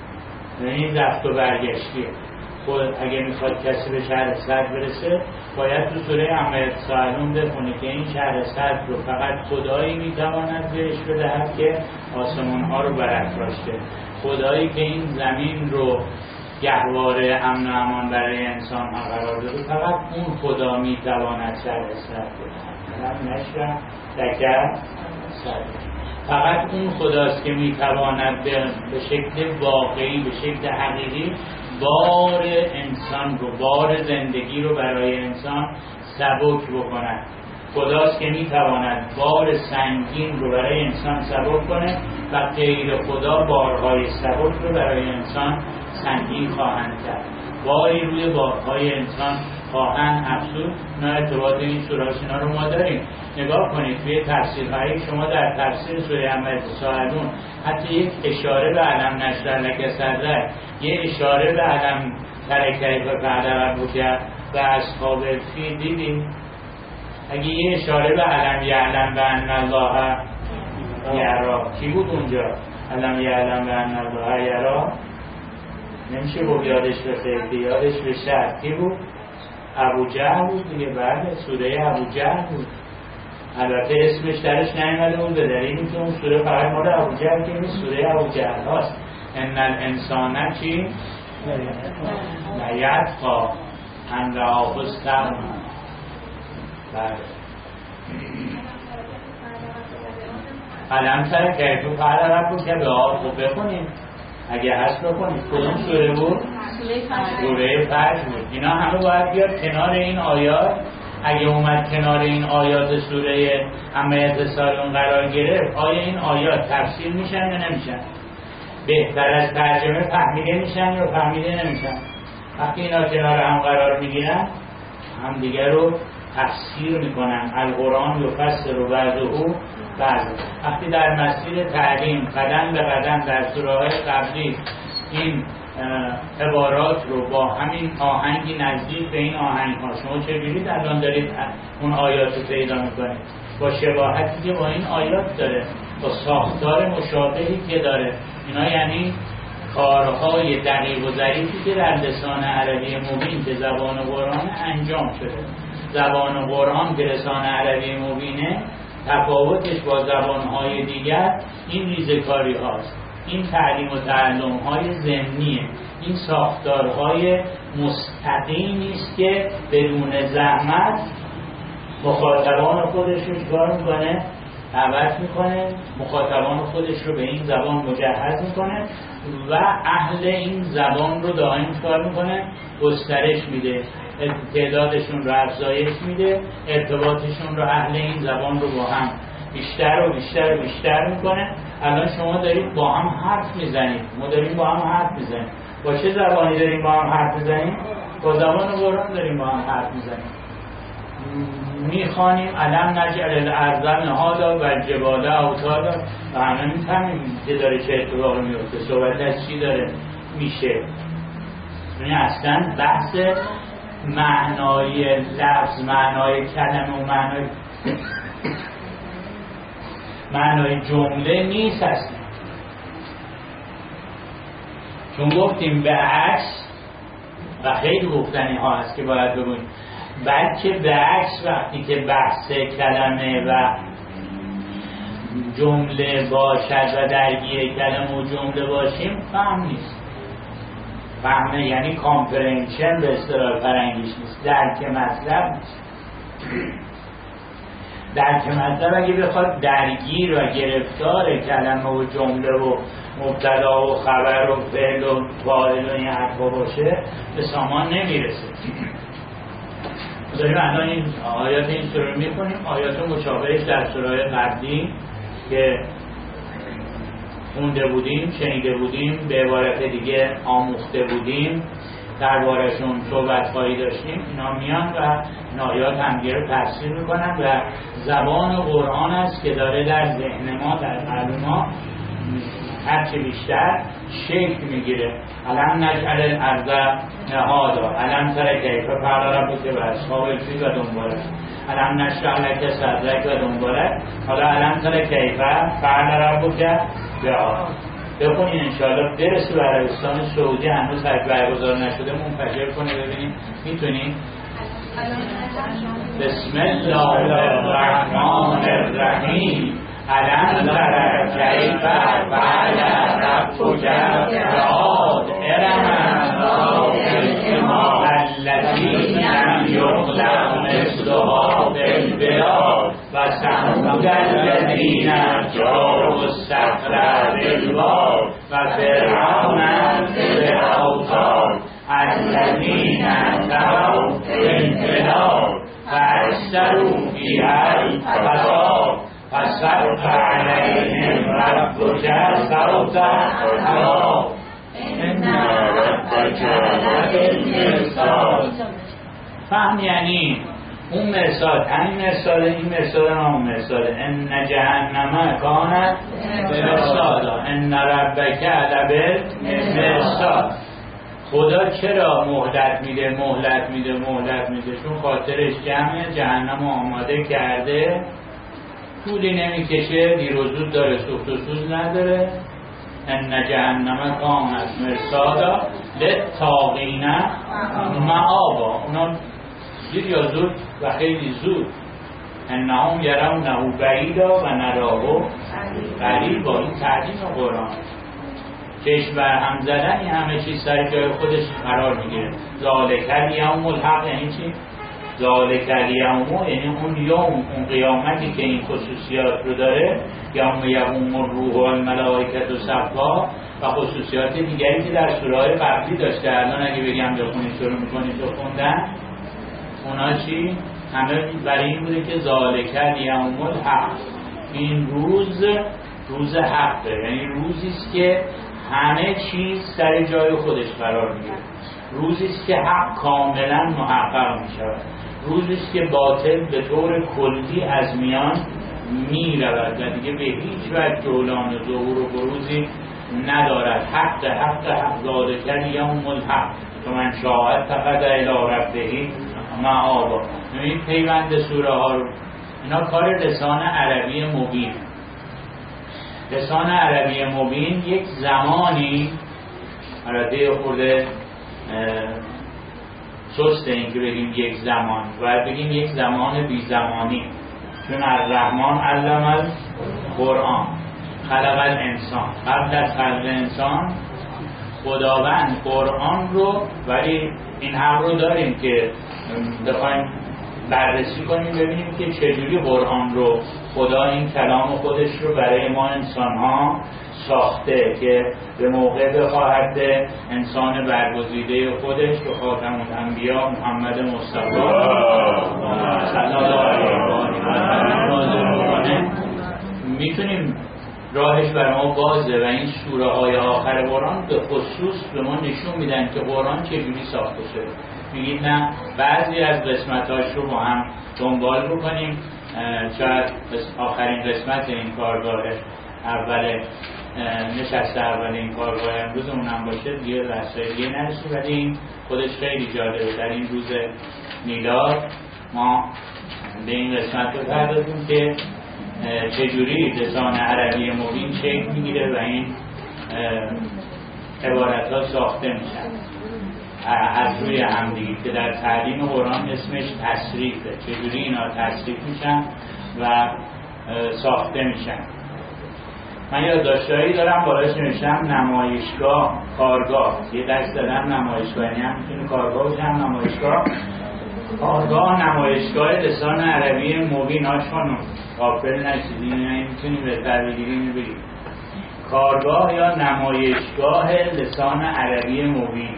این رفت و برگشتیه. خود اگه میخواد کسی به شرح صدر برسه باید تو سوره عما یتساءلون بخونه که این شرح صدر رو فقط خدایی میتواند بهش بدهد که آسمان ها رو برافراشته، خدایی که این زمین رو گهواره امن و امان برای انسان ها قرار داده، فقط اون خدا میتواند شرح صدر بدهد. نشرح لک صدرک، فقط اون خداست که میتواند به شکل واقعی، به شکل حقیقی بار انسان رو، بار زندگی رو برای انسان سبک بکند. خداست که میتواند بار سنگین رو برای انسان سبک کنه و غیر خدا بارهای سبک رو برای انسان سنگین خواهند کرد. باری روی بارهای انسان خواهند افزود. نه ارتباط این سوره اینا رو ما داریم. نگاه کنید توی تفسیرهای شما در تفسیر سوره عما یتساءلون حتی یک اشاره به علم نشرح لک صدرک، یه اشاره به علم تر کیف فعل ربک و اصحاب الفیل دیدیم. اگه یه اشاره به علم یعلم بأن الله یرا، کی بود اونجا؟ علم یعلم بأن الله یرا نمیشه بود یادش بخیر، یادش به شرط کی بود؟ ابو جهل بود دیگه. بعد سوره ابو جهل بود. البته اسمش درش نیامده بود به دلیل اینکه اون سوره فقط مال ابو جهل که نیست، سوره ابو جهل هاست. ان الانسان چی؟ لیطغی ان رآه استغنی. بله. علم تر کیف فعل ربک به آب. خب بخونیم اگه هست بکنید. کدوم سوره بود؟ سوره فجر بود. اینا همه باید بیاد کنار این آیات. اگه اومد کنار این آیات سوره امیت سالون قرار گرفت، آیا این آیات تفسیر میشن یا نمیشن؟ بهتر از ترجمه فهمیده میشن یا فهمیده نمیشن؟ وقتی اینا کنار هم قرار میگیرن، هم دیگر رو تفسیر میکنن. القرآن یفسر بعضه بعض. وقتی در مسیر تعلیم قدم به قدم در سوره‌های قبلی این عبارات رو با همین آهنگی نزدیک به این آهنگ ها، شما چجوری الان دارید اون آیات رو پیدا میکنید؟ با شباهتی که با این آیات داره، با ساختار مشابهی که داره. اینا یعنی کارهای دقیق و ظریفی که در لسان عربی مبین که زبان قرآن انجام شده. زبان قرآن که لسان عربی مبینه، تفاوتش با زبانهای دیگر این ریزکاری هاست، این تعلیم و تعلم های ضمنیه، این ساختارهای مستقیمی است که بدون زحمت مخاطبان خودش رو کار میکنه، دعوت میکنه، مخاطبان خودش رو به این زبان مجهز میکنه و اهل این زبان رو دائم کار میکنه، گسترش میده، تعدادشون رو افزایش میده، ارتباطشون رو اهل این زبان رو با هم بیشتر و بیشتر و بیشتر میکنه. الان شما دارید با هم حرف میزنید، ما داریم با هم حرف میزنیم. با چه زبانی داریم با هم حرف میزنیم؟ با زبان قرآن داریم با هم حرف میزنیم. میخوانیم علم نجعل الارض مهادا و الجبال اوتادا و همه میفهمیم که داره چه اتفاقی میفته، صحبت از چی داره میشه. یعنی اصلا بحث معنای لفظ، معنای کلمه و معنای معنای جمله نیست اصلا. چون گفتیم به عکس و خیلی گفتنی ها هست که باید بگویم، بلکه به عکس وقتی که بحث کلمه و جمله باشد و درگیر کلمه و جمله باشیم فهم نیست. فهمه یعنی کامپرنشن به اصطلاح فرنگیش نیست، درک مطلب نیست. درک مطلب اگه بخواد درگیر و گرفتار کلمه و جمله و مبتدا و خبر و فعل و فاعل و این حرفا باشه به سامان نمیرسه. داریم الان این آیات این سوره رو میخونیم، آیات مشابهش در سوره قبلی که خونده بودیم، شنیده بودیم، به عبارت دیگه آموخته بودیم، دربارشون صحبت‌هایی داشتیم. اینا میان و این آیات همدیگه رو تفسیر میکنن و زبان قرآن است که داره در ذهن ما، در قلب ما هرچه بیشتر شکل میگیره. علم نجعل الارض مهادا، علم تر کیف فعل ربک و اصحاب الفیل و دنباله، علم نشرح لک صدرک و دنباله. حالا علم تر کیف فعل ربک بها بخونین انشاءالله برسه به عربستان سعودی، هنوز حج برگزار نشده، منفجر کنه ببینیم میتونین. بسم الله الرحمن الرحیم. علم تر کیف فعل ربک بعاد ارم التي لم يخلق مثلها في البلاد و ثمود الذین جابوا الصخر بالواد و فرعون ذی الاوتاد الذین طغوا في البلاد فاکثروا فیها الفساد فصب علیهم ربک صوت عذاب ان ربک لبالمرصاد. فهم یعنی اون مرصاد، همین مرصاد، این مرصاد هم اون مرصاد. ان جهنم کانت مرصادا ان ربک لبالمرصاد. خدا چرا مهلت میده مهلت میده مهلت میده؟ چون خاطرش جمعه، جهنم آماده کرده، طولی نمیکشه، دیر و زود داره، سوخت و سوز نداره. ان جهنم کانت مرصادا للطاغین مآبا. اونا دیر یا زود و خیلی زود. انهم یرونه بعیدا و نراه قریبا. این تعلیم قرآن. چشم بر هم زدن این همه چیز سر جای خودش قرار میگیره. ذالک الیوم الحق یعنی چی؟ ذالک الیوم یعنی اون یوم، اون قیامتی که این خصوصیات رو داره، یوم یقوم الروح والملائکه صفا و خصوصیات دیگری که در سوره‌های قبلی داشته. الان اگه بگم بخونید شروع می‌کنید تو خوندن، اونا چی؟ همه برای این بوده که ذالک الیوم الحق، این روز روز حقه، یعنی روزی است که همه چیز سر جای خودش قرار میگیره، روزی است که حق کاملا محقق میشود، روزی است که باطل به طور کلی از میان میرود و دیگه به هیچ وجه جولان و ظهور و بروزی ندارد. حق حق حق ذالک الیوم الحق تو من شاء اتخذ الی ربه مآبا. این پیوند سوره ها رو، اینا کار لسان عربی مبین. لسان عربی مبین یک زمانی عربی خورده سسته این که بگیم یک زمان، باید بگیم یک زمان بی زمانی، چون الرحمن علم القرآن خلق الانسان، قبل از خلق انسان خداوند قرآن رو، ولی این حق رو داریم که بخوایم بررسی کنیم ببینیم که چجوری قرآن رو خدا این کلام خودش رو برای ما انسان ها ساخته که به موقع بخواهد انسان برگزیده خودش به خاتم الانبیا محمد مصطفی صلی الله علیه و آله میتونیم راهش برای ما بازه. و این سوره های آخر قرآن به خصوص به ما نشون میدن که قرآن چجوری ساخته شده. میگید نه بعضی از قسمتاش رو ما هم دنبال بکنیم، شاید آخرین قسمت این کارگاه اول نشست اول این کارگاه امروز اونم باشه دیگه رسای دیگه نرسیم، ولی این خودش خیلی جالبه. در این روز میلاد ما به این قسمت رو پردازیم که چجوری لسان عربی مبین شکل میگیره و این عبارت ها ساخته میشن از روی همدیگه که در تعلیم قرآن اسمش تصریفه. چجوری اینا تصریف میشن و ساخته میشن. من یادداشتایی دارم بالاش نوشتم نمایشگاه، کارگاه. یه دست دادم نمایشگاه، یعنی هم میتونه کارگاه باشه هم نمایشگاه. کارگاه نمایشگاه لسان عربی مبین. آشخانم غافل نشید، این میتونیم به تربیگیری میبینیم. کارگاه یا نمایشگاه لسان عربی مبین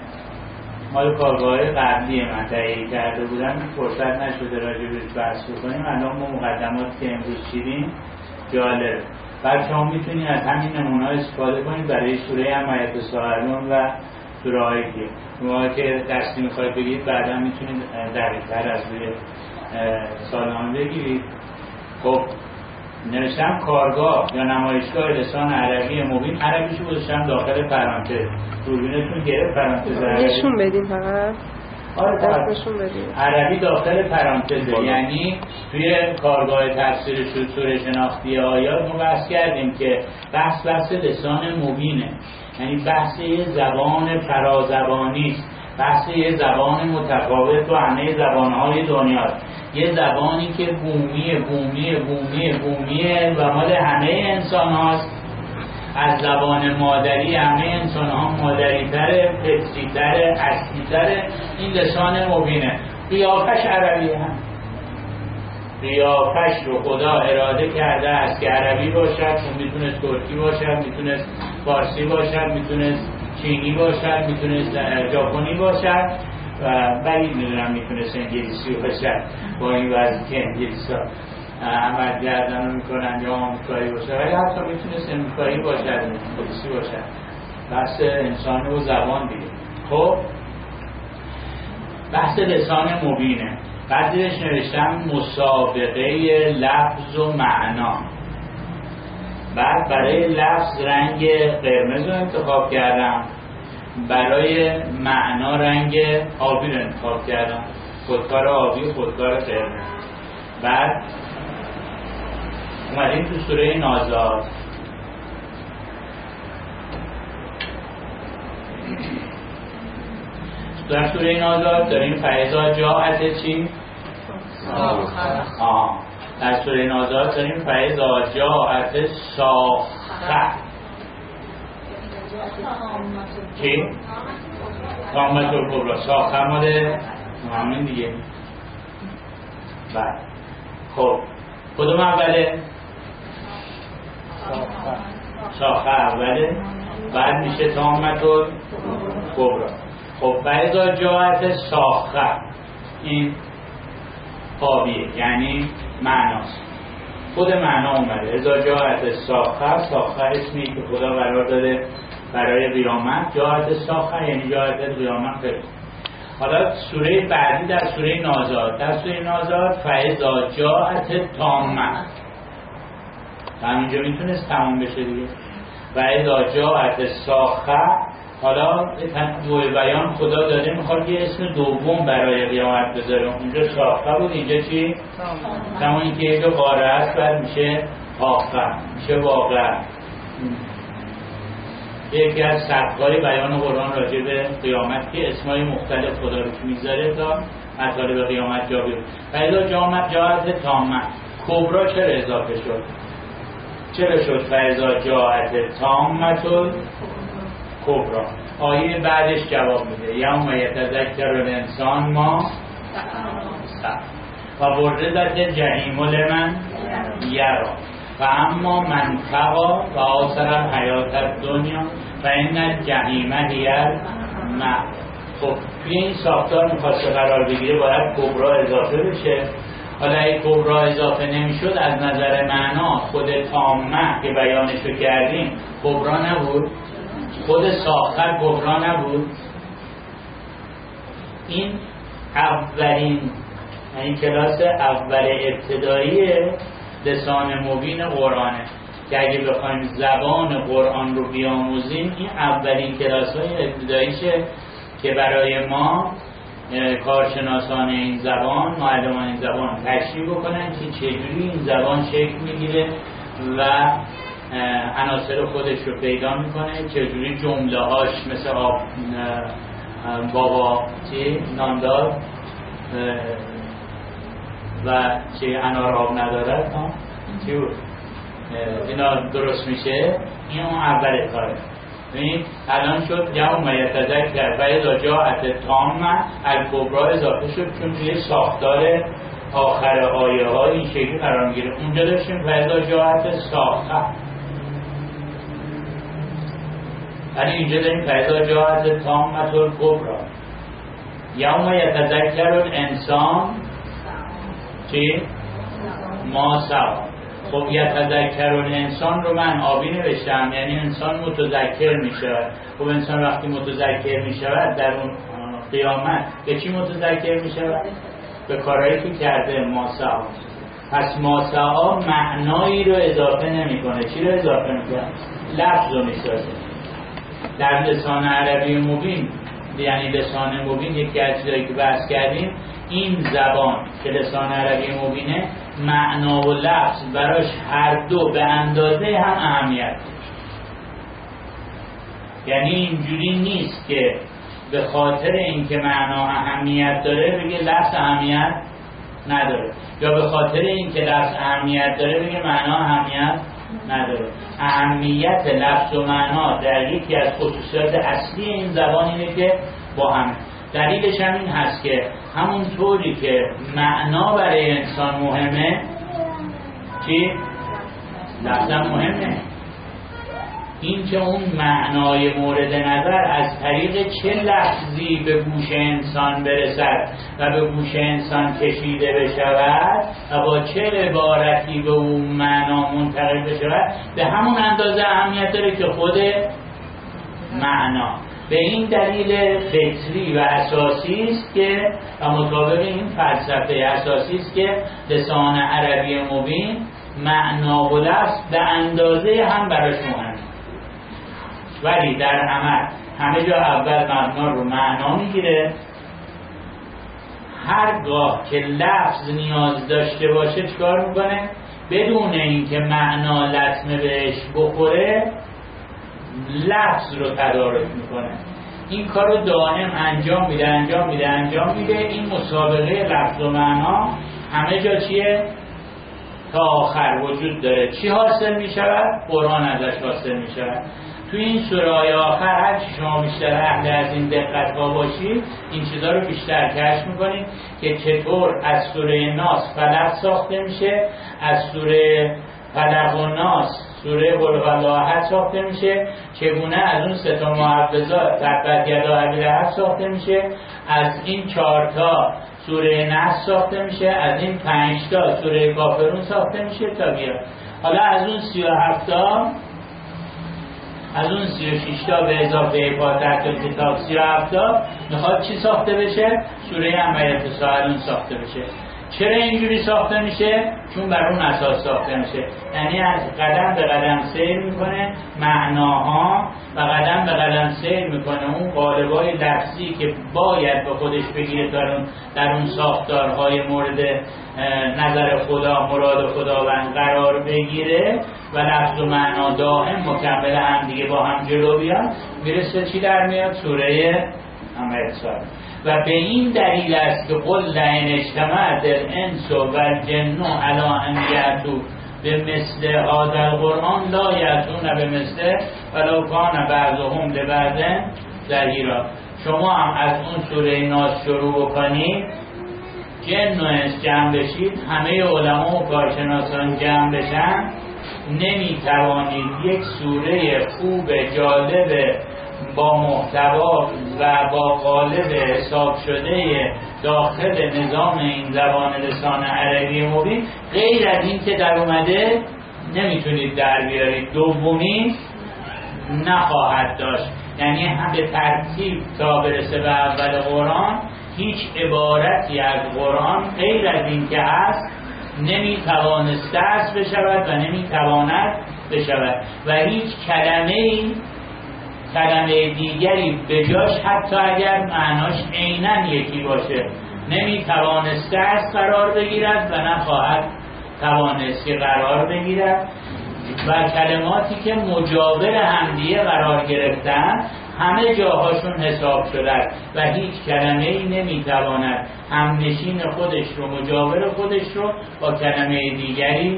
مال کارگاه قبلی من تهیه کرده بودم، فرصت نشده راجع بهش بحث بکنیم. الان ما مقدمات که امروز چیدیم جالب. بچه ها میتونید از همین نمونه استفاده کنید برای سوره حمایت ساهرون و سوره های دیگه. شما که دستی میخواید بگید بعدا میتونید دقیق‌تر از روی سالان بگیرید. خب نوشتم کارگاه یا نمایشگاه لسان عربی مبین. عربیشو گذاشتم داخل پرانتز. دوربینتون گرفت پرانتز عربی نشون بدین فقط. آره دستشون بدین. عربی داخل پرانتز، یعنی توی کارگاه تفسیر سوره شناختی آیات ما بحث کردیم که بحث بحث لسان مبینه، یعنی بحث یه زبان فرازبانی است، بحث یه زبان متفاوت با همه زبانهای دنیا، یه زبانی که بومیه بومیه بومیه بومیه و مال همه انسان هاست. از زبان مادری همه انسان ها مادری تره، پتری تره، اصلی تره. این لسان مبینه. قیافش عربیه، هم قیافش رو خدا اراده کرده است که عربی باشد. اون میتونست ترکی باشد، میتونست فارسی باشد، میتونست چینی باشد، میتونست ژاپنی باشد و بعید میدونم میتونست انگلیسی باشد با این وضعی که انگلیسی ها عمل گردن رو میکنن یا آمریکایی باشد، ولی حتی میتونست امریکایی باشد، انگلیسی باشد. بحث انسان و زبان دیگه. خب بحث لسان مبینه. بعدش نوشتم مسابقه لفظ و معنا. بعد برای لفظ رنگ قرمز رو انتخاب کردم، برای معنا رنگ آبی رو انتخاب کردم، خودکار آبی و خودکار قرمز. بعد اومدیم تو سوره نازات. در سوره نازات داریم فاذا جاءت چی؟ آه. در سوره نازات داریم فاذا جاءت صاخه. چی؟ طامة الکبری. صاخه مال همین دیگه. بله. خب کدوم اوله؟ شاخه اوله، بعد میشه تامتون کبرا. خب بعد جاعت ساخه، این قابیه یعنی معناست، خود معنا اومده. ازا جاعت ساخه، ساخه اسمی که خدا قرار داده برای قیامت. جاعت ساخه یعنی جاعت قیامت خیلی. حالا سوره بعدی در سوره نازعات، در سوره نازعات فاذا جاءت تامه، همینجا میتونست تمام بشه دیگه. فاذا جاءت ساخه، حالا تنوع بیان خدا داره میخواد یه اسم دوم برای قیامت بذاره. اونجا ساخه بود، اینجا چی؟ تمام این که یه قاره است بعد میشه آخه، میشه واقع. یکی از سبک‌های بیان قرآن راجع به قیامت که اسمای مختلف خدا رو میذاره تا مطالب قیامت جا بیاد. فاذا جاءت جاءت تامه، کبرا چرا اضافه شد؟ چرا شد فاذا جاءت تامه کبرا؟ آیه بعدش جواب میده یوم یتذکر الانسان ما سعی و برزت جحیم لمن یرا و اما من طغی و آثر الحیات الدنیا و این الجحیم هی المأوی. خب توی این ساختار میخواسته قرار بگیره باید کبرا اضافه بشه. حالا این کبرا اضافه نمیشد از نظر معنا خود تامه که بیانشو کردیم کبرا نبود، خود ساخر کبرا نبود. این اولین این کلاس اول ابتدایی لسان مبین قرآنه که اگه بخوایم زبان قرآن رو بیاموزیم این اولین کلاس های ابتداییشه که برای ما کارشناسان این زبان، معلمان این زبان تشریح بکنن که چجوری این زبان شکل میگیره و عناصر خودش رو پیدا میکنه، چجوری جمله هاش مثل آب بابا چی ناندار و چی انار آب ندارد چی بود اینا درست میشه. این اون اول کاره. ببینید الان شد یوم یتذکر و اذا جاءت تامه الکبرا اضافه شد چون توی ساختار آخر آیه ها این شکلی قرار میگیره. اونجا داشتیم و اذا جاءت ساخته، ولی اینجا داریم فاذا جاءت تامه الکبرا یوم یتذکر الانسان چی؟ ما سعی. خب یتذکر الانسان رو من آبی نوشتم یعنی انسان متذکر میشه. خب انسان وقتی متذکر میشه در اون قیامت به چی متذکر میشه؟ به کارهایی که کرده. ما سعی. پس ما سعی معنایی رو اضافه نمیکنه. چی رو اضافه میکنه؟ لفظ رو میسازه. در لسان عربی مبین یعنی لسان مبین یکی از چیزایی که بحث کردیم این زبان که لسان عربی مبینه معنا و لفظ براش هر دو به اندازه هم اهمیت داره. یعنی اینجوری نیست که به خاطر اینکه معنا اهمیت داره بگه لفظ اهمیت نداره، یا به خاطر اینکه لفظ اهمیت داره بگه معنا اهمیت نداره. اهمیت لفظ و معنا در یکی از خصوصیات اصلی این زبان اینه که با هم. دلیلش هم این هست که همون طوری که معنا برای انسان مهمه چی؟ لفظ مهمه. این که اون معنای مورد نظر از طریق چه لفظی به گوش انسان برسد و به گوش انسان کشیده بشود و با چه عبارتی به اون معنا منتقل بشود به همون اندازه اهمیت داره که خود معنا. به این دلیل فطری و اساسی است که و مطابق این فلسفه اساسی است که لسان عربی مبین معنا و لفظ به اندازه هم براش مهمه، ولی در عمل همه جا اول مبنا رو معنا میگیره. هرگاه که لفظ نیاز داشته باشه چیکار میکنه؟ بدون اینکه معنا لطمه بهش بخوره لفظ رو تدارک میکنه. این کار رو دائم انجام میده انجام میده انجام میده. این مسابقه لفظ و معنا همه جا چیه؟ تا آخر وجود داره. چی حاصل میشود؟ قرآن ازش حاصل میشود. تو توی این سوره‌های آخر هر چی شما بیشتر اهل از این دقت‌ها باشید این چیزا رو بیشتر کشف می‌کنید که چطور از سوره ناس فلق ساخته میشه، از سوره فلق و ناس سوره قل هوالله احد ساخته میشه، چگونه از اون سه تا معوذات تبت یدا ابی لهب ساخته میشه، از این چهار تا سوره نصر ساخته میشه، از این پنج تا سوره کافرون ساخته میشه تا بیاد. حالا از اون سی و هفت تا از اون سی و شش تا به اضافه فاتحه کتاب سی و هفت تا میخواد چی ساخته بشه؟ سوره عما یتساءلون ساخته بشه. چرا اینجوری ساخته میشه؟ چون بر اون اساس ساخته میشه. یعنی از قدم به قدم سیر میکنه معناها و قدم به قدم سیر میکنه اون قالب‌های لفظی که باید به خودش بگیره در اون ساختارهای مورد نظر خدا، مراد خداوند قرار بگیره و لفظ و معنا دائم مکمل هم دیگه با هم جلو بیان، میرسه چی در میاد؟ سوره عما یتساءلون. و به این دلیل است که قل لئن اجتمعت الانس والجن علی ان یأتوا بمثل هذا القرآن لا یأتون بمثله ولو کان بعضهم لبعض ظهیرا. شما هم از اون سوره ناس شروع بکنید، جن و انس جمع بشید، همه علما و کارشناسان جمع بشن، نمیتوانید یک سوره خوب جالب با محتوا و با قالب حساب شده داخل نظام این زبان لسان عربی مبین غیر از این که در اومده نمیتونید در بیارید. دومی نخواهد داشت، یعنی هم به ترتیب تا برسه به اول قرآن هیچ عبارتی از قرآن غیر از این که هست نمیتوانست دست بشود و نمیتواند بشود و هیچ کلمه‌ای کلمه دیگری به جاش حتی اگر معناش عیناً یکی باشه نمیتوانست دست قرار بگیرد و نخواهد توانست که قرار بگیرد و کلماتی که مجاور همدیگه قرار گرفتن همه جاهاشون حساب شده و هیچ کلمه‌ای نمیتواند همنشین خودش رو مجاور خودش رو با کلمه دیگری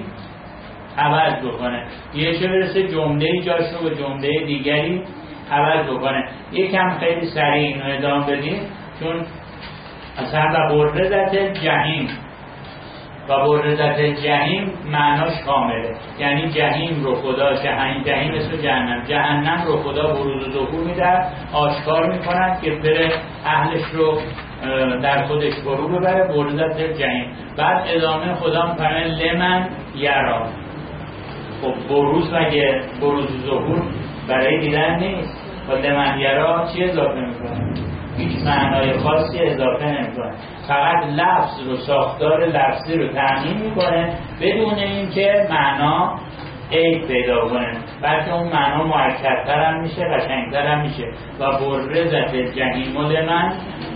عوض بکنه. یه چه برسه جمله جاش رو به جمله دیگری عوض بکنه. یکم خیلی سریع اینو ادامه بدیم چون اصلا و برزت جهیم و برزت جهیم معناش کامله، یعنی جهیم رو خدا جهنم جهیم اسم جهنم جهنم رو خدا بروز و ظهور میده، آشکار میکنن که بره اهلش رو در خودش فرو ببره، برزت جهیم. بعد ادامه خدا میفرمه لمن یرا. خب بروز مگه بروز و ظهور برای دیدن نیست؟ و لمن یرا چی اضافه میکنه؟ هیچ معنای خاصی اضافه نمیکنه، فقط لفظ رو ساختار لفظی رو تعیین میکنه بدون اینکه معنا عیب پیدا کنه، بلکه اون معنا مرکب‌تر هم میشه، قشنگتر هم میشه. و برزت جهیم لمن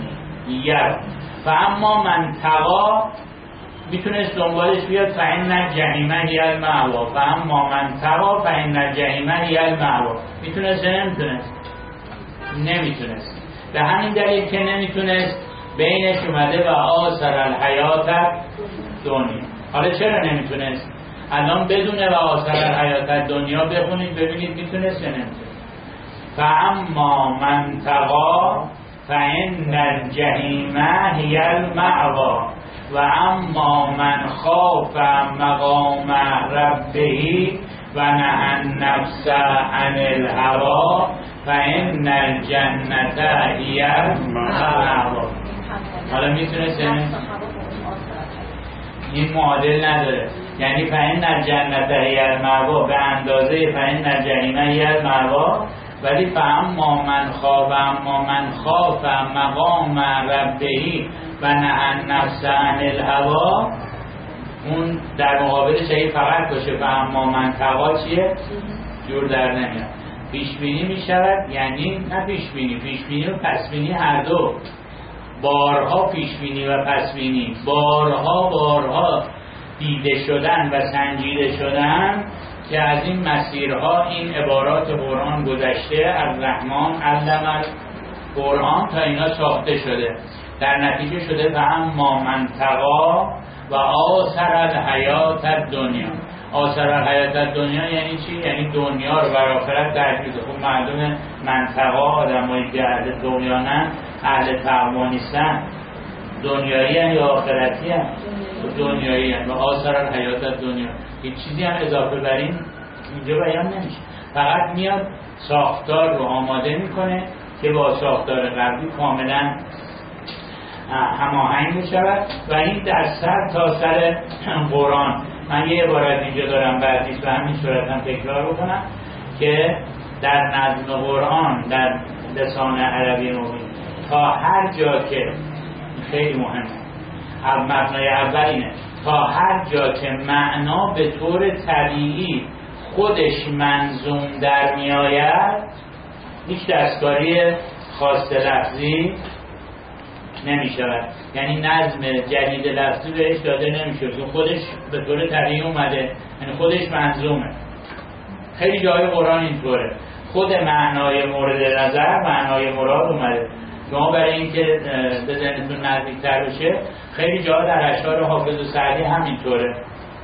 یرا. و اما من تقا میتونست دنبالش بیاد فإن الجحیم هی المأوی، و اما من تقا فإن الجحیم هی المأوی. میتونست نمیتونست؟ نمیتونست. به همین دلیل که نمیتونست بینش اومده و آثر الحیات دنیا. حالا چرا نمیتونست؟ الان بدون و آثر الحیات دنیا بخونید ببینید میتونست یا نمیتونست. فاما من تقا فإن الجحیم هی المأوی و اما من خاف مقام ربه و نهى النفس عن الهوى فإن الجنة هی المأوی. حالا میتونه این معادل نداره، یعنی فإن الجنة هی المأوی به اندازه فإن الجحیم هی المأوی، ولی فاما من خاف اما من خاف مقام ربه و نهى النفس عن الهوى اون در مقابلش اگه فقط باشه فاما من تقا چیه؟ جور در نمیاد. پیشبینی میشود، یعنی نه پیشبینی پیشبینی و پسبینی هر دو، بارها پیشبینی و پسبینی، بارها بارها دیده شدن و سنجیده شدن که از این مسیرها این عبارات قرآن گذشته از رحمان علم قرآن تا اینا ساخته شده، در نتیجه شده و اما من تقا و آثر الحیات الدنیا. آثار الحیات دنیا یعنی چی؟ یعنی دنیا رو بر آخرت ترجیح. خب مردم منطقه آدمایی که اهل دنیا نه، اهل تقوا نیستن، دنیایی هم یا آخرتی هم؟ دنیایی هم. و آثار الحیات دنیا هیچ چیزی هم اضافه بر این اینجا بیان نمیشه، فقط میاد ساختار رو آماده میکنه که با ساختار قبلی کاملا هماهنگ میشود و این در سر تا سر قرآن. من یه عبارت اینجا دارم بعدیش به همین صورت هم تکرار بکنم که در نظم قرآن در لسان عربی مبین تا هر جا که خیلی مهمه، مبنای اول اینه، تا هر جا که معنا به طور طبیعی خودش منظوم در می آید هیچ دستکاری خاص لفظی نمی شود. یعنی نظم جدید لفظی بهش داده نمی شود، چون خودش به طور طبیعی اومده، یعنی خودش منظومه. خیلی جای قرآن اینطوره، خود معنای مورد نظر، معنای مراد اومده. شما برای اینکه به ذهنتون نزدیک‌تر بشه خیلی جا در اشعار حافظ و سعدی همینطوره.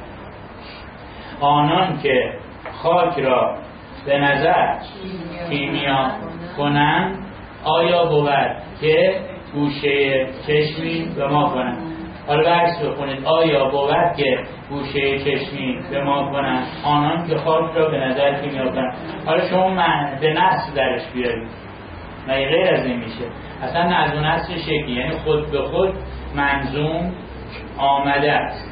آنان که خاک را به نظر کیمیا کنند آیا بود که گوشه چشمی به ما کنند. حالا برس بکنید، آیا بود که گوشه چشمی به ما کنند آنان که خاک را به نظر کیمیا کنند. حالا شما من به نصف درش بیارید، مگه غیر از این میشه؟ اصلا نظم نصف شکلی، یعنی خود به خود منظوم آمده است.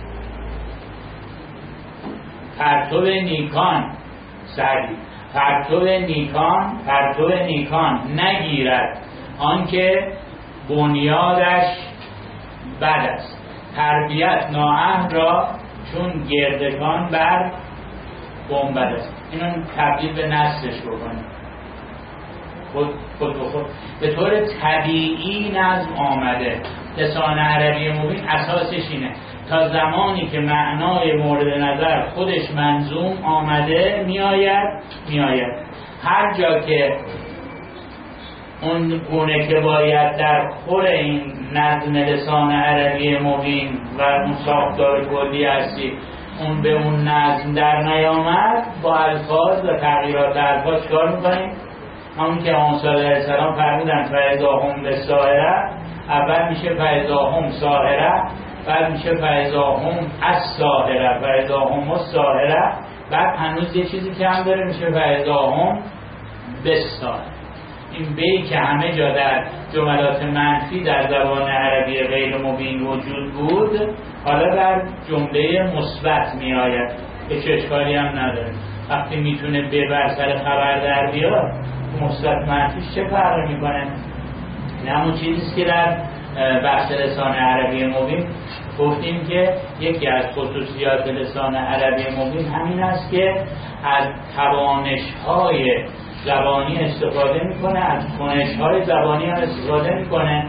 پرتو نیکان سعدی، پرتو نیکان، پرتو نیکان نگیرد آنکه بنیادش بد است. تربیت نااهل را چون گردگان بر گنبد است. اینو تبدیل به نصفش بکنید. خود خود به خود به طور طبیعی نظم آمده. لسان عربی مبین اساسش اینه، تا زمانی که معنای مورد نظر خودش منظوم آمده میآید میآید هر جا که اون گونه که باید در خور این نظم لسان عربی مبین و اون ساختار کلی هستی اون به اون نظم در نیامد، با الفاظ و تغییرات الفاظ چکار میکنیم؟ همون که آن صلی علیه السلام فرمودن فاذا هم بالساهره، اول میشه فاذا هم ساهره، بعد میشه فاذا هم الساهره، فاذا هم الساهره، بعد هنوز یه چیزی که هم داره میشه فاذا هم بالساهره. این بی که همه جا در جملات منفی در زبان عربی غیر مبین وجود بود، حالا در جمله مثبت می آید که چه اشکالی هم نداره. وقتی میتونه به بر سر خبر در بیاد، مثبت منفیش چه فرقی میکنه؟ این همون چیزیست که در بحث لسان عربی مبین گفتیم که یکی از خصوصیات لسان عربی مبین همین است که از توانش‌های زبانی استفاده میکنه، از کنش‌های زبانی هم استفاده میکنه.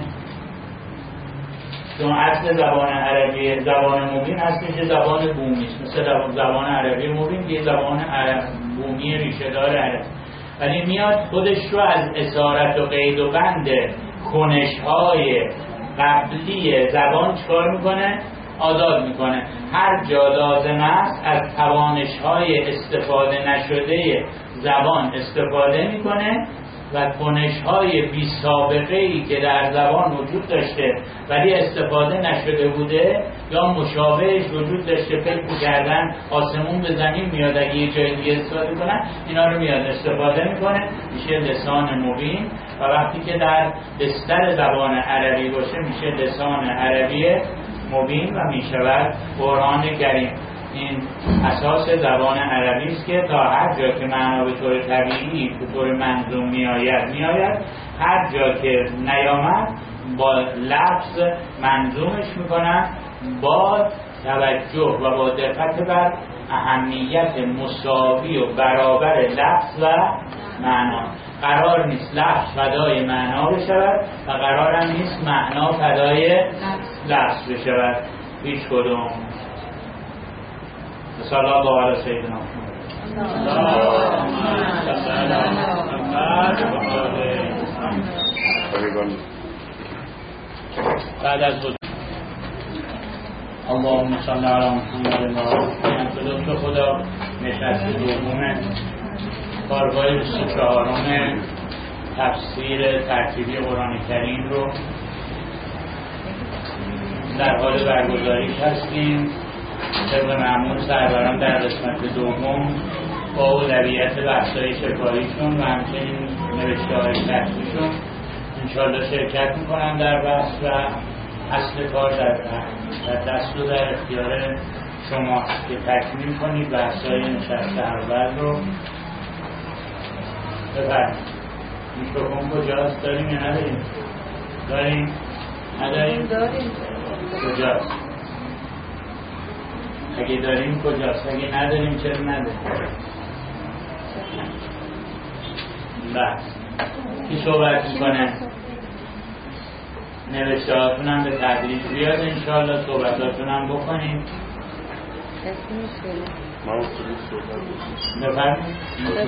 چون اصل زبان عربی، زبان مبین اصلش زبان بومی است، مثل زبان عربی مبین یه زبان عرب بومی ریشه دار عرب، ولی میاد خودش رو از اسارت و قید و بند کنش‌های قبلی زبان چکار میکنه؟ آزاد میکنه. هر جا لازم است از توانش‌های استفاده نشده زبان استفاده میکنه و کنش‌های بی سابقه ای که در زبان وجود داشته ولی استفاده نشده بوده یا مشابهش وجود داشته، فکر کردن آسمون به زمین میاد اگه یه جای دیگه استفاده کنن، اینا رو میاد استفاده میکنه، میشه لسان مبین. و وقتی که در بستر زبان عربی باشه میشه لسان عربی مبین و میشود قرآن کریم. این اساس زبان عربی است که تا هر جا که معنا به طور طبیعی به طور منظوم میآید میآید، هر جا که نیامد با لفظ منظومش میکنن با توجه و با دقت بر اهمیت مساوی و برابر لفظ و معنا. قرار نیست لفظ فدای معنا بشود و قرار هم نیست معنا فدای لفظ بشود هیچ کدوم. صلی الله علیه سیدنا محمد. بعد از اللهم صل علی محمد و آله و خدا. نشست دوم کارگاه بیست و چهارم تفسیر ترتیبی قرآن کریم رو در حال برگزاریش هستیم. طبق معمول سروران در قسمت دوم با اولویت بحث‌های شفاهیشون و همچنین نوشته‌های شخصیشون انشاءالله شرکت میکنن در بحث و اصل کار در, در دست و در اختیار شما که تکمیل کنید بحث‌های نشست اول رو. بفرمایید. میکروفون کجاست؟ داریم یا نداریم؟ داریم؟ نداریم؟ داریم. کجاست؟ اگه داریم کجاست؟ اگه نداریم چرا نداریم؟ بس کی صحبت میکنه؟ نوشته هاتون هم به تدریج بیاد انشاءالله صحبتاتون هم بکنیم. بفرمایید.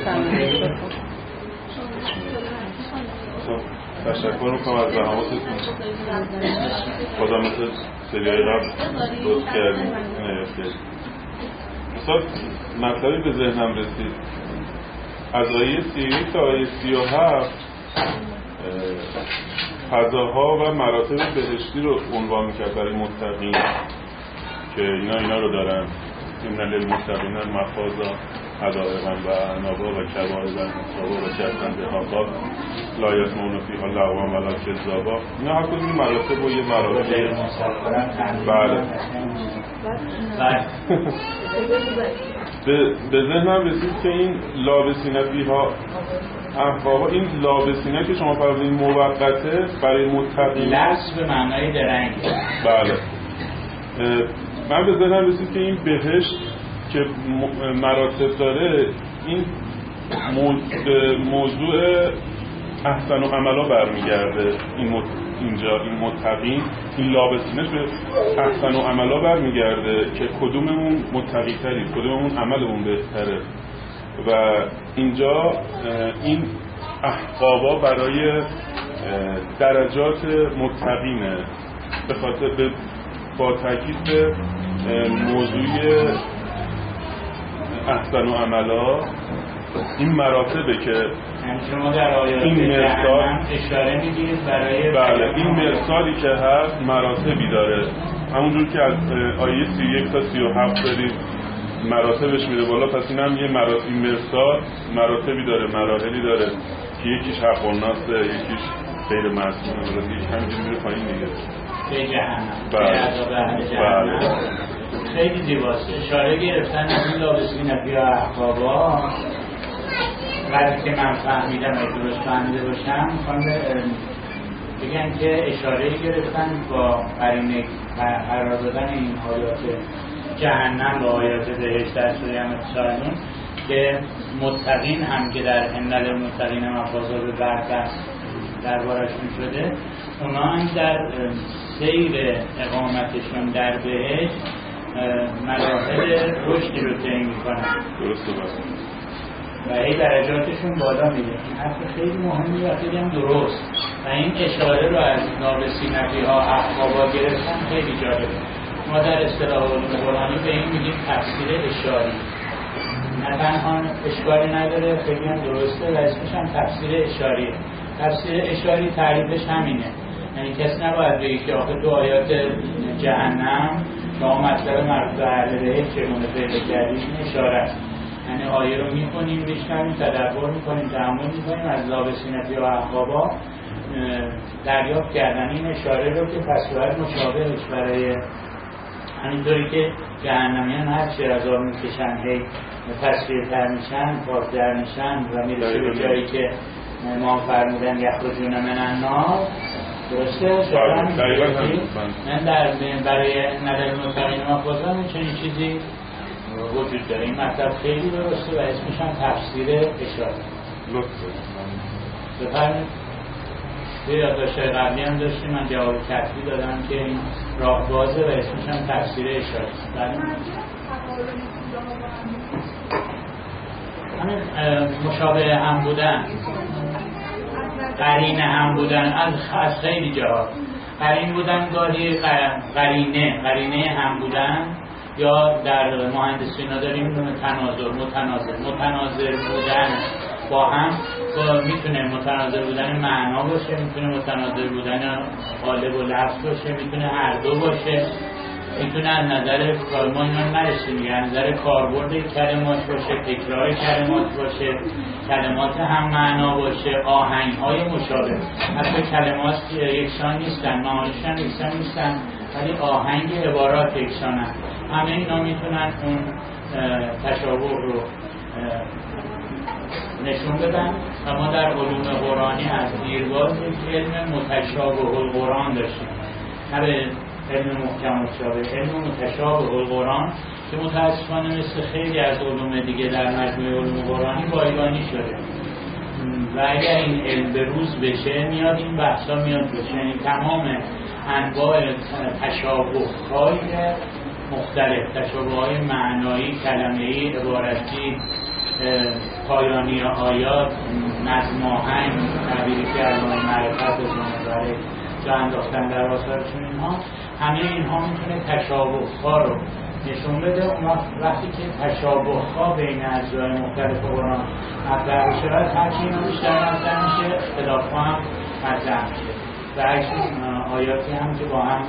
تشکر میکنم از زحماتتون. خدا مثل سریای قبل دوست کردیم. مثلا مطلبی به ذهنم رسید از آیه سی و یک تا آیه سی و هفت فضاها و مراتب بهشتی رو عنوان میکرد برای متقین که اینا اینا رو دارن. این للمتقین مفازا حدائق و عنابا و کواعب اترابا و کأسا دهاقا لا یسمعون فیها لغوا ولا کذابا. اینا هر کدوم مراتب و یه مراتب. بله. به ذهنم رسید که این لابسینه فیها احقابا، این لابسینه که شما فرمودین موقته برای متقین، لبس به معنای درنگ. بله. من به ذهنم رسید که این بهشت که مراتب داره این موضوع احسن و عملا برمیگرده. این اینجا این متقین این لابسینش به احسن و عملا برمیگرده که کدوممون متقی تری، کدوممون عملمون بهتره. و اینجا این احقابا برای درجات متقینه به خاطر به با تاکید به موضوع احسن و عملا این مراتبه که شما در آیات این مرسال اشاره می‌گیرید برای بله این مرسالی که هست مراتبی داره. همونجور که از آیه سی و یک تا سی و هفت دارید مراتبش میره بالا، پس این هم یه مراتب مرسال مراتبی داره، مراحلی داره که یکیش حق الناس، یکیش غیر معصوم، یکیش همینجوری میره پایین دیگه به جهنم. بله. بله. خیلی زیباست. اشاره گرفتن از این لابسین فیها احقابا. وقتی که من فهمیدم اگه درست فهمیده باشم میخوام بگم که اشاره گرفتن با قرینه قرار دادن این آیات جهنم و آیات بهشت در سوره امتحان که متقین هم که در ان للمتقین مفازا به بعد دربارشون شده، اونا هم در سیر اقامتشون در بهشت مراحل رشدی رو طی میکنن. درسته بس. و این درجاتشون بالا میره. این حرف خیلی مهمی و خیلی هم درست و این اشاره رو از لابسین فیها احقابا گرفتن خیلی جالبه. ما در اصطلاح علوم قرآنی به این میگیم تفسیر اشاری. نه تنها اشکالی نداره، خیلی هم درسته و اسمش هم تفسیر اشاریه. تفسیر اشاری تعریفش همینه، یعنی کسی نباید بگه که آخه تو آیات جهنم شما مطلب مربوط به اهل بهشت چگونه پیدا کردید، این اشاره است. یعنی آیه رو میخونیم، میشنویم، تدبر میکنیم، تأمل میکنیم، از لابسین فیها احقابا دریافت کردن این اشاره رو که پس باید مشابهش برای همینطوری که جهنمیان هر چی از آب میکشن هی تصویرتر میشن، پاکتر میشن و میرسه به جایی که ما فرمودن یخرجون من النار. درسته؟ شما هم من در برای ندر متقین مفازا چنین چیزی وجود داره. این مطلب خیلی درسته و اسمش هم تفسیر اشاره. بفرمایید. یه یادداشت‌های قبلی هم داشتیم، من جواب کتبی دادم که این راه بازه و اسمش هم تفسیر اشاره است. همین مشابه هم بودن. قرینه هم بودن از از خیلی جاها قرین بودن، گاهی قرینه قرینه هم بودن، یا در مهندسی اینا داریم تناظر متناظر متناظر بودن با هم، میتونه متناظر بودن معنا باشه، میتونه متناظر بودن قالب و لفظ باشه، میتونه هر دو باشه، میتونه از نظر ما اینا نرسیم دیگه، از نظر کاربرد کلمات باشه، تکرار کلمات باشه، کلمات هم معنا باشه، آهنگ‌های مشابه. حتی کلمات یکسان نیستن، معانیش هم یکسان نیستن، ولی آهنگ عبارات یکسانن. همه اینا میتونن اون تشابه رو نشون بدن. و ما در علوم قرآنی از دیرباز یک علم متشابه القرآن داشتیم، نه به علم محکم متشابه، علم متشابه القرآن که متاسفانه مثل خیلی از علوم دیگه در مجموعه علوم قرآنی بایگانی شده و اگر این علم به روز بشه میاد این بحثا میاد بشه، یعنی تمام انواع تشابه‌های مختلف، تشابه‌های معنایی، کلمه‌ای، عبارتی، پایانی آیات، نظم آهنگ، تعبیری که علامه معرفت برای جا انداختن در آثارشون، اینها همه اینها میتونه تشابه‌ها رو نشون بده. اون وقتی که تشابه‌ها بین اجزای مختلف قرآن مطرح بشه، هرچی اینا بیشتر مطرح میشه، اختلاف‌ها هم مطرح میشه و عکس آیاتی هم که با هم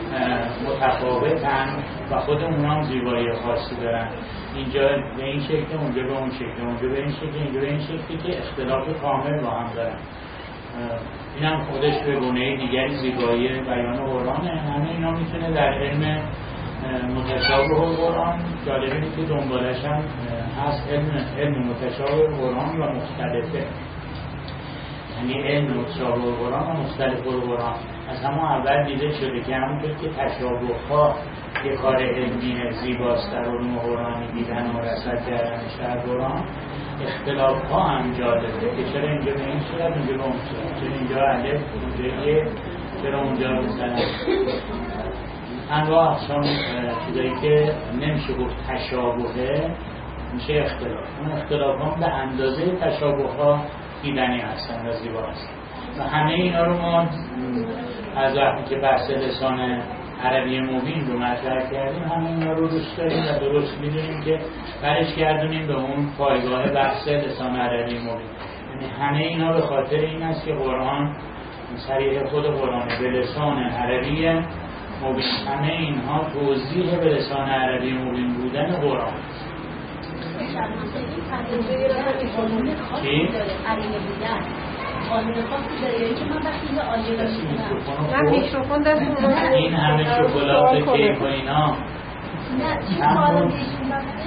متفاوتن و خود اونا هم زیبایی خاصی دارن، اینجا به این شکل، اونجا به اون شکل، اونجا به این شکل، اینجا به این شکلی که اختلاف کامل با هم دارن. این هم خودش به گونه دیگری زیبایی بیان قرآنه. همه اینا میتونه در علم متشابه قرآن، جالب اینه که دنبالش هم هست علم علم متشابه قرآن و مختلفه، یعنی علم متشابه قرآن و مختلف قرآن از همون اول دیده شده که همونطور که تشابه ها یک کار علمی زیباست در علوم قرآنی دیدن و رصد کردنش در قرآن، اختلاف ها هم جالبه که چرا اینجا به این صورت، اینجا به اون صورت، چرا اینجا الف، اونجا یه، چرا اونجا مثلا انواع اقسام چیزایی که نمیشه گفت تشابهه، میشه اختلاف. اون اختلاف ها به اندازه تشابه ها دیدنی هستن و زیبا هستن و همه اینا رو ما از وقتی که بحث لسان عربی مبین رو مطرح کردیم همه اینا رو دوست داریم و درست میدونیم که برش گردونیم به اون پایگاه بحث لسان عربی مبین. یعنی همه اینا به خاطر این است که قرآن صریح خود قرآن به لسان عربی مبین، همه اینها توضیح به لسان عربی مبین بودن قرآن. چی؟ من میکروفون دستم این همه شکلات کیک و اینا نه چی سوالا بیشون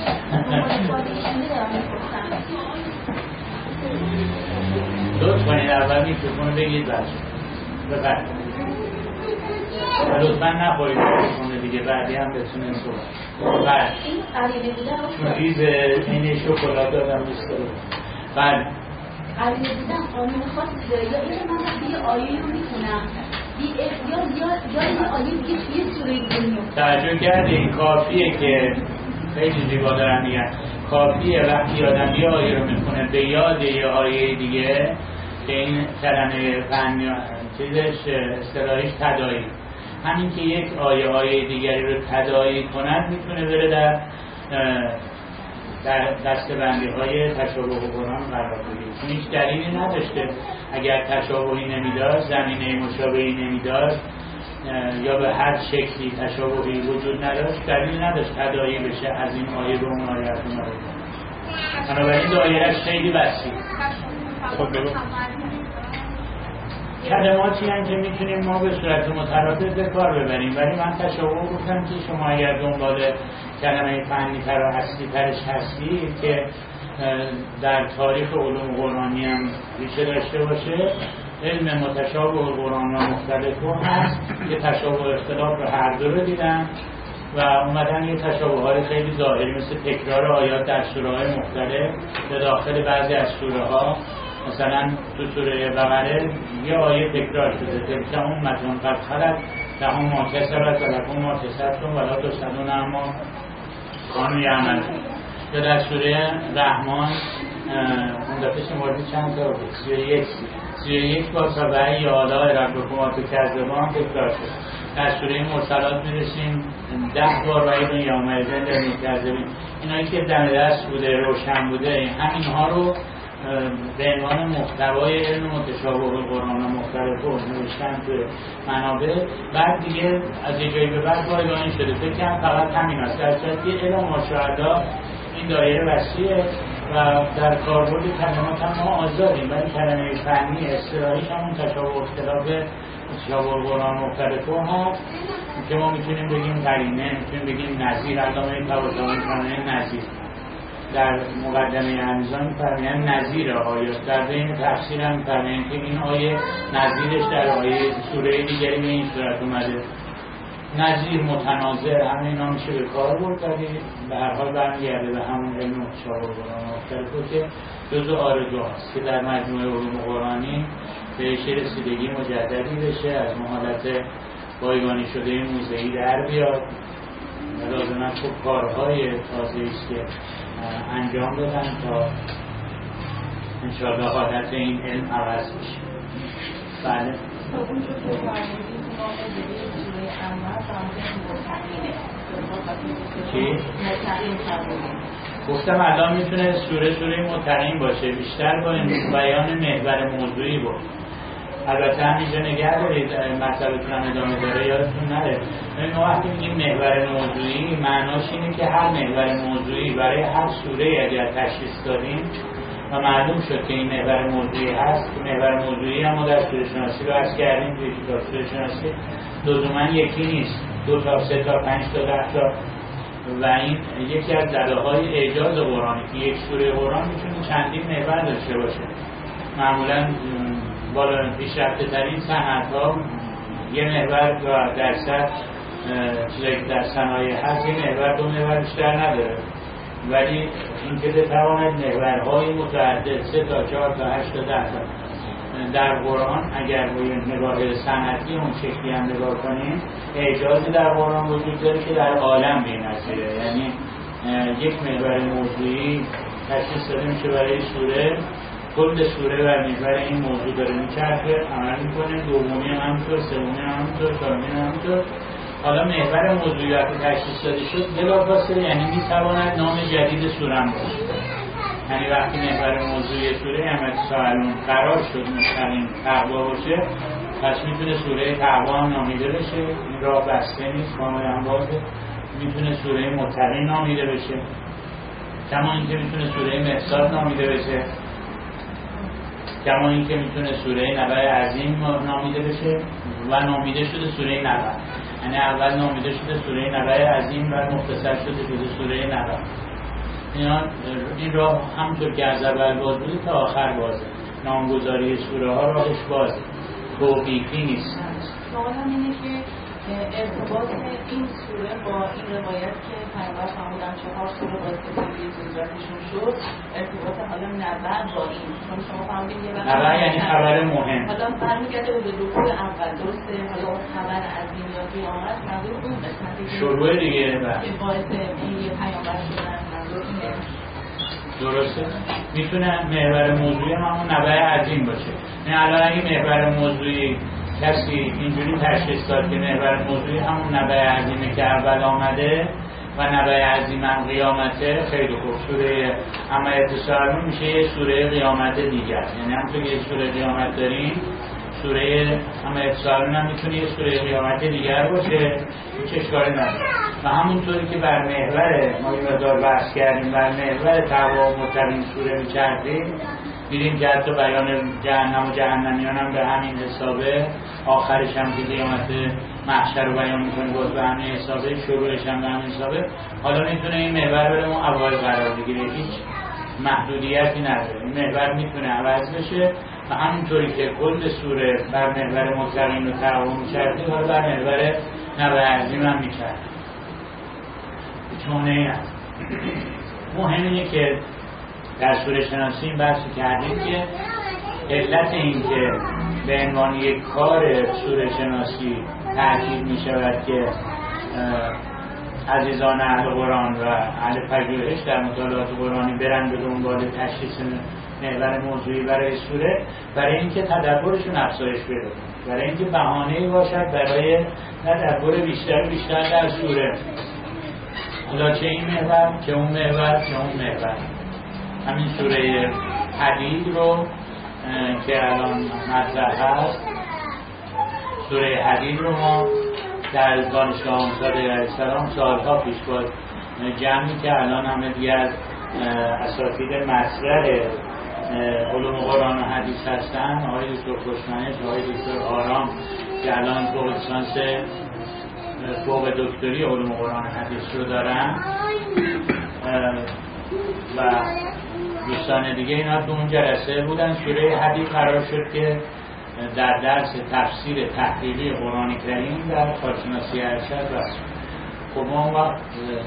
لطف کنید اول میکروفون بگید بچه بفرد لطفا نخورید میکروفون دیگه بعدی هم بتونیم صحبت بعد چون ریز این شکلات دادم دوست دارم. بعد علیه دیدن قانون خاصی داره یا اینکه من وقتی یه آیه رو میخونم یا یا یه آیه دیگه توی سوره دیگه میفته. توجه کردین کافیه که خیلی زیبا دارن میگن کافیه وقتی آدم یه آیه رو میخونه به یاد یه آیه دیگه که این کلمه فنی چیزش اصطلاحیش تداعی، همین که یک آیه آیه دیگری رو تداعی کند میتونه بره در در دسته‌بندی های تشابه قرآن قرار بگیره. چون هیچ دلیلی نداشته اگر تشابهی نمیداشت، زمینه مشابهی نمیداشت یا به هر شکلی تشابهی وجود نداشت، دلیلی نداشت تداعی بشه از این آیه به اون آیه از اون آیه. بنابراین دایره‌اش خیلی وسیع. خب بگو کلماتی هم که میتونیم ما به صورت مترادف به کار ببریم، ولی من تشابه گفتم که شما اگر دنبال کلمه فنی تر و اصلی ترش هستی که در تاریخ علوم قرآنی هم ریشه داشته باشه، علم متشابه قرآن و مختلف هم هست که تشابه اختلاف رو هر دو رو دیدن و اومدن یه تشابه های خیلی ظاهری مثل تکرار آیات در سوره های مختلف به داخل بعضی از سوره ها، مثلا تو سوره بقره یه آیه تکرار شده تلک اون متون قد خلق لهم ما کسبت و لکم ما کسبتم ولا تسألون عما کانوا یعملون. یا در سوره رحمان اون دفعه شمارده چند تا بود؟ سی و یک سی و یک با تابعه یالا ربکم و تکذبان تکرار شد. در سوره مرسلات میرسیم ده بار وعید یومئذ للمکذبین. اینایی که در دست بوده، روشن بوده، همینها رو به عنوان محتوای علم متشابه القرآن و مختلف رو نوشتن توی منابع. بعد دیگه از یه جایی به بعد پایگانی شده. فکر کنم فقط همین است. در صورتی علم مشاهده این دایره وسیعه و در کاربرد کلمات هم ما آزادیم، ولی کلمه فنی اصطلاحیش همون تشابه اختلاف تشابه القرآن مختلف هست که ما میتونیم بگیم قرینه، میتونیم بگیم نظیر. علامه طباطبایی می‌فرمایند نظیر. در مقدمه امیزان می‌فرمایند نظیر آیات. در بین تفسیر هم می‌فرمایند که این آیه نظیرش در آیه سوره دیگری به این صورت اومده. نظیر، متناظر، همه اینا میشه به کار برد، ولی به هر حال برمیگرده به همون علم تشابه القرآن مختلف که جزء آرزو هست که در مجموعه علوم قرآنی بهش رسیدگی مجددی بشه، از محالت بایگانی شده موضعی در بیاد. لازماً خب کارهای تازه‌ای است که انجام بدن تا انشاءالله حالت این علم عوض بشه. بله. چی؟ گفتم الان میتونه سوره سوره متقین باشه، بیشتر با بیان محور موضوعی بود. البته همینجا نگه دارید مطلبتون هم ادامه داره، یادتون نره. ما وقتی میگیم محور موضوعی معناش اینه که هر محور موضوعی برای هر سوره اگر تشخیص دادیم و معلوم شد که این محور موضوعی هست، که محور موضوعی هم ما در سوره شناسی رو عرض کردیم توی کتاب سوره شناسی لزوما یکی نیست، دو تا، سه تا، پنج تا، ده تا، و این یکی از دلایل اعجاز قرآنی که یک سوره قرآن میتونه چندین محور داشته باشه. معمولا بالا پیشرفته ترین صنعت‌ها یه محور و درصد چیزایی که در صنایع هست یه محور، دو محور بیشتر نداره، ولی این که بتواند محورهای متعدد سه تا چهار تا هشت تا ده تا در قرآن اگر روی نگاه صنعتی اون شکلی هم نگاه کنیم، اعجازی در قرآن وجود داره که در عالم بی‌نظیره. یعنی یک محور موضوعی تشخیص داده میشه برای سوره، کل سوره بر محور این موضوع داره میچرخه، عمل میکنه، دومی هم همینطور، سومی هم همینطور، چهارمی هم همینطور. حالا محور موضوعی وقتی تشخیص داده شد بلافاصله یعنی میتواند نام جدید سوره هم باشه. یعنی وقتی محور موضوعی سوره امتساءلون قرار شد مستقیم تقوا باشه، پس میتونه سوره تقوا هم نامیده بشه. این راه بسته نیست، کاملا بازه. میتونه سوره متقین نامیده بشه، کما اینکه میتونه سوره مهساد نامیده بشه، کما اینکه میتونه سوره نبأ عظیم نامیده بشه و نامیده شده سوره نبأ. یعنی اول نامیده شده سوره نبأ عظیم و مختصر شده شده سوره نبأ. این راه همونطور که از اول باز بوده تا آخر بازه. نامگذاری سوره ها راهش بازه، توقیفی نیست. سوالم اینه که ارتباط این سوره با این روایت که پیامبر فرمودن چهار سوره واسطه هجرتشون شد، ارتباط حالا نبأ با این، چون شما فرمودین یه وقت نبأ یعنی خبر مهم، حالا برمیگرده به رکوع اول، درسته؟ حالا خبر عظیم یا قیامت منظور اون قسمتی شروع دیگه که باعث این پیامبر شدن، منظور اینه. درسته؟ میتونه محور موضوعی همون نبأ عظیم باشه. نه الان اگه محور موضوعی کسی اینجوری تشخیص داد که محور موضوعی همون نبأ عظیمه که اول آمده و نبأ عظیم هم قیامته، خیلی خوب. سوره اما اتصالون میشه یه سوره قیامت دیگر. یعنی همونطور که یه سوره قیامت داریم، سوره اما اتصالون هم میتونه یه سوره قیامت دیگر باشه، هیچ اشکالی نداره. و همونطوری که بر محور ما این مقدار بحث کردیم، بر محور تقوا و متقین سوره میچردیم، میریم که حتی بیان جهنم و جهنمیان هم به همین حسابه، آخرش هم که قیامت محشر رو بیان میکنه باز به همین حسابه، شروعش هم به همین حسابه. حالا میتونه این محور بره اون اول قرار بگیره، هیچ محدودیتی نداره. این محور میتونه عوض بشه و همونطوری که کل سوره بر محور متقین و تقوا میچرده، حالا بر محور نبأ عظیم هم میچرده. چونه این هست مهم اینه که در سوره شناسی این بحثی کردیم که علت این که به عنوان یک کار سوره شناسی تأکید می شود که عزیزان اهل قرآن و اهل پژوهش در مطالعات قرآنی برن به دنبال تشخیص محور موضوعی برای سوره، برای اینکه تدبرشون افزایش پیدا کنه، برای اینکه بهانه‌ای باشد برای تدبر بیشتر بیشتر در سوره. حالا چه این محور، چه اون محور، چه اون محور. همین سوره حدید رو که الان مطرح هست، سوره حدید رو ما در دانشگاه آموزاده علیه السلام سالها پیش باز جمعی که الان همه دیگه از اساتید مطرح علوم قرآن و حدیث هستن، آقای دکتر خوشمنش، آقای دکتر آرام که الان فوق لیسانس فوق دکتری علوم قرآن و حدیث رو دارن و دوستان دیگه، اینا تو اون جلسه بودن. سوره حدید قرار شد که در درس تفسیر تحلیلی قرآن کریم در کارشناسی ارشد و خب ما وقت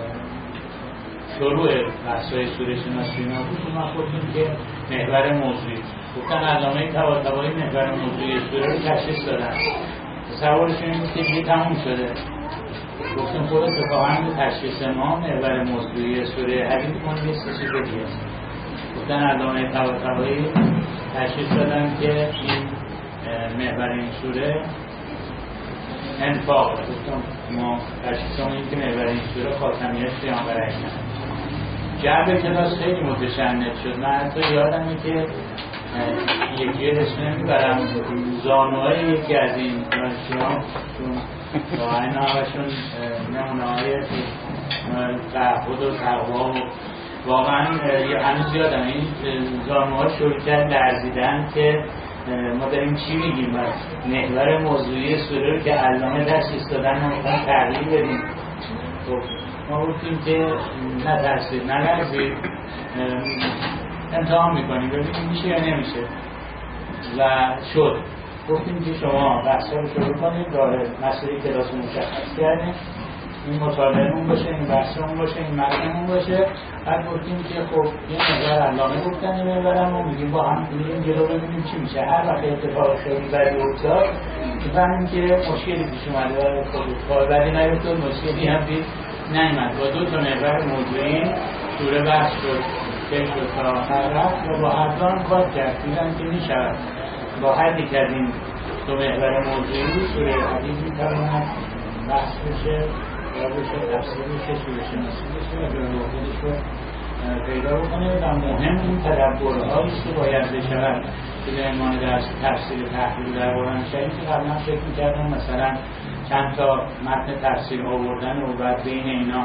شروع بحث‌های سوره شناسی اینا بود، ما گفتیم که محور موضوعی، گفتن علامه طباطبایی محور موضوعی سوره رو تشخیص دادن. تصورشون این بود که دیگه تموم شده. گفتیم خود اتفاقاً تشخیص ما محور موضوعی سوره حدید اون نیست، چیز دیگه است. گفتن علامه طباطبایی تشخیص دادن که این محور این سوره انفاق. گفتم ما تشخیصمون این که محور این سوره خاتمیت پیامبر اکرم. جعب کلاس خیلی متشنج شد. من حتی یادمه که یکی اسم نمیبرم، زانوهای یکی از این دانشجویان واقعا همشون نمونه های تعهد و تقوا و واقعا هنوز یادم این زانوها شروع کرد لرزیدن که ما داریم چی میگیم و محور موضوعی سوره رو که علامه تشخیص دادن ما میخوایم تغییر بدیم. خب ما گفتیم که نترسید نلرزید، امتحان میکنیم ببینیم میشه یا نمیشه و شد. گفتیم که شما بحثا رو شروع کنید، راه مسئله کلاس مشخص کردیم، این مطالعه‌مون باشه، این بحثمون باشه، این متنمون باشه. بعد گفتیم که خب یه نظر علامه گفتن این میبرم و میگیم با هم میریم جلو ببینیم چی میشه. هر وقت اتفاق خیلی بدی افتاد میفهمیم که مشکلی پیش اومده، خب کار بدی نیفتاد، مشکلی هم پیش نیامد. با دو تا محور موضوعی سوره بحث شد، که شد تا آخر رفت و با هر دو هم کار کرد. دیدن که میشود با هر یک از این دو محور موضوعی سوره حدید میتواند بحث بشه، یا بشه تفسیر بشه، سوره شناسی بشه و جلو خودش رو پیدا بکنه. و مهم این تدبرهاییست که باید بشود که به عنوان درس تفسیر تحلیل در قرآن کریم که قبلا فکر می‌کردم مثلا چند تا متن تفسیر آوردن و بعد بین اینا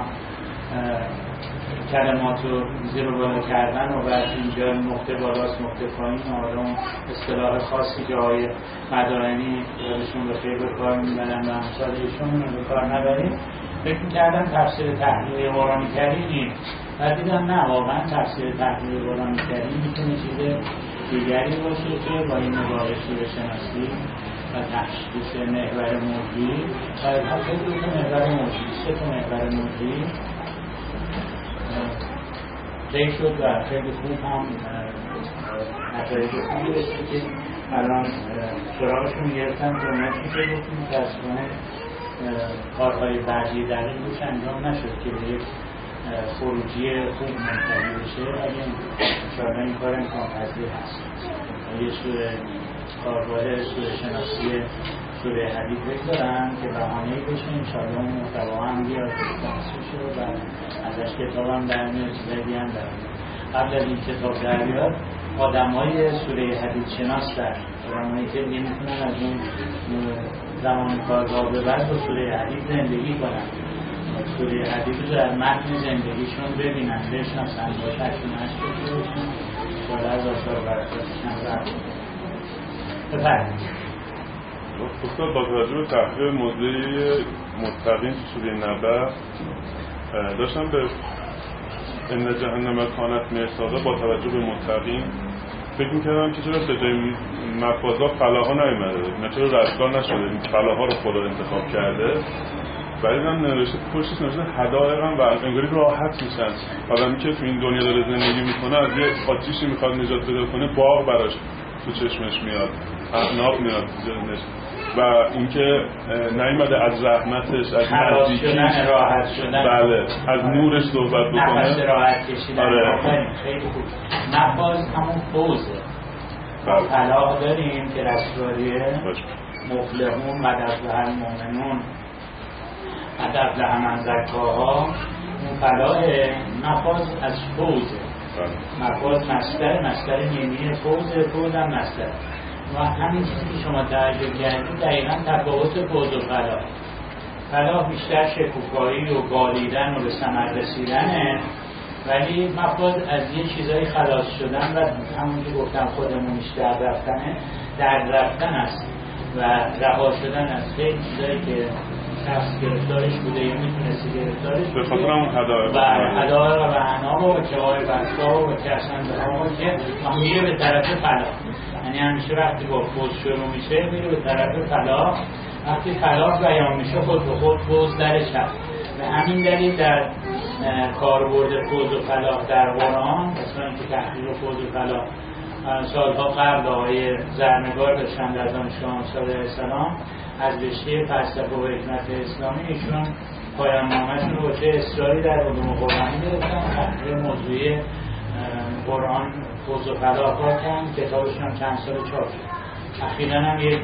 کلمات رو زیر و بالا کردن و بعد اینجا نقطه بالاست نقطه پایین آرام اصطلاح خاصی که آقای مدارنی یادشون به خیر به کار میبرن و امثال ایشون رو به کار نبریم. فکر می‌کردم تفسیر تحلیل قرآن کریم، بعد دیدم نه، واقعا تفسیر تحلیل قرآن کریم میتونه چیز دیگری باشه که با این نگاه سوره شناسی و تشخیص محور موضوعی و حتی دو تا محور موضوعی، سه تا محور موضوعی طی شد و خیلی خوب هم نتایج خوبی رسید که الان سراغشون گرفتن که اونا چی که گفتیم متاسفانه کارهای بعدی در این روش انجام نشد که به یک خروجی خوب منتهی بشه، ولی انشاءالله این کار امکان پذیر هست. یه سوره کارگاه سوره شناسی سوره حدید بگذارن که بهانه‌ای بشه، انشاءالله اون محتوا هم بیاد بحث بشه و ازش کتاب هم در میاد، چیزایی هم در میاد. قبل از این کتاب در بیاد آدمای سوره حدید شناس در آدمایی که دیگه میتونن از اون زمان کارگاه به بعد با سوره حدید زندگی کنن، سوره حدید رو در متن زندگیشون ببینن، بشناسن، با تشونش بشن بالا از آثار برکاتش هم رفت. بفرمایید. استاد با توجه به تحقیق موضوعی متقین تو سوره نبأ داشتم به ان جهنم کانت مرصادا با توجه به متقین فکر می‌کردم که چرا به جای مفازا فلاحا نیامده، نه چرا رستگار نشده، این فلاحا رو خدا انتخاب کرده. ولی من نوشته پشتش نوشته حدائق هم و انگاری راحت میشن. آدمی که تو این دنیا داره زندگی میکنه از یه آتیشی میخواد نجات پیدا کنه، باغ براش تو چشمش میاد، اعناب میاد تو ذهنش. و اینکه نیامده از رحمتش، از نزدیکیش، راحت شدن، بله، از نورش صحبت بکنه، نفس راحت کشیدن. آره. خیلی خوب. نفاذ همون فوزه. فلاح داریم که رسواریه مفلحون قد افلح المؤمنون قد افلح من زکاها، اون فلاح. نفاذ از فوزه. نفاذ مصدر، مصدر میمی فوزه، فوز هم مصدر. و همین چیزی که شما تعجب کردید دقیقا تفاوت فوز و فلاح. فلاح بیشتر شکوفایی و بالیدن و به ثمر رسیدنه، ولی مفاز از یه چیزایی خلاص شدن و همون که گفتم خودمونش در رفتنه، در رفتن است و رها شدن از خیلی چیزایی که شخص گرفتارش بوده یا میتونستی گرفتارش به خاطر همون هدایق و هدایق و بهنام و که های بستا و که اصلا ها که میره به طرف فلاح. یعنی همیشه وقتی با فوز شروع میشه میره به طرف فلاح. وقتی فلاح بیان میشه خود به خود فوز درش هست. به همین دلیل در کاربرد فوز و فلاح در قرآن، مثلا که تحقیق فوز و فلاح سالها قبل آقای زرنگار داشتن در دانشگاه آموزگار علیه السلام از رشته فلسفه و حکمت اسلامی، ایشون پایان نامه‌شون رو چه اصراری در علوم قرآنی گرفتن، تحقیق موضوعی قرآن فوز و فلاح کردن، کتابشون هم چند سال چاپ شد. اخیراً هم یک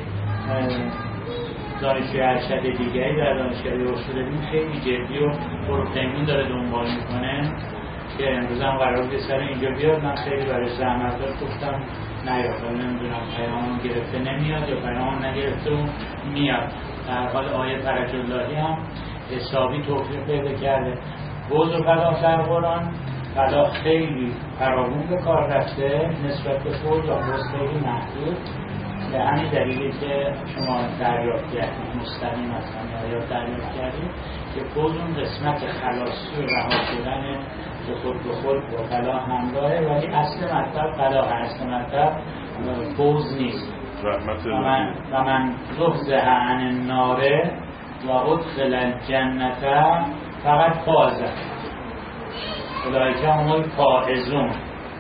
دانشجوی ارشد دیگری در دانشگاه رشدالدین خیلی جدی و پروپیمون داره دنبال میکنه که امروز هم قرار بود سر اینجا بیاد. من خیلی برای زحمت دار گفتم نه یا خیلی نمیدونم پیامون گرفته نمیاد یا پیامون نگرفته و میاد. در حال آیه فرج اللهی هم حسابی توفیق پیدا کرده. فوز و فلاح در قرآن، فلاح خیلی فراوون به کار رفته نسبت به فوز و فوز خیلی محدود. به همین دلیلی که شما دریافت کردید مستقیم اصلا یا دریافت کردید که فوز اون قسمت خلاصی و رها شدن به خود به خود با فلاح همراهه، ولی اصل مطلب فلاح، اصل مطلب فوز نیست. و من و من زحزح عن النار و ادخل الجنة فقط فاز. اولئک هم الفائزون.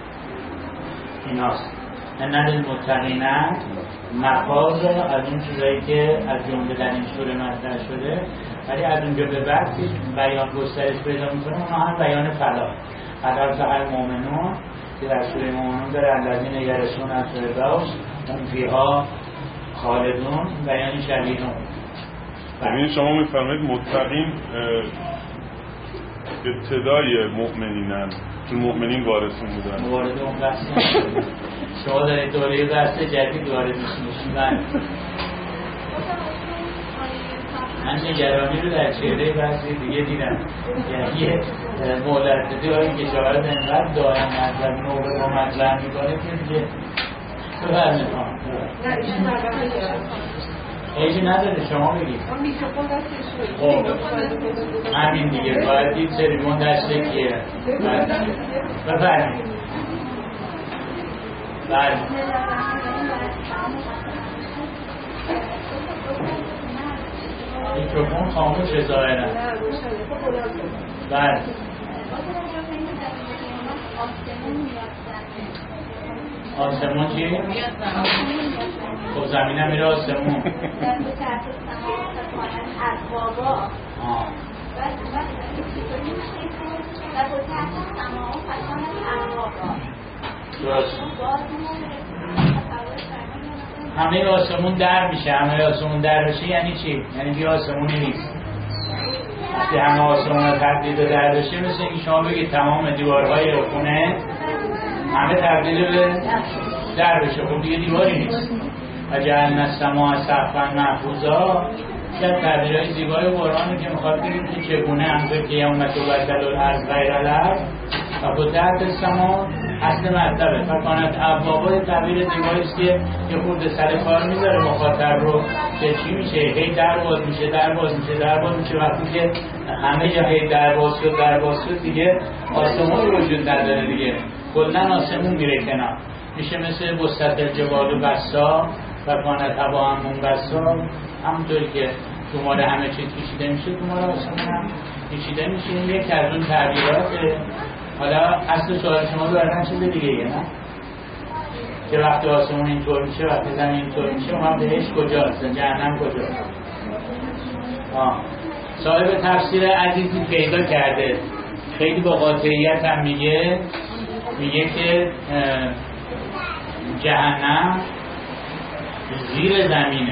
ایناست ان للمتقین مفاز از اون چیزایی که از جمله در این سوره مطرح شده، ولی از اونجا به بعد که بیان گسترش پیدا میکنه اونها هم بیان فلاح. قد افلح المؤمنون که در سوره مؤمنون داره الذین یرثون الفردوس هم فیها خالدون، بیان شدیدون. ببینید شما میفرمایید متقین ابتدای مؤمنینن، چون مؤمنین وارثون بودن. وارد اون بحث شما در دوره بحث جدید وارد میشین. من من نگرانی رو در چهره بحثی دیگه دیدم. یعنی یه مولدی های کشاورز انقدر دائم مطلب نوبه با مطلب میکنه که دیگه تو بر میکنم. ایجی نداره شما بگید. خب همین دیگه باید دید سریمون دسته کیه بفرمید. بله میکروفون خاموشه ظاهرا. بله آسمون چی؟ خب زمین هم میره آسمون. درست. همه آسمون در میشه. همه آسمون در میشه یعنی چی؟ یعنی که آسمونی نیست. وقتی همه آسمون تبدیل و در بشه مثل اینکه شما بگید تمام دیوارهای خونه همه تبدیل به در بشه. خب دیگه دیواری نیست. و جعلنا السماء سقفا محفوظا، در تعبیرهای زیبای قرآنی که میخواد بگید که چگونه انظر که یوم تبدل الارض غیر الارض و فتحت السماء اصل مطلبه. فکانت ابوابا تعبیر زیبایی است که یه خورده سر کار میذاره مخاطب رو که چی میشه، هی در باز میشه در باز میشه در باز میشه. وقتی که همه جا هی در باز شد در باز شد دیگه آسمون وجود نداره دیگه، کلا آسمون میره کنار. میشه مثل بسط الجبال و بسا و کانت هوا همون بسا، همونطوری که تومار همه چیز کشیده میشه تومار آسمون هم کشیده میشه. این یک از اون تعبیراته. حالا اصل سوال شما برنامه چیز دیگه یه نه؟ که وقتی آسمون اینطور میشه، وقتی زمین اینطور میشه، اونها بهشت کجاست؟ جهنم کجاست؟ آه. صاحب تفسیر عزیزی پیدا کرده، خیلی با قاطعیت هم میگه میگه که جهنم زیر زمینه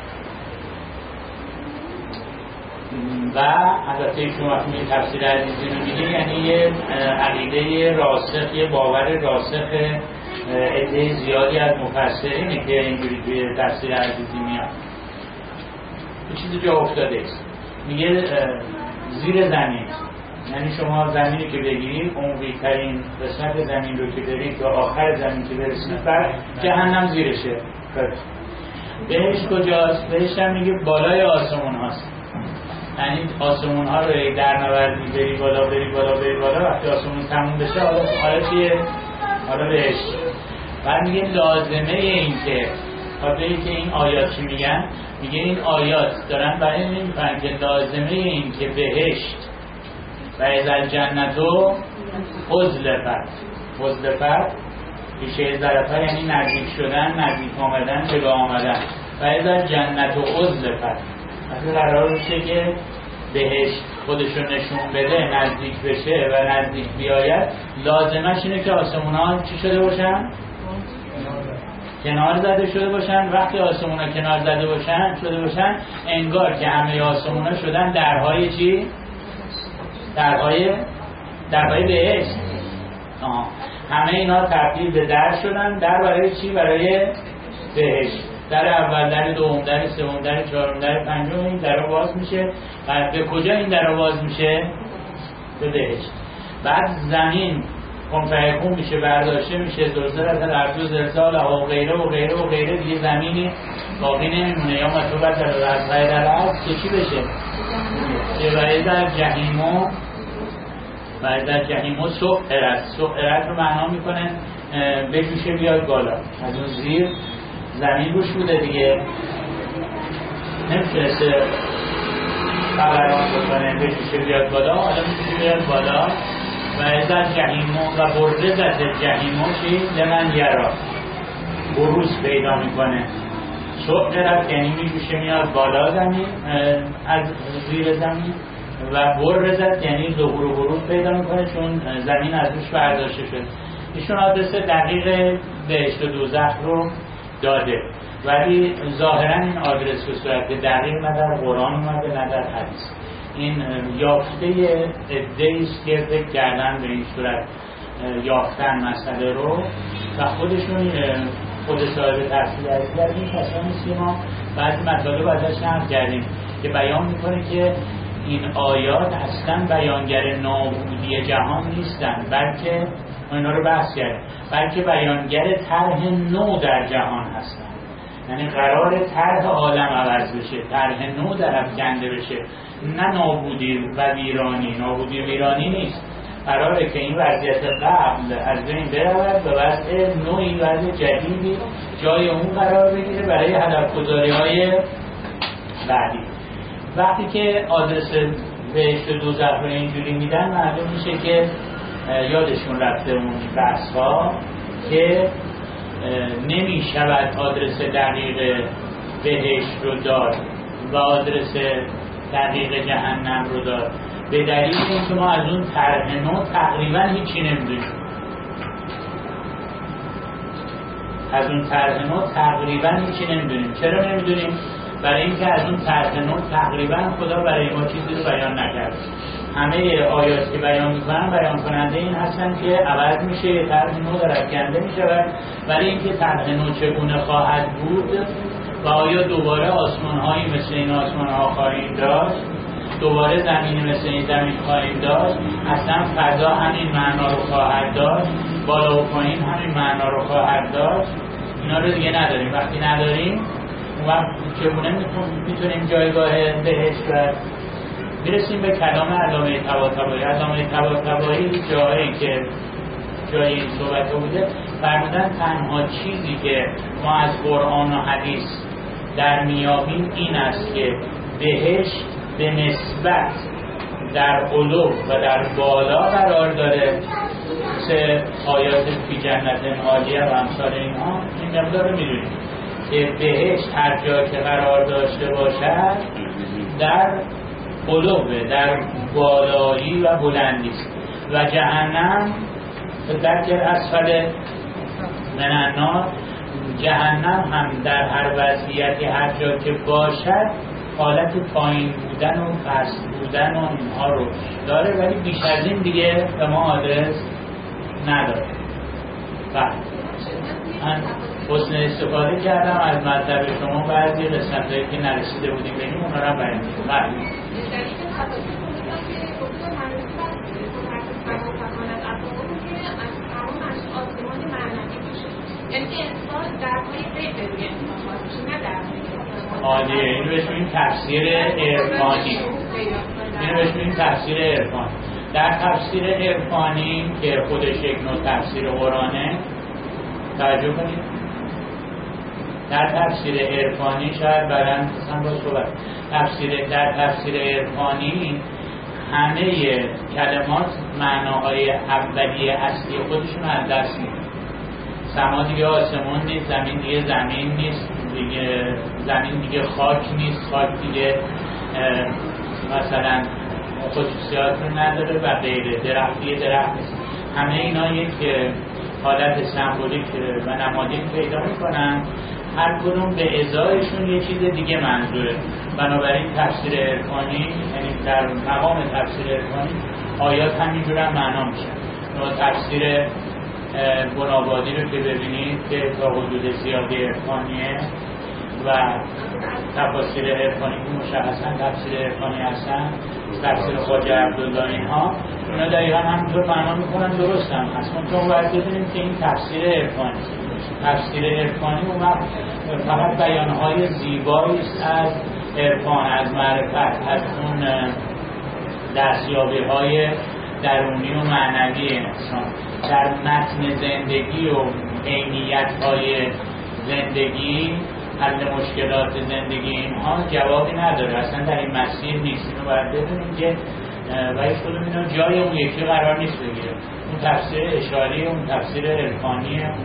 و البته شما وقتی میگه تفسیر عزیزی رو میگه یعنی یه عقیده راسخ، یه باور راسخ عده زیادی از مفسرینه که اینجوری توی تفسیر عزیزی میاد. یه چیزی جا افتاده است، میگه زیر زمین، یعنی شما زمینی که بگیرید عمقی ترین قسمت زمین رو که برید تا آخر زمین که برسید بعد جهنم زیرشه. بهشت کجاست؟ بهشت هم میگه بالای آسمون هاست، یعنی آسمون ها رو در نوردی بری بالا بری بالا بری بالا، وقتی آسمون تموم بشه حالا حالا چیه؟ حالا بهشت. بعد میگه لازمه این که خاطری که این آیات چی میگن؟ میگه این آیات دارن برای این میگن که لازمه این که بهشت و ازل جنتو حزلفت حزلفت پیشه ظرفه یعنی نزدیک شدن، نزدیک آمدن، جلو آمدن. و ازل جنتو حزلفت وقتی قرار بشه که بهشت خودشون نشون بده، نزدیک بشه و نزدیک بیاید، لازمش اینه که آسمون ها چی شده باشن؟ کنار زده شده باشن. وقتی آسمون ها کنار زده باشن شده باشن انگار که همه آسمون ها شدن درهای چی؟ درهای درهای بهشت. آه. همه اینا تبدیل به در شدن. در برای چی؟ برای بهشت. در اول، در دوم، در سوم، در چهارم، در پنجم این در باز میشه. بعد به کجا این در باز میشه؟ به بهشت. بعد زمین کن فیکون میشه، برداشته میشه، زلزله الارض زلزال و غیره و غیره و غیره، دیگه زمینی باقی نمیمونه. یا مطلوبت در الارض در الارض که چی بشه؟ که باید در جهیمو باید در جهیمو سعرت. سعرت رو معنا میکنه بجوشه بیاد بالا. از اون زیر زمین روش بوده دیگه، نمیتونسته خبران بکنه بجوشه بیاد بالا، حالا میتونه بیاد بالا. و ازد جهیمو و برزت جهیمو چی؟ لمن یرا، بروز پیدا میکنه. سعرت یعنی میگوشه میاد بالا زمین از زیر زمین، و برزت یعنی ظهور و ورود پیدا میکنه چون زمین از روش برداشته شد. ایشون آدرس دقیق بهشت و دوزخ رو داده، ولی ظاهرا این آدرس به صورت دقیق نه در قرآن اومده نه در حدیث. این یافته عده‌ای است که فکر کردن به این صورت یافتن مسئله رو و خودشون خود صاحب تفسیر از این کسانی است که ما بعضی مطالب ازش نقل کردیم که بیان میکنه که این آیات اصلا بیانگر نابودی جهان نیستن، بلکه اینا رو بحث کردیم، بلکه بیانگر طرح نو در جهان هستن. یعنی قرار طرح عالم عوض بشه، طرح نو در افکنده بشه، نه نابودی و ویرانی. نابودی و ویرانی نیست، قراره که این وضعیت قبل از بین برود و وضع نوعی، وضع جدیدی جای اون قرار بگیره برای هدفگذاری های بعدی. وقتی که آدرس بهشت و دوزخ رو اینجوری میدن معلوم میشه که یادشون رفته اون بحث ها که نمی شود آدرس دقیق بهشت رو داد و آدرس دقیق جهنم رو داد، به دلیل اینکه ما از اون طرح نو تقریبا هیچی نمیدونیم. از اون طرح نو تقریبا هیچی نمیدونیم. چرا نمیدونیم؟ برای اینکه از اون طرح نو تقریبا خدا برای ما چیزی رو بیان نکرد. همه آیاتی که بیان میکنن بیان کننده این هستن که عوض میشه، یه طرح نو در افکنده میشه، ولی اینکه طرح نو چگونه خواهد بود و آیا دوباره آسمان هایی مثل این آسمان ها خواهیم داشت، دوباره زمینی مثل این زمین خواهیم داشت، اصلا فضا همین معنا رو خواهد داشت، بالا و پایین همین معنا رو خواهد داشت، اینا رو دیگه نداریم. وقتی نداریم اون وقت چگونه میتونیم جایگاه بهشت و برسیم به کلام علامه طباطبایی. علامه طباطبایی جایی که جای این صحبت بوده فرمودن تنها چیزی که ما از قرآن و حدیث در میابیم این است که بهشت به نسبت در علو و در بالا قرار داره سه آیات فی جنت عالیه و امثال اینها این مقدار رو میدونیم که بهشت هر جا که قرار داشته باشد در قلوبه، در بالایی و بلندی است و جهنم در در اسفل من النار، جهنم هم در هر وضعیتی هر جا که باشد حالت پایین بودن و پست بودن و اینها رو داره، ولی بیش از این دیگه به ما آدرس نداره. بله من حسن استفاده کردم از مطلب شما، بعضی قسمتایی که نرسیده بودیم بینیم اونا رو بریم کنیم. بله یعنی که انسان در پای غیب روی انسان خواهد بشه، نه در پای عالیه. اینو بهش میگیم تفسیر عرفانی، اینو بهش میگیم تفسیر عرفانی. در تفسیر عرفانی که خودش یک نوع تفسیر قرآنه، توجه کنید، در تفسیر عرفانی شاید بعداً مثلا با صحبت تفسیر در تفسیر عرفانی همه کلمات معناهای اولیه اصلی خودشون از دست میدن. سما دیگه آسمون نیست، زمین دیگه زمین نیست، دیگه زمین دیگه خاک نیست، خاک دیگه مثلا خصوصیات رو نداره و غیره، درختی درخت نیست. همه اینا یک حالت سمبولیک و نمادین پیدا میکنن، هر کدوم به ازایشون یه چیز دیگه منظوره. بنابراین تفسیر عرفانی، یعنی در مقام تفسیر عرفانی آیات همینجور هم معنا میشن. نوع تفسیر بنابادی رو که ببینید که تا حدود زیادی عرفانیه و تفاسیر عرفانی که مشخصا تفسیر عرفانی هستن، تفسیر خواجه عبدالله اینها، اونا دقیقا همینطور معنا میکنن، درست هم هست. من چون باید بدونیم که این تفسیر عرفانی تفسیر عرفانی اون وقت فقط بیانهای زیبایی است از عرفان، از معرفت، از اون دستیابی های درونی و معنوی انسان در متن زندگی و عینیت های زندگی، حل مشکلات زندگی اینها جوابی نداره، اصلا در این مسیر نیست. اینو باید بدونیم که و هیچ کدوم اینا جای اون یکی قرار نیست بگیره. اون تفسیر اشاری، اون تفسیر عرفانی، اون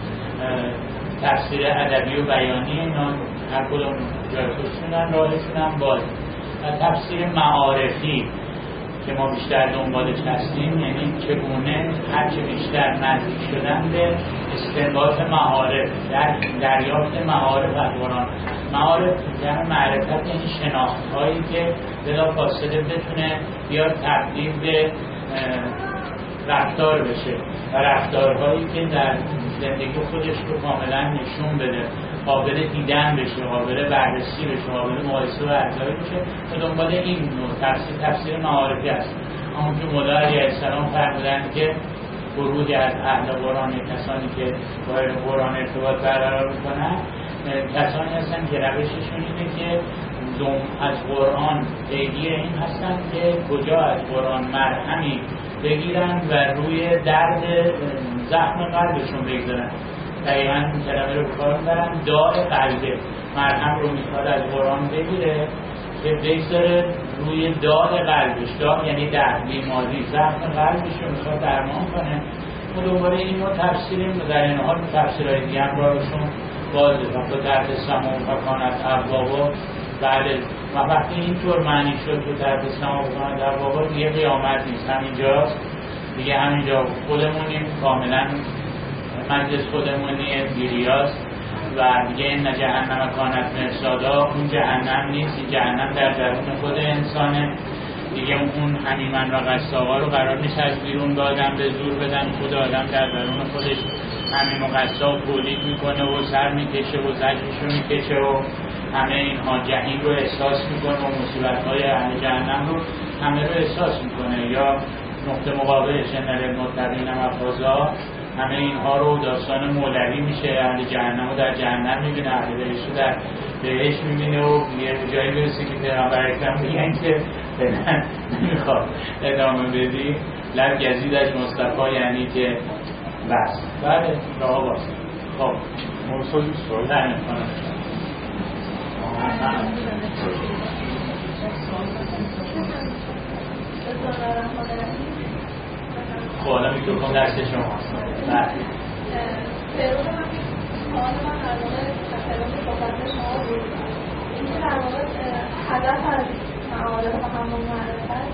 تفسیر ادبی و بیانی، اینا هر کدوم جای خودشونن، راهشون هم باز. تفسیر معارفی که ما بیشتر دنبالش هستیم، یعنی چگونه هرچه بیشتر نزدیک شدن به استنباط معارف، در دریافت معارف از قرآن. معارف یعنی معرفت، یعنی شناخت هایی که بلا فاصله بتونه بیاد تبدیل به رفتار بشه و رفتارهایی که در زندگی خودش رو کاملا نشون بده، قابل دیدن بشه، قابل بررسی بشه، قابل مقایسه و ارزیابی بشه. و دنبال این نوع تفسیر تفسیر معارفی است. همون که مولا علیه السلام فرمودن که گروهی از اهل قرآن، کسانی که با قرآن ارتباط برقرار میکنن، کسانی هستن که روششون اینه که از قرآن پیگیر این هستن که کجا از قرآن مرهمی بگیرن و روی درد زخم قلبشون بگذارن. دقیقا این کلمه رو کار میبرن، داء قلبه، مرهم رو میخواد از قرآن بگیره که بگذاره روی داء قلبش. داء یعنی درد، بیماری، زخم قلبش رو میخواد درمان کنه. و دوباره این رو تفسیریم در این حال تفسیرهای دیگه هم راهشون بازه. و تحت سماع و کانت ابوابا، بله، و وقتی اینطور معنی شد که تحت سماع و کانت ابوابا دیگه قیامت نیست، همینجاست دیگه، همینجا خودمونیم، کاملا مجلس خودمونی دیریاست و دیگه این جهنم کانت مرصادا، اون جهنم نیست، این جهنم در درون خود انسانه دیگه. اون همیمن و قصاقا رو قرار نیست از بیرون به آدم به زور بدن، خود آدم در درون خودش همین و قصاق تولید میکنه و سر میکشه و زجرش رو میکشه و همه اینها جهنم رو احساس میکنه و مصیبت‌های اهل جهنم رو همه رو احساس میکنه. یا نقطه مقابلش ان للمتقین مفازا، همه اینها رو داستان مولوی میشه، اهل جهنم رو در جهنم میبینه، اهل بهشت رو در بهشت میبینه و یه جایی برسه که پیغمبر اکرم میگن که نمیخواد ادامه بدی، لب گزیدش مصطفی، یعنی که بس. بله راه باز. خب مرسادی سوال در میکنم سوالا میکروفون دست شماست. بله. پیرو هم سوال من در واقع تفاوت صحبت شما بود. اینکه در واقع هدف از معارف و همون معرفت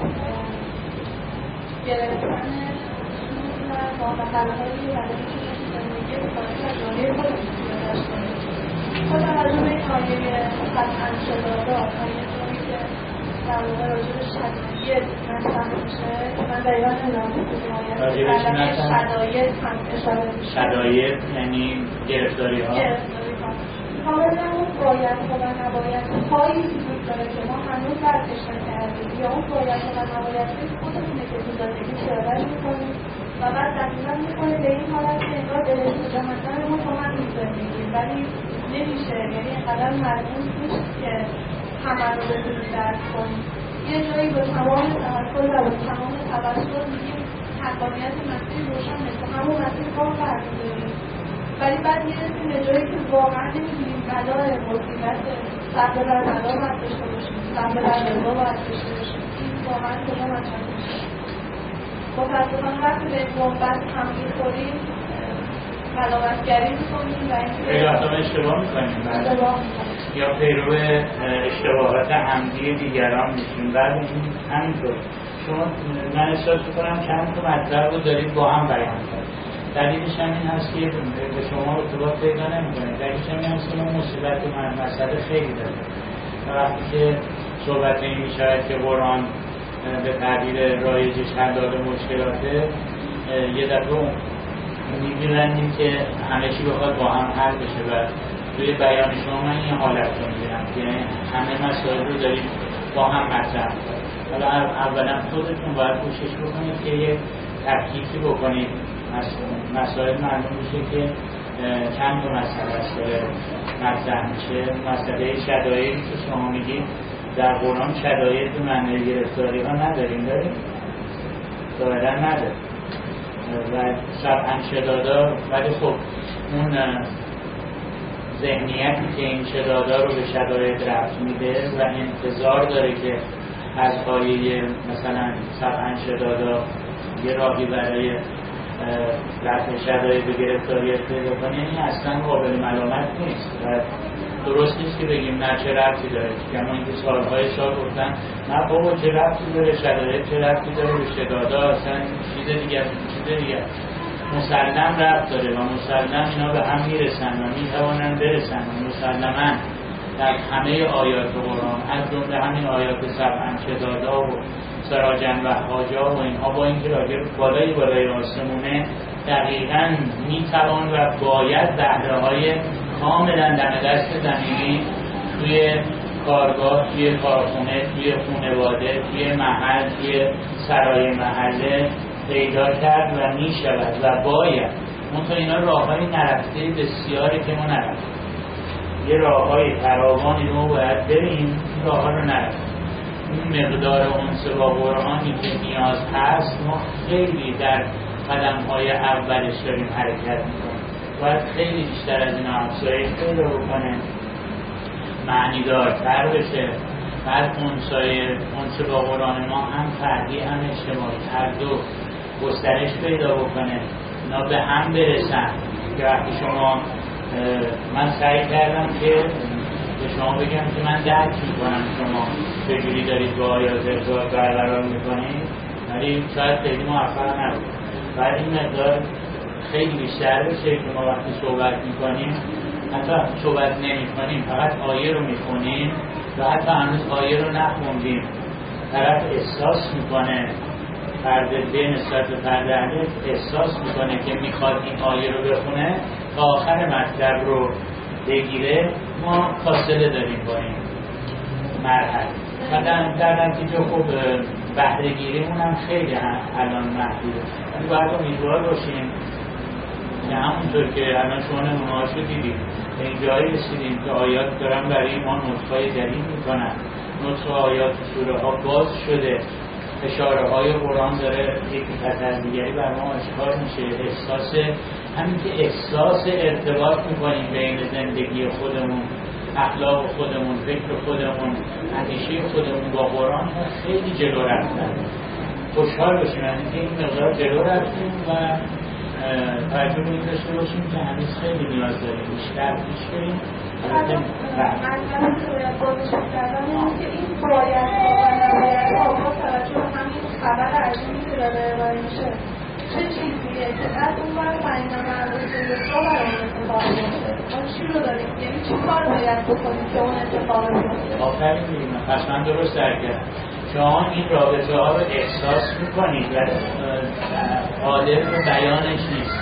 گرفتن سود و باقی‌هایی برای اینکه زندگی بکنید و جامعه خودتون رو داشت کنید. با توجه به این آیه قطعاً شدادات و یه جایی که در واقع راجع به شدایط مطرح میشه، من دقیقا نمیدونم که این شدایط هم اشاره میشه. شدایط یعنی گرفتاری ها؟ گرفتاری ها کاملا اون باید ها و نباید هایی وجود داره که ما هنوز درکش نکردیم، یا اون باید ها و نباید که خودمونه که تو زندگی شربش میکنیم و بعد دقیقا میکنیم به این حالت که انگار دلش تو جهنم ما با هم این زندگی، ولی نمیشه. یعنی اینقدر مرموز نیست که همه رو بتونیم درک کنیم. یه جایی با تمام توکل و با تمام توسل میگیم حقانیت مسیح روشنه، تو همون مسیح کار برمی‌داریم، ولی بعد میرسیم به جایی که واقعا نمی‌دونیم بلای مصیبت صبر بر بلا باید داشته باشیم، صبر بر رضا باید داشته باشیم. این واقعا کجا مطرح میشه؟ متاسفانه وقتی به این محبت هم می‌خوریم ملامتگری می‌کنیم و اینکه خیلی وقتا اشتباه می‌کنیم یا پیرو اشتباهات عمدی دیگران میشیم. بعد همینطور شما من احساس می‌کنم چند تا مطلب رو دارید با هم بیان کنید. دلیلش هم این هست که به شما ارتباط پیدا نمی‌کنه. دلیلش هم این هست که ما مصیبت و مسئله خیلی داریم. وقتی که صحبت این می‌شود که قرآن به تعبیر رایجش حل داده مشکلاته، یه دفعه می‌بینیم که همه چی بخواد با هم حل بشه و توی بیان شما من این حالت رو می‌بینم که همه مسائل رو داریم با هم مطرح کنید. حالا اولا خودتون باید کوشش بکنید که یک تفکیکی بکنید مسائل معلوم میشه که چند تا مسئله است داره مطرح میشه. مسئله شدایدی که شما میگید در قرآن شداید به معنی گرفتاری ها نداریم، داریم؟ ظاهرا نداریم و سبعا شدادا، ولی خب اون ذهنیتی که این شدادا رو به شداید رفت میده و انتظار داره که از آیه مثلا سبعا شدادا یه راهی برای رفع شداید به گرفتاری پیدا کنه، این اصلا قابل ملامت نیست و درست نیست که بگیم نه چه ربطی داره. کما اینکه سالهای سال گفتن نه بابا چه ربطی داره شداید، چه ربطی داره به شدادا، اصلا چیز دیگه چیز دیگه مسلم ربط داره و مسلم اینا به هم میرسن و میتوانن برسن و مسلما در همه آیات قرآن از جمله همین آیات سبعا شدادا و سراجن و حاجا و اینها با اینکه راجع بالای بالای آسمونه دقیقاً میتوان و باید بهره‌های کاملا دم دست زمینی توی کارگاه، توی کارخونه، توی خانواده، توی محل، توی سرای محله پیدا کرد و می شود و باید. منطقه اینا راه های نرفته بسیاری که ما نرفتیم، یه راه های فراوانی رو باید بریم، راه ها رو نرفتیم. این مقدار انس با قرآنی که نیاز هست ما خیلی در قدم های اولش داریم حرکت میکنیم. باید خیلی بیشتر از این افزایش پیدا بکنه، معنی دارتر بشه. بعد انسای انس با قرآن ما هم فردی هم اجتماعی هر دو گسترش پیدا بکنه، اینا به هم برسن که وقتی شما من سعی کردم که به شما بگم که من درک میکنم شما چجوری دارید با آیات ارتباط برقرار میکنید، ولی شاید خیلی موفق نبود. بعد این مقدار خیلی بیشتر بشه که ما وقتی صحبت میکنیم حتی صحبت نمی کنیم، فقط آیه رو میخونیم و حتی هنوز آیه رو نخوندیم، طرف احساس میکنه، فرد به نسبت به فرد اهل احساس میکنه که میخواد این آیه رو بخونه تا آخر مطلب رو بگیره. ما فاصله داریم با این مرحله و در نتیجه خب بهره گیریمون هم خیلی هم الان محدوده، ولی باید امیدوار باشیم که همونطور که الان شما نمونه‌هاشو دیدید به این جایی رسیدیم که آیات دارن برای ما نطق‌های جدید میکنن، نطق آیات سوره ها باز شده، اشاره های قرآن داره یکی پس از دیگری بر ما آشکار میشه. احساس همین که احساس ارتباط میکنیم بین زندگی خودمون، اخلاق خودمون، فکر خودمون، اندیشه خودمون با قرآن خیلی جلو رفتن خوشحال باشیم از اینکه این مقدار جلو رفتیم و توجه به این داشته باشیم که هنوز خیلی نیاز داریم بیشتر پیش بریم. من باید بازش کردم این که این باید ها و نباید ها با توجه به همین خبر عجیبی که داره ارائه میشه چه چیزیه که از اون بر فنینا مربوطه رو برای اتفاق میفته ما چی رو داریم؟ یعنی چی کار باید بکنیم که اون اتفاق میفته؟ آفرین میگیم پس من درست درک کردم. شما این رابطه ها رو احساس میکنید و قادر به بیانش نیست.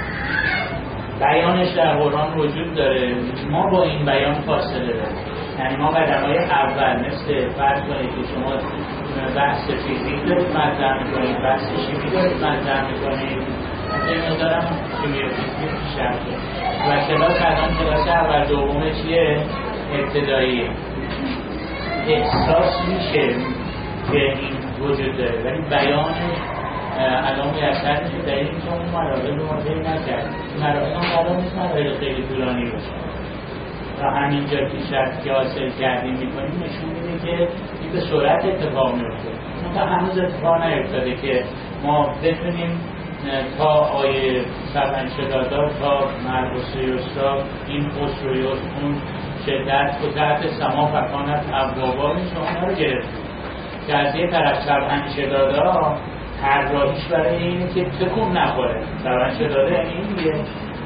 بیانش در قرآن وجود داره، ما با این بیان فاصله داریم. یعنی ما قدم‌های اول مثل فرض کنید که شما بحث فیزیک دارید مطرح میکنید، بحث شیمی دارید مطرح میکنید، این مقدارم شیمی و فیزیک پیشرفت و کلاس الان کلاس اول دومه چیه؟ ابتداییه. احساس میشه که این وجود داره ولی بیانش الان میرسد میشه در این که اون مراحل رو ما طی نکرد. مراحل هم قرار نیست مراحل خیلی طولانی باشه و همینجا پیشرفت که حاصل کردیم میکنیم نشون میده که این به سرعت اتفاق میفته. منتها هنوز اتفاق نیفتاده که ما بتونیم تا آیه سبع‌انشدادا تا مرقس یسرا این خسر و یسر اون شدت و تحت سما فکانت ابوابا شما رو گرفتیم که از یه طرف سبع‌انشدادا طراحیش برای اینه که تکون نخوره. سبع‌انشدادا یعنی این دیگه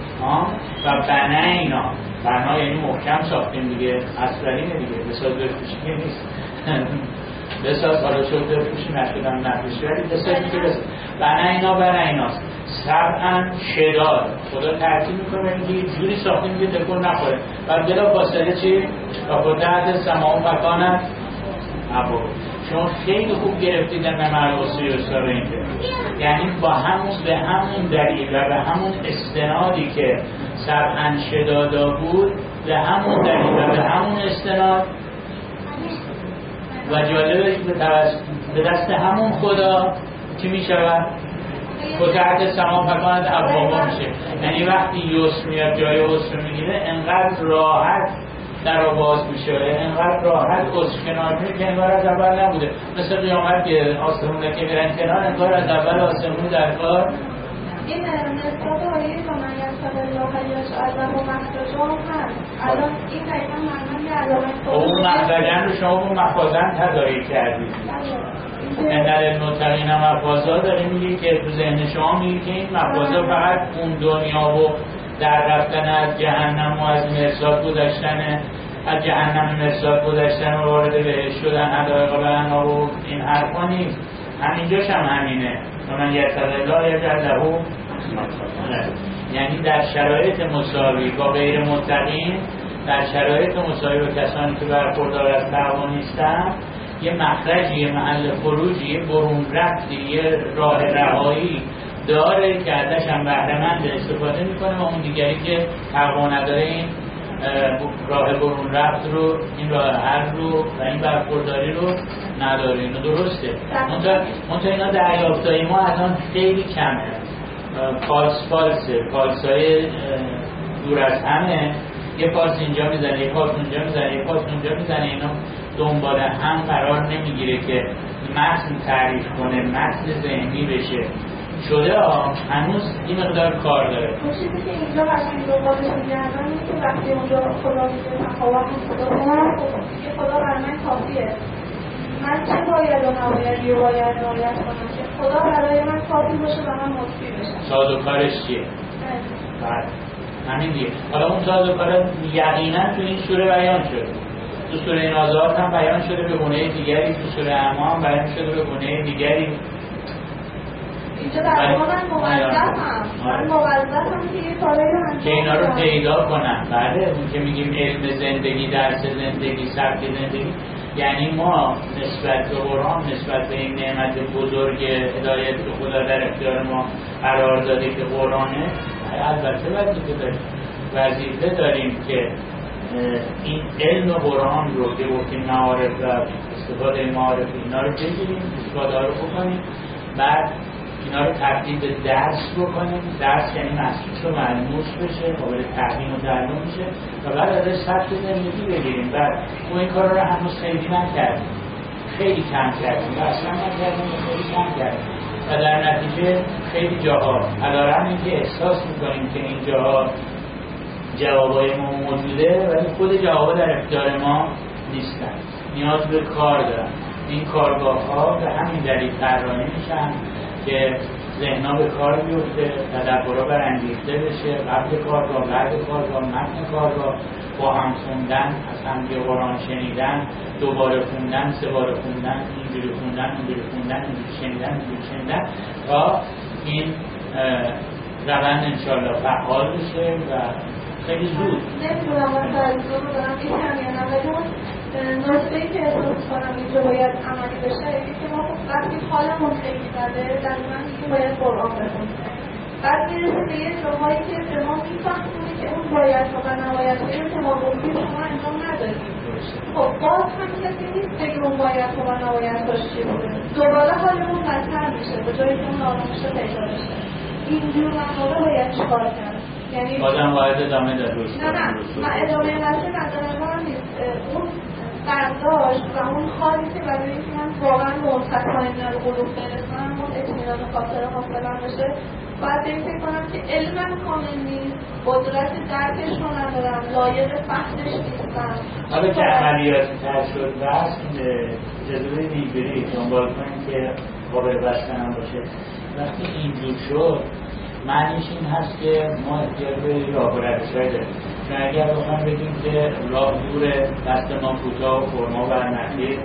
و بنینا بنا یعنی محکم ساختیم دیگه، اصلینه دیگه، بساز بفروشی که نیست بساز حالا شد بفروشی نشدم نفروشی ولی بسازی که بساز بنینا بنیناست. سبعاً شداد خدا ترتیب میکنه اینکه جوری ساختیم که تکون نخوره و بلا فاصله چی؟ و فتحت سما فکانت ابواب. شما خیلی خوب گرفتیدن به مرقس یسرا رو اینجا، یعنی با همون به همون دلیل و به همون استنادی که سبع‌انشدادا بود به همون دلیل و به همون استناد و جالبه به دست همون خدا که می شود فتحت سما فکانت ابوابا میشه. یعنی وقتی یسر میاد جای عسر میگیره انقدر راحت در رو باز میشه، انقدر راحت عسر کنار میره که انگار از اول نبوده. مثل قیامت که آسمونه که میرن کنار انگار از اول آسمون در کار. این نسبت آیه فمن یتق الله یجعل له مخرجا هم الان این دقیقا معنی علامت اون مخرجن رو شما با مفازن تداعی کردید. ان للمتقین مفازا داره میگه که تو ذهن شما میگه که این مفازا فقط اون دنیا و در رفتن از جهنم و از مرصاد گذشتن از جهنم مرصاد گذشتن و وارد بهشت شدن حدائق و بهنها و این حرفا نیست. همینجاش هم همینه و من یتق الله یجعل له یعنی در شرایط مساوی با غیر متقین، در شرایط مساوی با کسانی که برخوردار از تقوا نیستن یه مخرجی، یه محل خروجی، یه برون رفتی، یه راه رهایی داره که ازش هم بهره‌مند استفاده میکنه و اون دیگری که تقوا نداره این راه برون رفت رو، این راه حل رو و این برخورداری رو نداره. اینو درسته. منتها اینا دریافتای ما الان خیلی کمه. پالس پالسه پالسای دور از همه، یه پالس اینجا میزنه یه پالس اونجا میزنه یه پالس اونجا میزنه، اینا دنبال هم قرار نمیگیره که متن تعریف کنه، متن ذهنی بشه. شده ها هنوز این مقدار کار داره. اون چیزی که اینجا قشنگ دنبالش می‌گردن اینه که وقتی اونجا خدا میگه تفاوت خدا کنم که خدا بر من کافیه، من چه باید و نباید یا باید رعایت کنم که خدا برای من کافی باشه و من مطیع بشم. ساز و کارش چیه؟ بله همین دیگه. حالا اون ساز و کار یقینا تو این سوره بیان شده، تو سوره نازعات هم بیان شده به گونه دیگری، تو سوره اعما هم بیان شده به گونه دیگری. اینجا در واقع من موظفم من موظفم که یه کارایی رو انجام که اینا رو پیدا کنم. بله اون که میگیم علم زندگی، درس زندگی، سبک زندگی، یعنی ما نسبت به قرآن، نسبت به این نعمت بزرگ هدایت که خدا در اختیار ما قرار داده که قرآنه، البته وظیفه داریم وظیفه داریم که این علم قرآن رو که گفتیم معارف و استفاده معارف اینا رو بگیریم، استفاده رو بکنیم، بعد اینا رو تبدیل به درس بکنیم. درس یعنی محسوس و ملموس بشه، قابل تحریم و تعلم میشه و بعد ازش سبک زندگی بگیریم. بعد ما این کار رو هنوز خیلی نکردیم خیلی کم کردیم و اصلا نکردیم و خیلی کم کردیم و در نتیجه خیلی جاها علیرغم اینکه احساس میکنیم که این جاها جوابای ما موجوده ولی خود جوابا در اختیار ما نیستن، نیاز به کار دارن. این کارگاه ها به همین دلیل طراحی میشن که ذهن‌ها به کار بیفته، تدبرها برانگیخته بشه، قبل کارگاه، بعد کارگاه، متن کارگاه، با هم خوندن، از هم یه قرآن شنیدن، دوباره خوندن، سه بار خوندن، اینجوری خوندن، اینجوری خوندن، اینجوری شنیدن، اینجوری شنیدن تا این روند انشاءالله فعال بشه و خیلی زود. نمیدونم من تعریض رو دارم میکنم یا نه، ولی اون نکته‌ای که احساس کنم اینجا باید عملی بشه اینه که ما وقتی حالمون خیلی بده در من دیگه باید قرآن بخونیم، بعد میرسه به یه جاهایی که به ما میفهمونه که اون باید و نباید بگیم که ما گفتیم شما انجام نداریم. خب باز هم کسی نیست بگیم اون باید و نباید باشه چی بوده، دوباره حالمون بدتر میشه به جایی که اون آرامش پیدا بشه. اینجور مقاله باید چیکار کرد؟ یعنی آدم باید ادامه داد. نه نه من ادامه نشه ندارم نیست، اون برداشت و اون حالی که برای اینکه من واقعا منتقا اینا رو قلوب برسنم اون اطمینان خاطر حاصلم بشه باید به این فکر کنم که علمم کامل نیست، قدرت درکش رو ندارم، لایق فهمش نیستم. حالا که عملیاتی تر شد بس جدول اینجوری دنبال کنیم که قابل بستن هم باشه. وقتی اینجور شد معنیش این هست که ما احتیاج به راه و روش‌هایی داریم. چون اگر بخوایم بگیم که راه دوره، دست ما کوتاه و فرما برنخیز،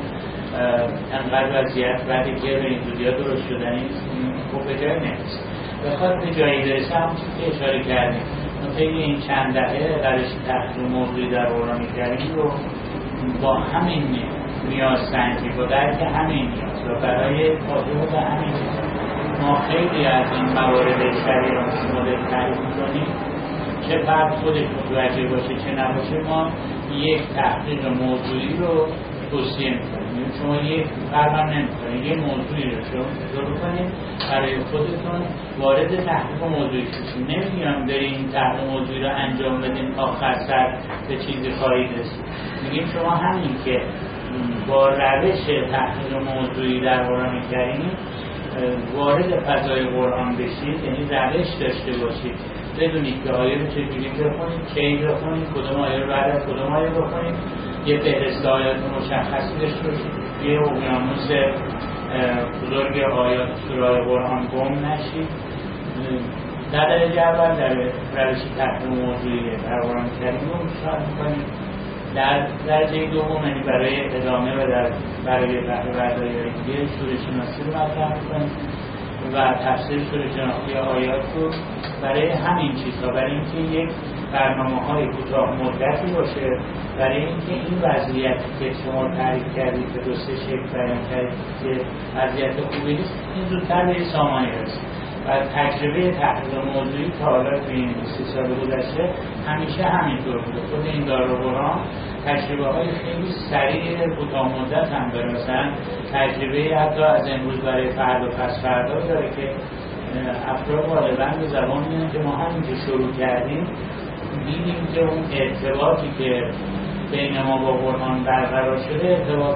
انقدر وضعیت بعدی که به این زودی ها درست شدنی نیست، خب به جای نمیست. بخواد به جایی برسه همون چیزی که اشاره کردیم طی این چند دهه روش تحقیق موضوعی در قرآن کریم رو با همین نیاز سنجی با درک همین نیاز و برای پاسخ به همین نیاز ما خیلی از این موارد شریعت مدل تعریف می‌کنیم، چه فرد خودش متوجه باشه چه نباشه ما یک تحقیق موضوعی رو توصیه می‌کنیم. شما یک فرق هم نمی‌کنید، یه موضوعی رو شما شروع کنید برای خودتون وارد تحقیق موضوعی شدید. نمی‌گم برید این تحقیق موضوعی رو انجام بدین آخر سر به چیزی خواهید رسید. میگیم شما همین که با روش تحقیق موضوعی در قرآن کریم وارد فضای قرآن بشید، یعنی روش داشته باشید، بدونید که آیه رو چجوری بخونید، کی بخونید، کدوم آیه رو بعد از کدوم آیه بخونید، یه فهرست آیات مشخصی داشته باشید، یه اقیانوس بزرگ آیات سوره‌های قرآن گم نشید. در درجه اول در روش تحقیق موضوعی در قرآن کریم رو مشاهده می‌کنید. در درجه دوم یعنی برای ادامه و در برای بحث برداری دیگه سوره شناسی رو مطرح می‌کنیم و تفسیر سوره شناسی آیات رو برای همین چیزها، برای اینکه یک برنامه‌های کوتاه مدتی باشه، برای اینکه این وضعیتی که شما تعریف کردید به دو سه شکل بیان کردید که وضعیت خوبی نیست، این زودتر به سامانی رسید. و تجربه تحقیق موضوعی تا حالا تو این سی سال گذشته همیشه همینطور بوده. خود این دارالقرآن تجربه های خیلی سریع کوتاه مدت هم داره، مثلا تجربه حتی از امروز برای فردا و پس فردا داره که افراد غالبا به زبان میان که ما همینجور شروع کردیم دیدیم که اون ارتباطی که بین ما با قرآن برقرار شده ارتباط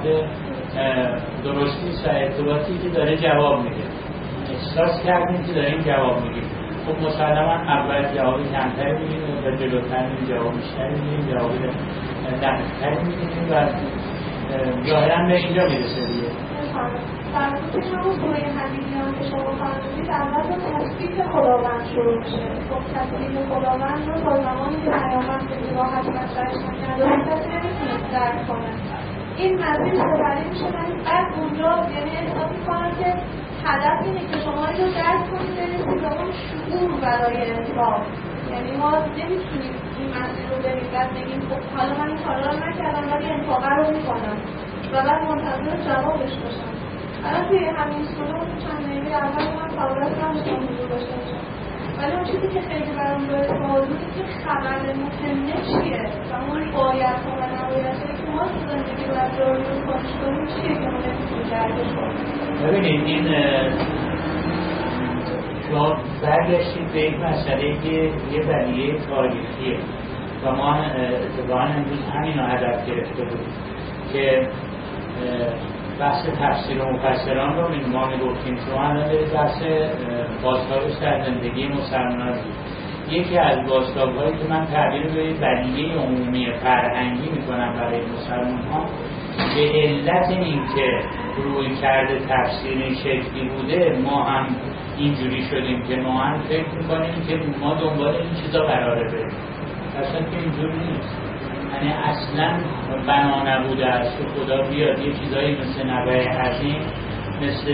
درستی و ارتباطی که داره جواب میده. احساس کردیم که داریم جواب میگیم. خب مسلما اول جواب کمتر میگیم و جلوتر میگیم جواب بیشتر میگیم، جواب دقیق‌تر میگیم و ظاهرا به اینجا میرسه دیگه. فرمودید شما سوره حمیدیان که شما فرمودید اول با تصدیق خداوند شروع میشه. خب تصدیق خداوند رو تا زمانی که پیامبر به راحت مطرحش نکرده اون کسی نمیتونه درک کنه. این مسیر سپری میشه ولی بعد اونجا یعنی احساس میکنم که هدف اینه که شما رو درک کنید برسید به اون شعور برای انتخاب. یعنی ما نمیتونیم این مسیر رو بریم بعد بگیم خب حالا من این کارا رو نکردم ولی انتخاب رو میکنم و بعد منتظر جوابش باشم. الان توی همین سوره چند دقیقه اول من کاملا نمیتونم حضور داشته باشم، ولی اون چیزی که خیلی برام باید موضوعی که خبر مهمه چیه و اون باید و نبایدهایی که ما تو زندگی باید جاری رو کنش کنیم چیه که ما نمیتونیم درکش کنیم. ببینید این شما برگشتید به یک مسئله که یه بدیهه تاریخیه و ما اتفاقا امروز همین رو هدف گرفته بودیم که بحث تفسیر و مفسران رو ما میگفتیم، شما الان دارید بحث بازتابش در زندگی مسلمان هستید. یکی از بازتاب‌هایی که من تعبیر به بدیهی عمومی فرهنگی میکنم برای مسلمان ها، به علت این که روی کرده تفسیر این شکلی بوده ما هم اینجوری شدیم که ما هم فکر میکنیم که ما دنبال این چیزا قراره بریم، اصلا که اینجوری نیست. یعنی اصلا بنا نبوده است که خدا بیاد یه چیزایی مثل نبع عظیم، مثل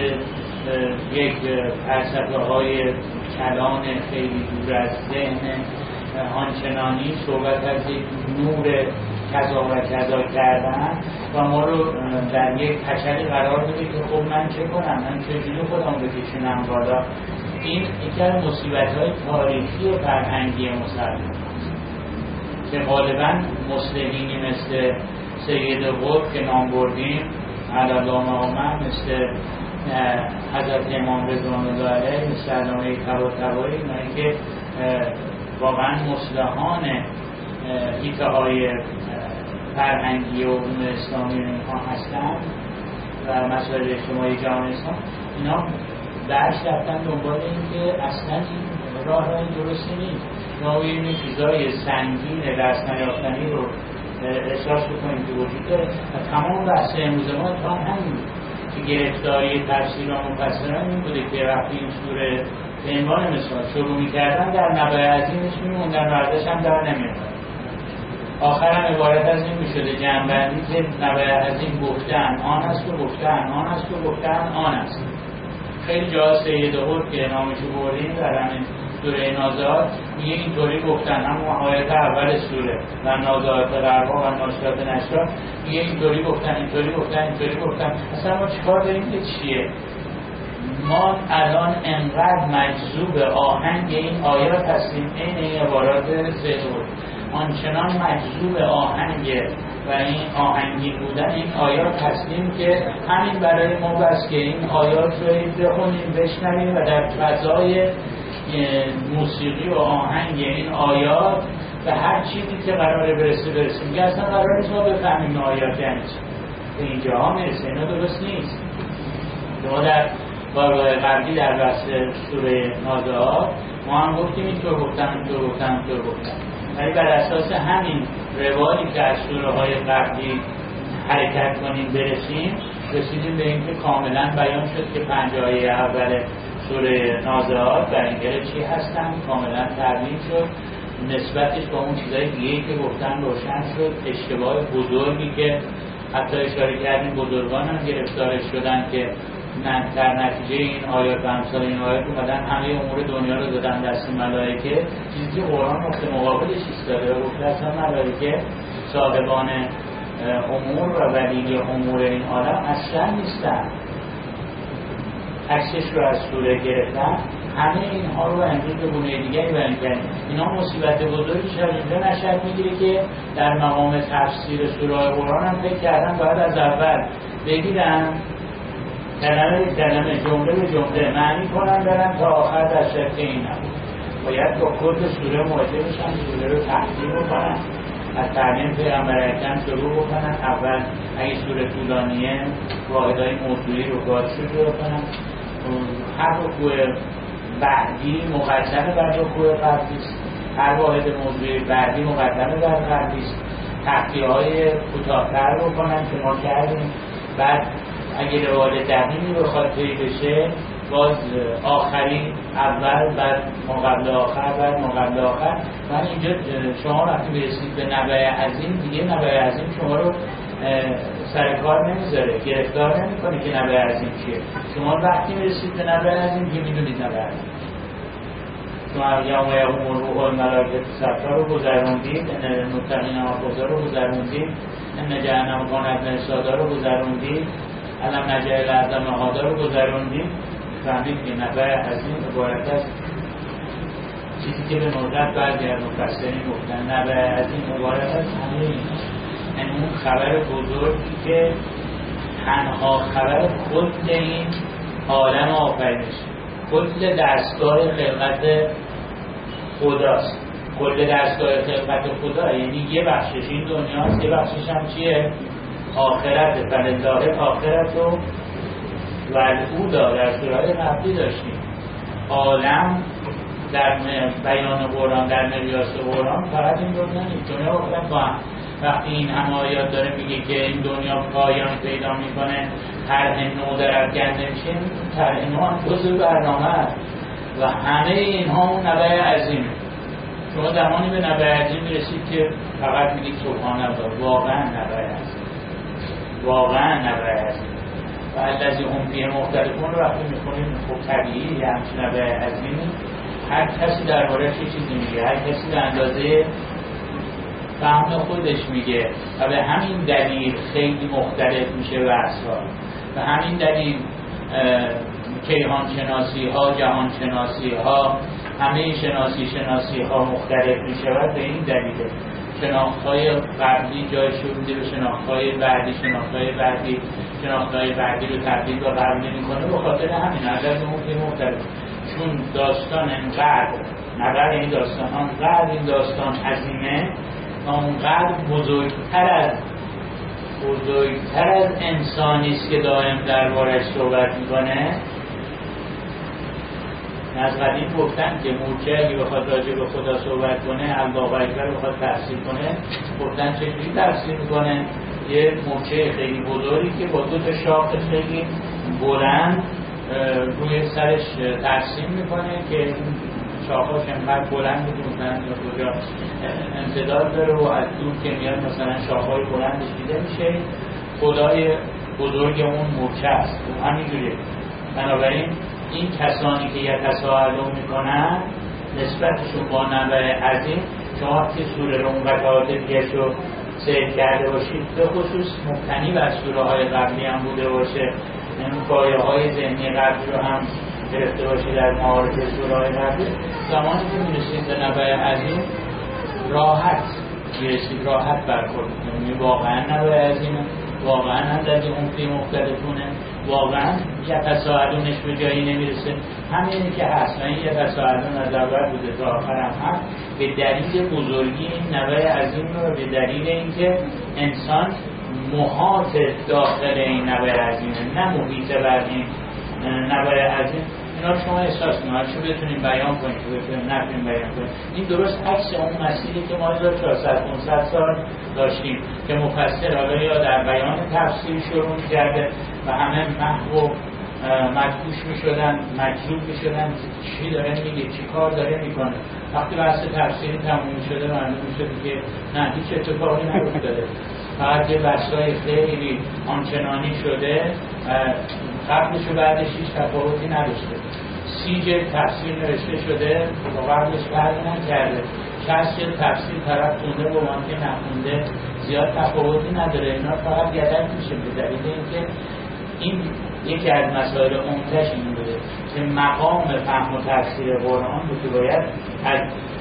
یک فلسفه های کلان خیلی دور از ذهن آنچنانی صحبت از یک نور کذا و کذا کردن و ما رو در یک کچلی قرار بده که خب من چه کنم، من چجوری خودم بکشونم بالا. این یکی از مصیبت‌های تاریخی و فرهنگی مسلمان که غالبا مسلمینی مثل سید قطب که نام بردیم علی‌الله مقامه، مثل حضرت امام رضوان الله علیه، مثل علامه طباطبایی، اینایی که واقعا مصلحان حیطه های فرهنگی و علوم اسلامی اینها هستند و مسائل اجتماعی جهان اسلام، اینا درش رفتن دنبال این که اصلا این راه راه درستی نیست. ما این چیزای سنگین دست نیافتنی رو احساس بکنیم که وجود داره و تمام بحث امروز ما تا همین که گرفتاری تفسیر و مفسران این بوده که وقتی این سوره به عنوان مثال شروع می‌کردن در نبع عظیمش می‌موندن و ازش هم در نمی‌آمدن. آخر هم عبارت از این می‌شده جمع‌بندی که نبع عظیم گفتن آن است و گفتن آن است و گفتن آن است. خیلی جا سید قطب که نامشو بردیم در همین سوره نازعات میگه اینطوری گفتن، همون آیت اول سوره و نازعات غربا و ناشرات نشرات میگه اینطوری گفتن اینطوری گفتن اینطوری گفتن. اصلا ما چیکار داریم که چیه؟ ما الان انقدر مجذوب آهنگ این آیات هستیم، این این عبارات زهور آنچنان مجذوب آهنگ و این آهنگین بودن این آیات هستیم که همین برای ما بس که این آیات رو بخونیم بشنویم و در فضای موسیقی و آهنگ این آیات و هر چیزی که قراره برسه برسیم که اصلا قرار نیست ما بفهمیم آیات یعنی چی. به اینجا ها میرسه، اینا درست نیست. ما در بارگاه قبلی در بحث سوره نازعات ما هم گفتیم اینطور گفتم اینطور گفتم اینطور گفتم، ولی بر اساس همین روالی که از سوره های قبلی حرکت کنیم برسیم رسیدیم به اینکه کاملا بیان شد که پنج آیه اول سوره نازعات در این چی هستن، کاملا تعبیر شد، نسبتش با اون چیزای دیگه‌ای که گفتن روشن شد. اشتباه بزرگی که حتی اشاره کردیم بزرگان هم گرفتارش شدن که در نتیجه این آیات و امثال این آیات اومدن همه امور دنیا رو دادن دست ملائکه، چیزی که قرآن نقطه مقابلش ایستاده و گفته اصلا ملائکه صاحبان امور و ولی امور این عالم اصلا نیستن. عکسش رو از سوره گرفتن، همه اینها رو امروز به گونه دیگری بیان کردن. اینا مصیبت بزرگی شد اینجا نشد میگیره که در مقام تفسیر سوره قرآن هم فکر کردن باید از اول بگیرن کلمه به کلمه جمله به جمله معنی کنن برن تا آخر در شرط این هم باید با کل سوره مواجه بشن، سوره رو تحصیل بکنن، از تعلیم پیغمبر اکرم شروع بکنن. اول اگه سوره طولانیه واحدهای موضوعی رو باید شروع بکنن، هر رکوع بعدی مقدمه بر رکوع قبلی است، هر واحد موضوعی بعدی مقدمه بر قبلی است، تحقیه های کوتاه‌تر بکنن که ما کردیم. بعد اگه روال دقیقی بخواد طی بشه باز آخری اول بعد مقابل آخر بعد مقابل آخر. من اینجا شما وقتی برسید به نبع عظیم دیگه نبع عظیم شما رو سر کار نمیذاره، گرفتار نمیکنه که نبع عظیم چیه. شما وقتی برسید به نبع عظیم که میدونید نبع عظیم شما یوم یقوم الروح والملائکه صفا رو گذروندید، ان المتقین مفازا رو گذروندید، ان جهنم کانت مرصادا رو گذروندید، علم نجعل الارض مهادا رو گذروندید. فهمید که نبع عظیم عبارت است چیزی که به ندرت بعضی از مفسرین گفتن نبع عظیم عبارت است همه این یعنی اون خبر بزرگی که تنها خبر خود این عالم آفرینش، کل دستگاه خلقت خداست. کل دستگاه خلقت خدا یعنی یه بخشش این دنیاست، یه بخشش هم چیه؟ آخرت فلله آخرت و ولعودا در سورهای قبلی داشتیم. عالم در بیان قرآن، در نویاس قرآن فقط این رو ننید دنیا آخرت با هم. وقتی این همه آیات داره میگه که این دنیا پایان پیدا میکنه، طرح نو در افکنده میشه، این طرح نو هم جزء برنامه هست و همه اینها اون نبع عظیمه. شما زمانی به نبع عظیم میرسید که فقط میگید سبحان الله، واقعا نبع عظیم، واقعا نبع عظیم. و الذی هم فیه مختلفون رو وقتی میکنید خب طبیعی یه همچین نبع عظیمی هر کسی درباره‌اش یه چیزی میگه، هر کسی به اندازه فهم خودش میگه و به همین دلیل خیلی مختلف میشه بحث‌ها. به همین دلیل کیهان شناسی ها، جهان شناسی ها، همه شناسی شناسی ها مختلف میشه و به این دلیل شناخت های قبلی جایش رو میده به شناخت های بعدی، شناخت های بعدی شناخت های بعدی رو تبدیل و قبول میکنه. به خاطر همین عدد مختلف، چون داستان انقدر نظر این داستان انقدر این داستان عظیمه و اونقدر بزرگتر از بزرگتر از انسانی است که دائم دربارش صحبت میکنه. از قدیم گفتن که مورچه اگه بخواد راجع به خدا صحبت کنه، الله اکبر بخواد تفسیر کنه، گفتن چجوری تفسیر میکنه؟ یه مورچه خیلی بزرگی که با دو تا شاخ خیلی بلند روی سرش ترسیم میکنه که شاخاش انقدر بلند میکنن یا کجا امتداد داره و از دور که میاد مثلا شاخهای بلندش دیده میشه. خدای بزرگ اون مورچه است و همینجوری. بنابراین این کسانی که یتساءلون میکنن نسبتشون با نبع عظیم، شما که سوره رو اون قطعات دیگه رو سیر کرده باشید، به خصوص مبتنی بر سوره های قبلی هم بوده باشه، این پایه های ذهنی قبلی رو هم گرفته باشید در معارف سوره های قبلی، زمانی که میرسید به نبع عظیم راحت میرسید، راحت برخورد میکنید. واقعا نبع عظیمه، واقعا هم در اون فی مختلفونه، واقعا یتساءلونش به جایی نمیرسه. همینی که هست و این یتساءلون از اول بوده تا آخر هم هست به دلیل بزرگی این نبع عظیم رو، به دلیل اینکه انسان محاط داخل این نبع عظیمه، نه محیط بر این نبع عظیم. اینا شما احساس کنید، چون بتونیم بیان کنیم، چون بتونیم نفیم بیان کنیم. این درست عکس اون مسیری که ما هزار و چهارصد پانصد سال داشتیم که مفسر حالا یا در بیان تفسیر شروع کرده و همه محو و مدهوش می شدن، مجذوب می شدن چی داره میگه، چی کار داره میکنه. وقتی بحث تفسیری تموم شده معلوم شده که نه هیچ اتفاقی نیفتاده، فقط یه بحثای خیلی آنچنانی شده، قبلش و بعدش هیچ تفاوتی نداشته. سی جلد تفسیر نوشته شده و قبلش فرقی نکرده. شصت جلد تفسیر طرف خونده و من که نخونده زیاد تفاوتی نداره. اینا فقط یدک میشه به دلیل اینکه این یکی از مسائل عمده‌اش این بوده که مقام فهم و تفسیر قرآن رو که باید از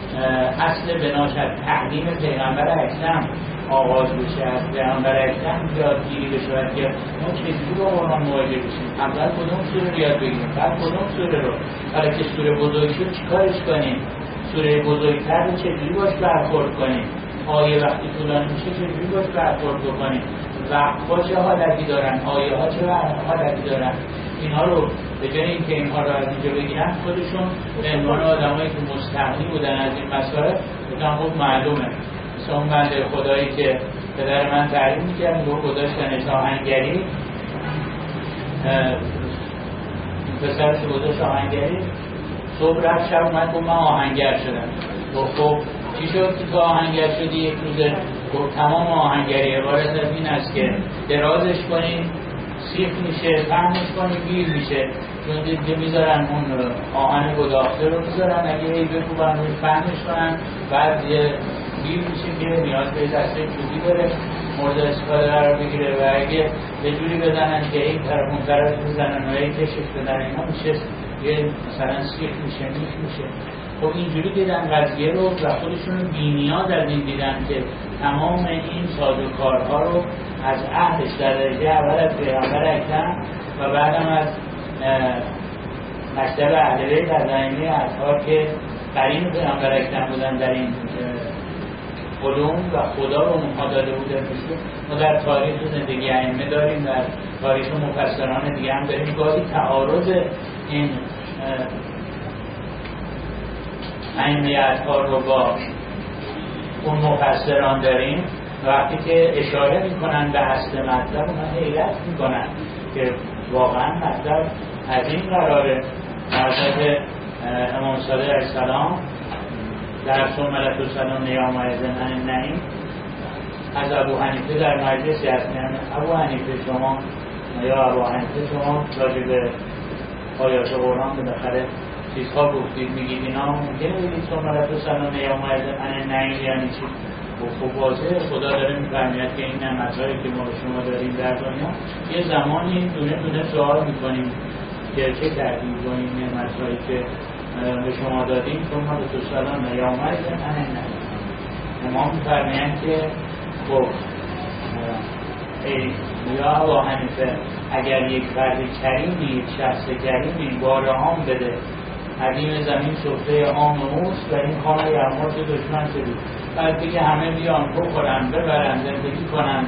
اصل بناش از تعلیم پیغمبر اکرم آغاز بشه، از پیغمبر اکرم یادگیری بشه که ما چجوری با قرآن مواجه بشیم. اول کدوم سوره رو یاد بگیریم، بعد کدوم سوره رو، برای که سوره بزرگ شد چیکارش کنیم، سوره بزرگتر رو چجوری باش برخورد کنیم، آیه وقتی طولانی میشه چجوری باش برخورد بکنیم، وقت‌ها چه حالتی دارن، آیه ها چه حالتی دارن. اینها رو به جای اینکه اینها رو از اینجا بگیرن، خودشون به عنوان آدمایی که مستغنی بودن از این مسائل بودن خود معلومه. مثل اون بنده خدایی که پدر من تعریف می‌کرد رو گذاشتنش آهنگری، پسرش گذاشت آهنگری، صبح رفت شب اومد گفت من آهنگر شدم. گفت خب چی شد که تو آهنگر شدی؟ یک روزه گفت تمام آهنگری عبارت از این است که درازش کنی سیخ میشه، فهمش کنی گیر میشه، چون دیگه میذارن اون آهن گداخته رو میذارن، اگه هی بکوبن روی فهمش کنن بعد یه گیر میشه که نیاز به دسته چوبی داره مورد استفاده قرار بگیره و اگه به جوری بزنن که این طرف اون طرف بزنن و این کشش بدن اینا میشه یه مثلا سیخ میشه میش میشه. خب اینجوری دیدن قضیه رو و خودشون بی‌نیاز از این دیدن که تمام این سازوکارها رو از عهدش در درجه اول از پیغمبر اکرم و بعدم از مکتب اهل بیت از ائمه اطهار که قرین پیغمبر اکرم بودن در این علوم و خدا رو اونها داده بوده میشه. ما در تاریخ زندگی ائمه داریم، در تاریخ مفسران دیگه هم داریم. گاهی تعارض این ائمه اطهار رو با اون مفسران داریم. وقتی که اشاره میکنن به اصل مطلب اونها حیرت میکنن که واقعا مطلب از این قراره. حضرت امام صادق علیه السلام در سملت و سلام نیام عن النعیم از ابو حنیفه در مجلسی هست، یعنی ابو حنیفه شما یا ابو حنیفه شما راجع به آیات قرآن بالاخره چیزها گفتید، میگید اینا ممکنه بگید سملت و سلام نیام عن النعیم یعنی چی؟ خب واضحه خدا داره میفرماید که این نعمت‌هایی که ما شما داریم در دنیا یه زمانی دونه دونه سوال میکنیم که چه کردیم با این نعمت‌هایی که به شما دادیم، چون ما به تو سلام نیامد من نه ما میفرمایند که خب ای یا ابا حنیفه اگر یک فرد کریمی، یک شخص کریمی بار عام بده، حدیم زمین سفره عام اوست و این خانه یرماز دشمن شدید، بعد دیگه همه بیان بخورن ببرن زندگی کنن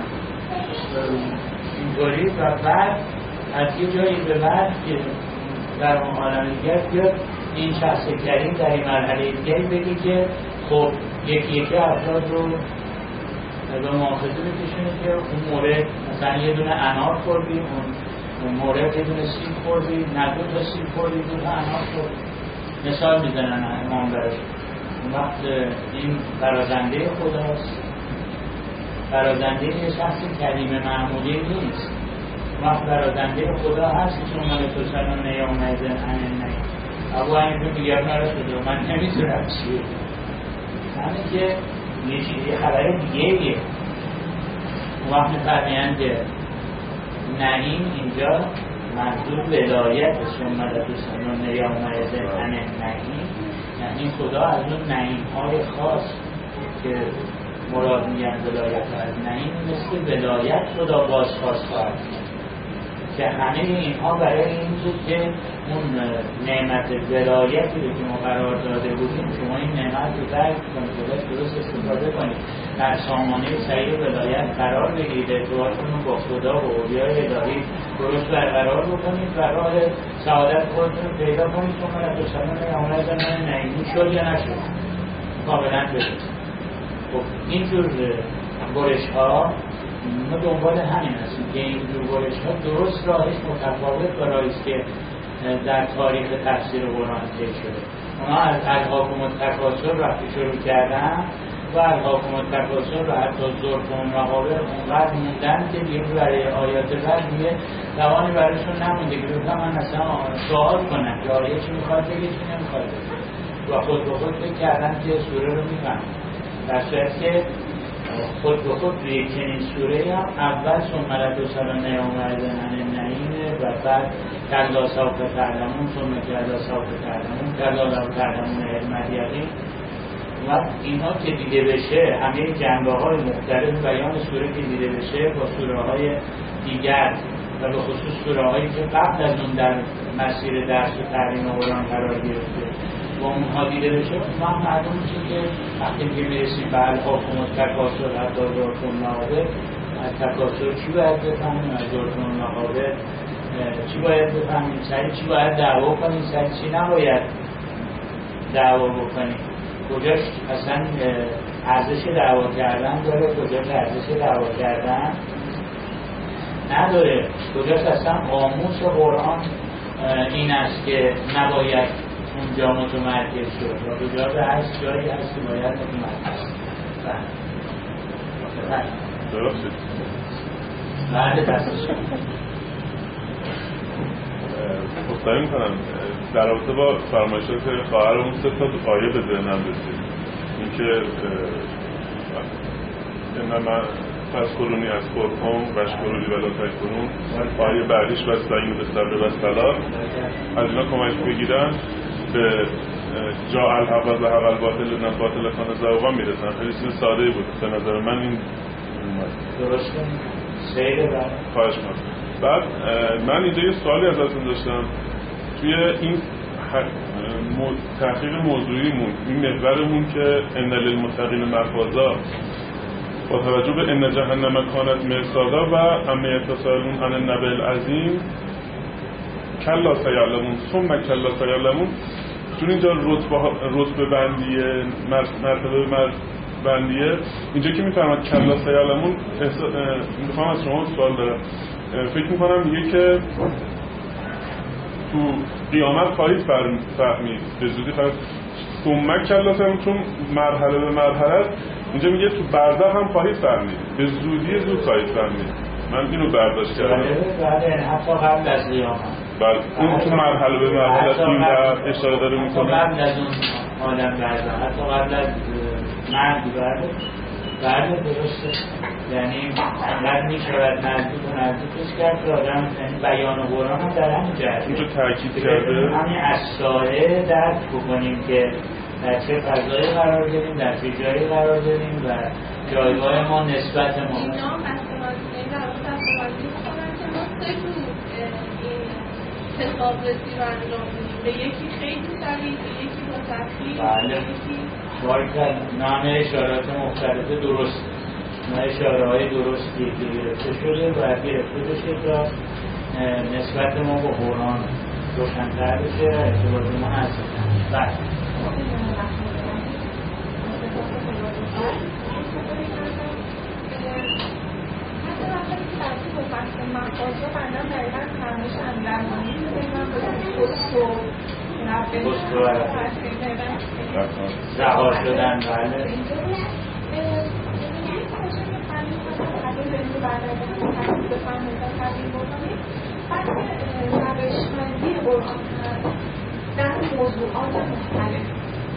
اینطوری و بعد از یه جایی به بعد که در اون عالم دیگر بیاد این شخص کریم در این مرحله دیگری بگی که خب یکی یکی افراد رو به مؤاخذه بکشونه که اون مورد مثلا یه دونه انار خوردی، اون مورد یه دونه سیب خوردی، نه دو تا سیب خوردی، دو تا انار خوردی، مثال میزنن امام براش. اون وقت این برازنده خداست، برازنده یه شخص کریم معمولی نیست. وقت برازنده خدا هست که شما ملک و سلام نیام عن النعیم. ابو حنیفه میگه نرا شده من نمیدونم چیه، همین که یه چیزی خبر دیگه یه وقت میفرمایند که نعیم اینجا منظور ولایت سمت سلام نیام عن النعیم، یعنی خدا از اون نعیم های خاص که مراد میگن ولایت از نعیم مثل ولایت خدا بازخواست خواهد که همه اینها برای این بود که اون نعمت ولایتی رو که ما قرار داده بودیم شما این نعمت رو درک کنید، درست استفاده کنید، در سامانه صحیح ولایت قرار بگیرید، ارتباطتون رو با خدا و اولیای الهی درست برقرار بکنید و راه سعادت خودتون پیدا کنید. چون من از سلام نیام عن نعیمی شد یا نشد کاملا بشید. خب اینجور برش ها ما دنبال همین هستیم که این جور برش ها درست راهش متفاوت با راهیست که در تاریخ تفسیر قرآن طی شده. اونا از الهاکم التکاثر وقتی شروع کردن و الهاکم التکاثر و حتی زرتون و قابل اونقدر موندن که دیگه برای آیات بعد دیگه زمانی برایشون نمونده که بکنم من اصلا سوال کنم که آیه چی میخواد بگه چی نمیخواد بگه و خود به خود فکر کردن که سوره رو میفهم، در صورت که خود به خود توی چنین سوره هم اول سملت و سلام نیام عن النعیم و بعد کلا سوف تعلمون ثم کلا سوف تعلمون کلا لو تعلمون علم الیقین و اینها که دیده بشه همه جنبه های مختلف بیان سوره که دیده بشه با سوره های دیگر و به خصوص سوره هایی که قبل از اون در مسیر درس و تعلیم قرآن قرار گرفته با اونها دیده بشه ما هم معلوم میشه که وقتی که میرسیم به الهاکم التکاثر حتی زرتون نقابه از تکاثر چی باید بفهمیم، از زرتون نقابه چی باید بفهمیم، سری چی باید دعوا کنیم، سری چی نباید دعوا بکنیم، کجاش اصلا ارزش دعوا کردن داره، کجاش ارزش دعوا کردن نداره، کجاش اصلا آموز قرآن این است که نباید اونجا متمرکز شد و کجا به هر جایی هست که باید متمرکز شد. درسته بعد دستش مستقیم میکنم در رابطه با فرمایشات خواهرمون سه تا آیه به ذهنم رسید. این که انما فذکرونی اذکرکم واشکروا لی ولا تکفرون، آیه بعدیش واستعینوا بالصبر والصلاة، از اینا کمک بگیرن به جا الحق و ذهب الباطل نه باطل کان زهوقا میرسن. خیلی چیز ساده بود به نظر من این درسته سیره. بعد خواهش می‌کنم. بعد من اینجا یه سوالی ازتون داشتم توی این تحقیق موضوعیمون این محورمون که ان للمتقین مفازا با توجه به ان جهنم کانت مرصادا و اما یتساءلون عن النبأ العظیم کلا سیعلمون ثم کلا سیعلمون. چون اینجا رتبه رتبه بندیه مرتبه بندیه اینجا که میفرماد کلا سیعلمون، میخوام از شما سوال دارم. فکر میکنم میگه که تو قیامت خواهید فهمید به زودی خواهید ثم کلا سیعلمون، چون مرحله به مرحله اینجا میگه تو برزخ هم خواهید فهمید، به زودی زود خواهید فهمید. من اینو برداشت کردم. بله حتی قبل از قیامت. بله اون تو مرحله به مرحله این رو اشاره داره میکنه. قبل از اون عالم برزخ، حتی قبل از مرگ. بله بله درسته. یعنی انقدر میشود نزدیک و نزدیکش کرد که آدم بیان قرآن هم در همین جهت اینجا تاکید کرده همین از ساله درک بکنیم که در چه فضایی قرار داریم، در چه جایی قرار داریم و جایگاه ما نسبت ما. اینا مسئولیتی در اون مسئولیتی کنن که ما سه جور این حسابرسی رو انجام میدیم، به یکی خیلی سریع، به یکی با تفصیل، بله باید نام اشارات مختلف درست، نام اشاره های درستی که گرفته شده باید گرفته بشه تا نسبت ما با قرآن روشن‌تر بشه و ارتباط ما نزدیک‌تر. بله مقاصد بندم دقیقا فرمایش اندرمانی بگم پست و پست و رها شدن. بله روشمندی قرآن در موضوعات مختلف.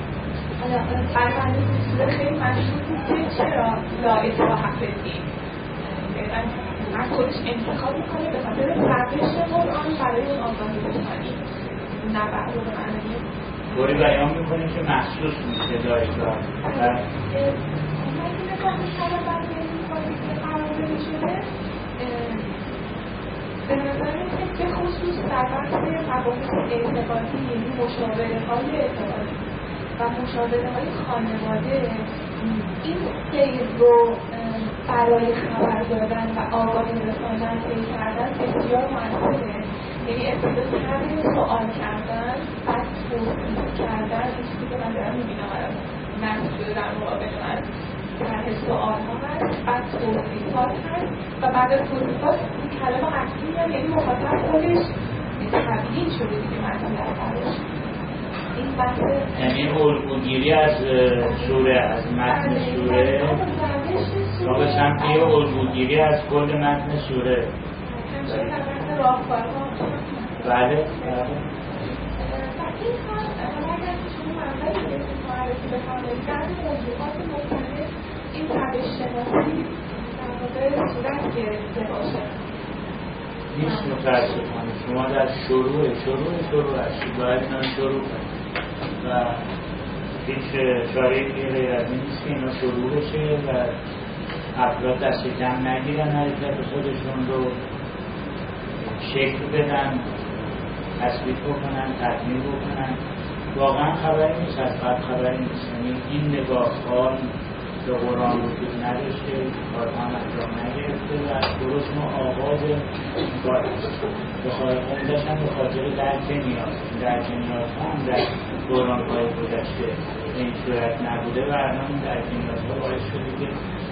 برای من خیلی مشهور بود که چرا لا اطلاع حفظی از خودش انتخاب میکنه به خاطر روش قرآن برای اون آگاهی رسانی نبع رو به معنی طوری بیان میکنیم که محسوس میشه داری دار من این نگاهی طرف برگردی میکنیم که قرار داری شده به نظر که به خصوص در بحث مباحث اعتقادی یعنی مشاوره های اعتقادی و مشاوره های خانواده این سیر رو برای خبر دادن و آگاهی رساندن طی کردن بسیار مؤثره. یعنی ابتدا همین سوال کردن، بعد توضیح کردن، این چیزی که من دارم میبینم الان نصب شده در مقابل من طرح سوال ها هست، بعد توضیحات هست و بعد از توضیحات کلام اصلی هم یعنی مخاطب خودش تبیین شده دیگه مطلب براش. این بحث یعنی الگوگیری از سوره، از متن سوره ما به سمتی الگوگیری از کل متن سوره. همچنین در بحث راهکارها بله بله این کار اگر شما منبعی بهتون معرفی بفرمایید در موضوعات مختلف این روش شناسی در واقع صورت گرفته باشه. نیست متاسفانه شما در شروع شروع شروع هستید باید اینا شروع کنید و هیچ شایعی غیر از این نیست که اینا شروع بشه و افراد دست کم نگیرن حرکت خودشون رو شکل بدن، تثبیت بکنن، تکمیل بکنن. واقعا خبری نیست، از قبل خبری نیست. یعنی این نگاه ها به قرآن وجود نداشته، کارها انجام نگرفته و درست ما آغاز کار است. اون داشتن به خاطر درک نیاز درک نیاز هم در دوران های گذشته این صورت نبوده و الان این درک نیاز ها باعث شده که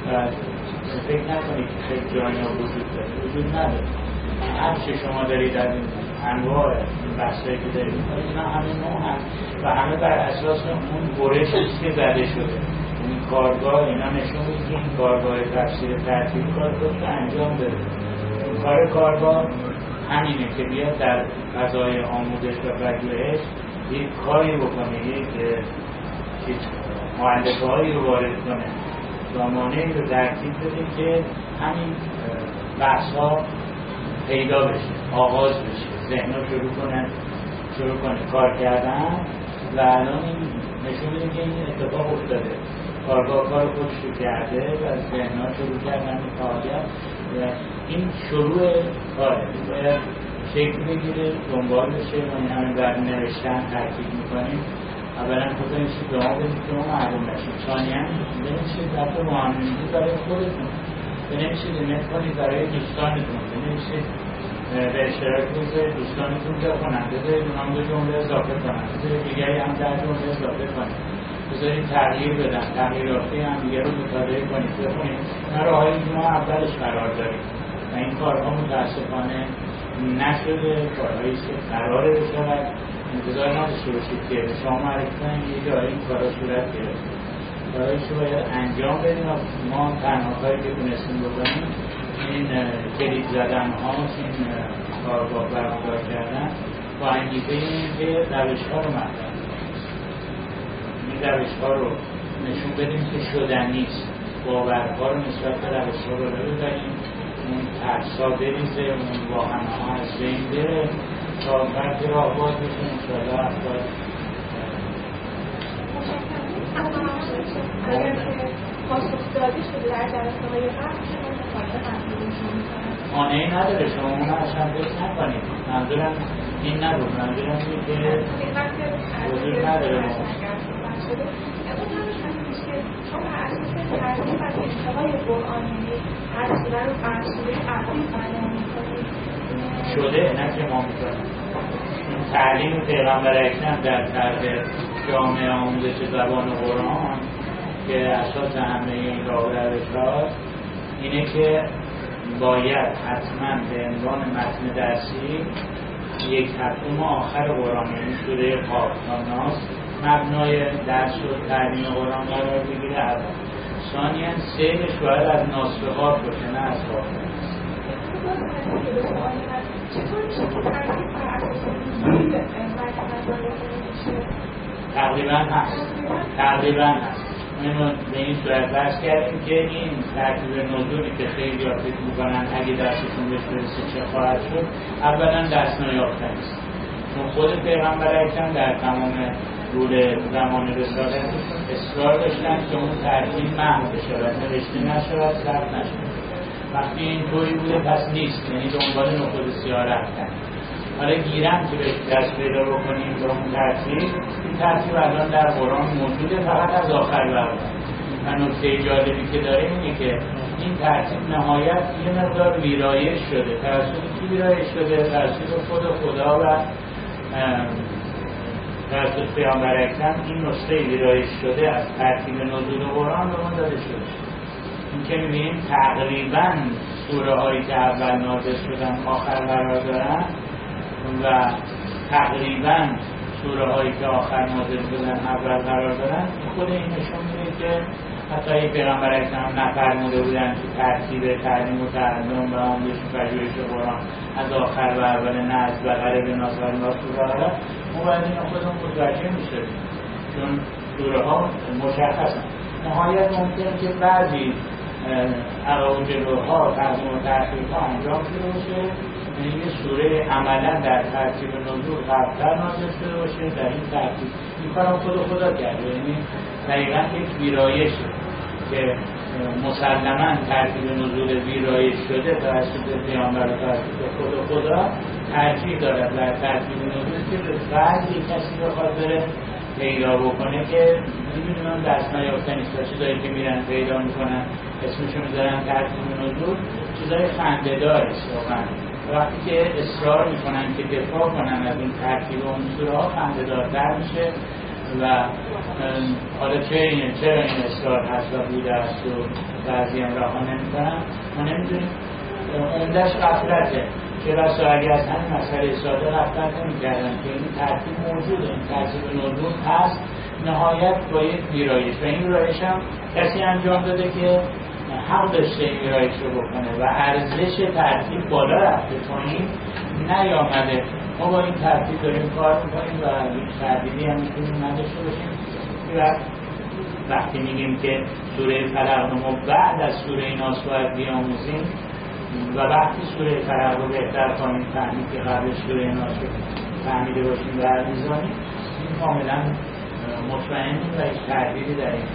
فکر نکنید که خیلی جایی ها وجود داره، وجود نداره. هر چه شما دارید در این انواع این بحثایی که دارید میکنید اینا همه نوع هم و همه بر اساس اون برش است که زده شده. این کارگاه اینا نشون میده که این کارگاه تفسیر ترتیب کارگاه که انجام بده. این کار کارگاه همینه که بیاد در فضای آموزش و پژوهش یک کاری بکنه، یک مؤلفه هایی رو وارد کنه، سامانه‌ای رو ترتیب بده که همین بحث ها پیدا بشه، آغاز بشه، ذهن‌ها شروع کنن شروع کنه کار کردن و الان این نشون میده که این اتفاق افتاده. کارگاه کار خودش رو کرده و ذهن‌ها شروع کردن به فعالیت و این شروع کاره. باید شکل بگیره دنبال بشه و این همه بر نوشتن ترکیب میکنیم. اولا خدا این چیز به ما بدید که ما معلوم نشید. ثانیاً بنویسید حتی معاملگی برای خودتون، بنویسید ایمیل کنید برای دوستانتون، بنویسید به اشتراک بگذارید دوستانتون بخونن، بذارید اونام دو جمله اضافه کنن، بذارید دیگری هم در جمله اضافه کنید، بذارید تغییر بدن، تغییراتی هم دیگه رو مطالعه کنید، بخونید. این راهایی که ما اولش قرار داریم و این کارها متاسفانه نشده، کارهایی که قراره بشود. انتظار نداشته باشید که شما معرفی کنید یه جایی این کارها صورت گرفته، کارهایی که باید انجام بدیم و ما تنها کاری که تونستیم بکنیم این کلید زدن هاست، این کارگاه برگزار کردن با انگیزه این که روش ها رو مطرح این روش ها رو نشون بدیم که شدنیست، باورها رو نسبت به روش ها رو ببریم، اون ترسا بریزه، اون واهمه ها از بین بره تا وقتی راه باز بشه انشاءالله افراد اگر که پاسخ دادی شده در جلسه های قبل شما مطالعه منظورشون میکنن مانعی نداره شما اون اصلا بس نکنید. منظورم این نبود، منظورم این که وجود نداره ما شما هر اساس ترتیب از انتهای قرآنی هر سوره رو بر سوره قبلی بیان میکنید شده، نه که ما میکنیم. تعلیم پیغمبر اکرم در طرح جامعه آموزش زبان قرآن که اساس همه این راه و روش‌هاست اینه که باید حتما به عنوان متن درسی یک هفتم آخر قرآن، یعنی سوره قاف تا ناس، مبنای درس و تعلیم قرآن قرار بگیره. اول ثانیاً سیرش باید از ناس به قاف باشه، نه از قاف. تقریبا هست تقریبا هست اینو به این صورت بحث کردیم که این ترتیب نزولی که خیلی ها فکر میکنن اگه درسشون بهش برسه چه خواهد شد، اولا دست نیافتن است، چون خود پیغمبر اکرم در تمام رول زمان رسالتشون اصرار داشتن که اون ترتیب محو بشه و نوشته نشود، ثبت نشود. وقتی این طوری بوده پس نیست، یعنی دنبال نخود سیاه رفتن. حالا گیرم که به دست پیدا بکنیم به اون ترتیب، این ترتیب الان در قرآن موجوده، فقط از آخر برده. و نکته جالبی که داره اینه که این ترتیب نهایت یه مقدار ویرایش شده. توسط کی ویرایش شده؟ توسط خود خدا و توسط پیامبر اکرم این نسخه ویرایش شده از ترتیب نزول قرآن به ما داده شده. این که می‌بینیم تقریباً سوره هایی که اول نازل شدن آخر قرار دارن و تقریباً سوره هایی که آخر نازل شدن اول قرار دارن. خود این نشون میده که حتی یک پیغمبر اکرم نفرموده بودن که ترتیب تعلیم و تعلم و آموزش و پژوهش قرآن از آخر و اول نه از بقره به ناس و ناس سوره ها. ما باید این خودمون متوجه میشدیم چون سوره ها مشخصن. نهایت ممکنه که بعضی عقا و جلوها تقدیم و تأخیر ها انجام شده باشه، یعنی یه سوره عملا در ترتیب نزول قبلتر نازل شده باشه در این ترتیب. این کارم خود خدا کرده، یعنی دقیقا یک ویرایشه که مسلما ترتیب نزول ویرایش شده توسط پیامبر و توسط خود خدا ترتیب دارد در ترتیب نزول که به بعضی کسی بخواد بره پیدا بکنه که میدونیم هم دست نیافتن است و چیزایی که میرن پیدا میکنن اسمشون میذارن ترتیب نزول چیزای خنده‌دار است واقعا. وقتی که اصرار میکنن که دفاع کنن از این ترتیب و عنصرها خنده‌دارتر میشه و حالا چه این چرا این اصرار هست و بوده است و بعضی هم رها نمیکنن ما نمیدونیم. عمده‌اش غفلته که بسا اگه از همین مسئله ساده غفلت نمی‌کردن که این ترتیب موجوده، این ترتیب نزول هست، نهایت با یک ویرایش و این ویرایش هم کسی انجام داده که حق داشته این ویرایش رو بکنه و ارزش ترتیب بالا رفته پایین نیامده. ما با این ترتیب داریم کار میکنیم و این ترتیبی هم میتونیم نداشته باشیم و وقتی میگیم که سوره فلق رو بعد از سوره ناس باید بیاموزیم و وقتی سوره فلق رو بهتر کنیم فهمید که قبل سوره ناس رو فهمیده باشیم و میزانیم این کاملا مطمئنیم و هیچ تردیدی در این.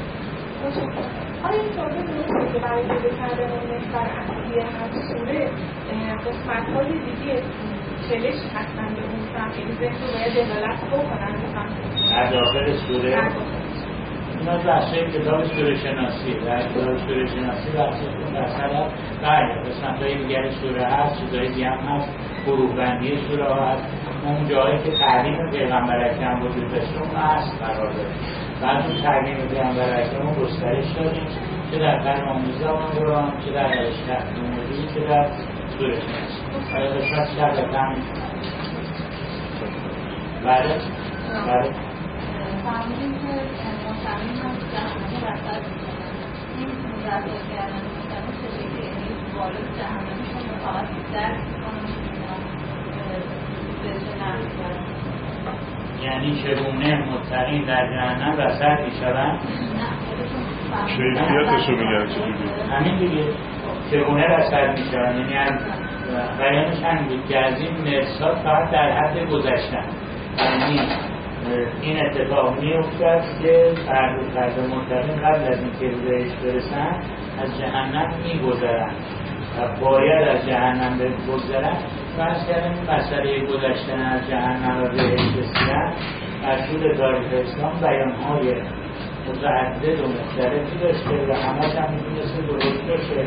آیا این طور درسته که برای پیدا کردن محور اصلی هر سوره قسمت‌های دیگه چلش هستن به اون سمت، یعنی ذهن رو باید دلالت بکنن به سمت در داخل سوره اینا بحثه کتاب سوره شناسی، در کتاب سوره شناسی بحثه مثلا بله قسمت‌های دیگر سوره هست، چیزهای دیگه هم هست، گروه بندی سوره ها هست. اون جایی که تعلیم پیغمبر اکرم وجود داشته اون هست قرار داره. بعد اون تعلیم پیغمبر اکرم رو گسترش دادیم چه در قرن آموزه قرآن، چه در اشتر موضوعی، چه در سوره شناسی. آیا قسمت شرط همین بله بله فهمیدیم که مستقیم هم جهنمی رفتر این رفتر کردن مستقیم چه شکلی یعنی وارد جهنمیشون فقط درک کنم یعنی چگونه متقین در جهنم رصد میشوند؟ کیفیتش رو میگن چجوری؟ همین دیگه چگونه رصد میشوند، یعنی از بیانش هم بود که از این مرسات فقط در حد گذشتن، یعنی این اتفاق میافتد که فرد متقین قبل از اینکه به بهشت برسن از جهنم میگذرند و باید از جهنم بگذرند. فرض کردیم مسئله گذشتن از جهنم و بهشت رسیدن در طول تاریخ اسلام بیان‌های متعدد و مختلفی داشته و همه‌اش هم میتونسته درست باشه.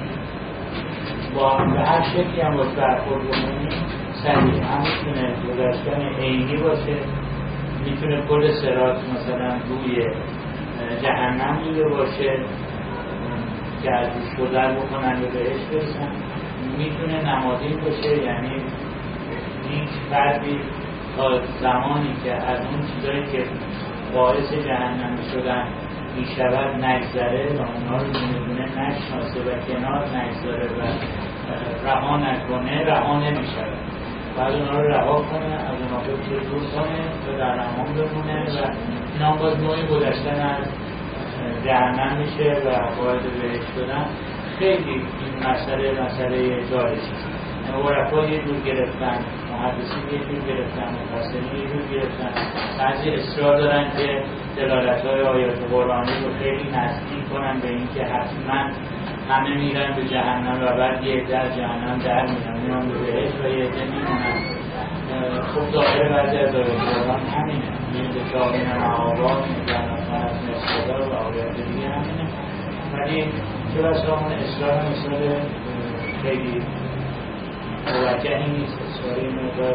با به هر شکلی هم باید برخورد بکنیم صحیح هم میتونه گذشتن عینی باشه، میتونه کل صراط مثلا روی جهنم دیده باشه که از روش گذر بکنن و بهشت برسن، میتونه نمادین باشه، یعنی هیچ فردی تا زمانی که از اون چیزایی که باعث جهنم شدن میشود نگذره و اونا رو دونه نشناسه و کنار نگذاره و رها نکنه رها نمیشود. بعد اونا رو رها کنه، از اونا رو دور کنه و در امان بمونه و اینا باید نوعی گذشتن از جهنم میشه و باید بهش شدن. خیلی این مسئله مسئله جالبی عرفا یه جور گرفتن، محدثین یه جور گرفتن، مفسرین یه جور گرفتن. بعضی اصرار دارن که دلالت‌های آیات قرآنی رو خیلی نزدیک کنن به این که حتما همه میرن به جهنم و بعد یه عده از جهنم در میرن میرن به بهشت و یه عده میمونن. خب ظاهر بعضی از آیات قرآن همینه، میرد چاقین معابان میگن از مصدر و آیات دیگه همینه. ولی چه بسا اون اصرار هم اصرار خیلی موجهی نیست، اصرار این مقدار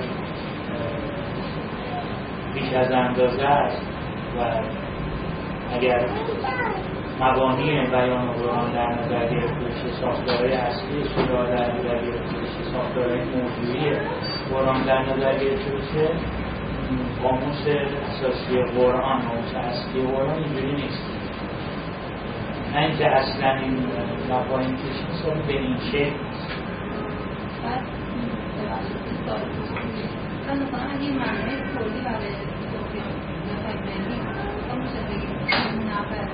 بیش از اندازه است و اگر مبانی بیان قرآن در نظر گرفته بشه، ساختارهای اصلی سوره در نظر گرفته بشه، ساختارهای موضوعی قرآن در نظر گرفته بشه، قاموس اساسی قرآن، قاموس اصلی قرآن اینجوری نیست. نه اینکه اصلا این مفاهیم کشی سال به این شکل من مثلا اگه معنی کلی برای توفیان نفر بینیم اون میشه بگیم نفر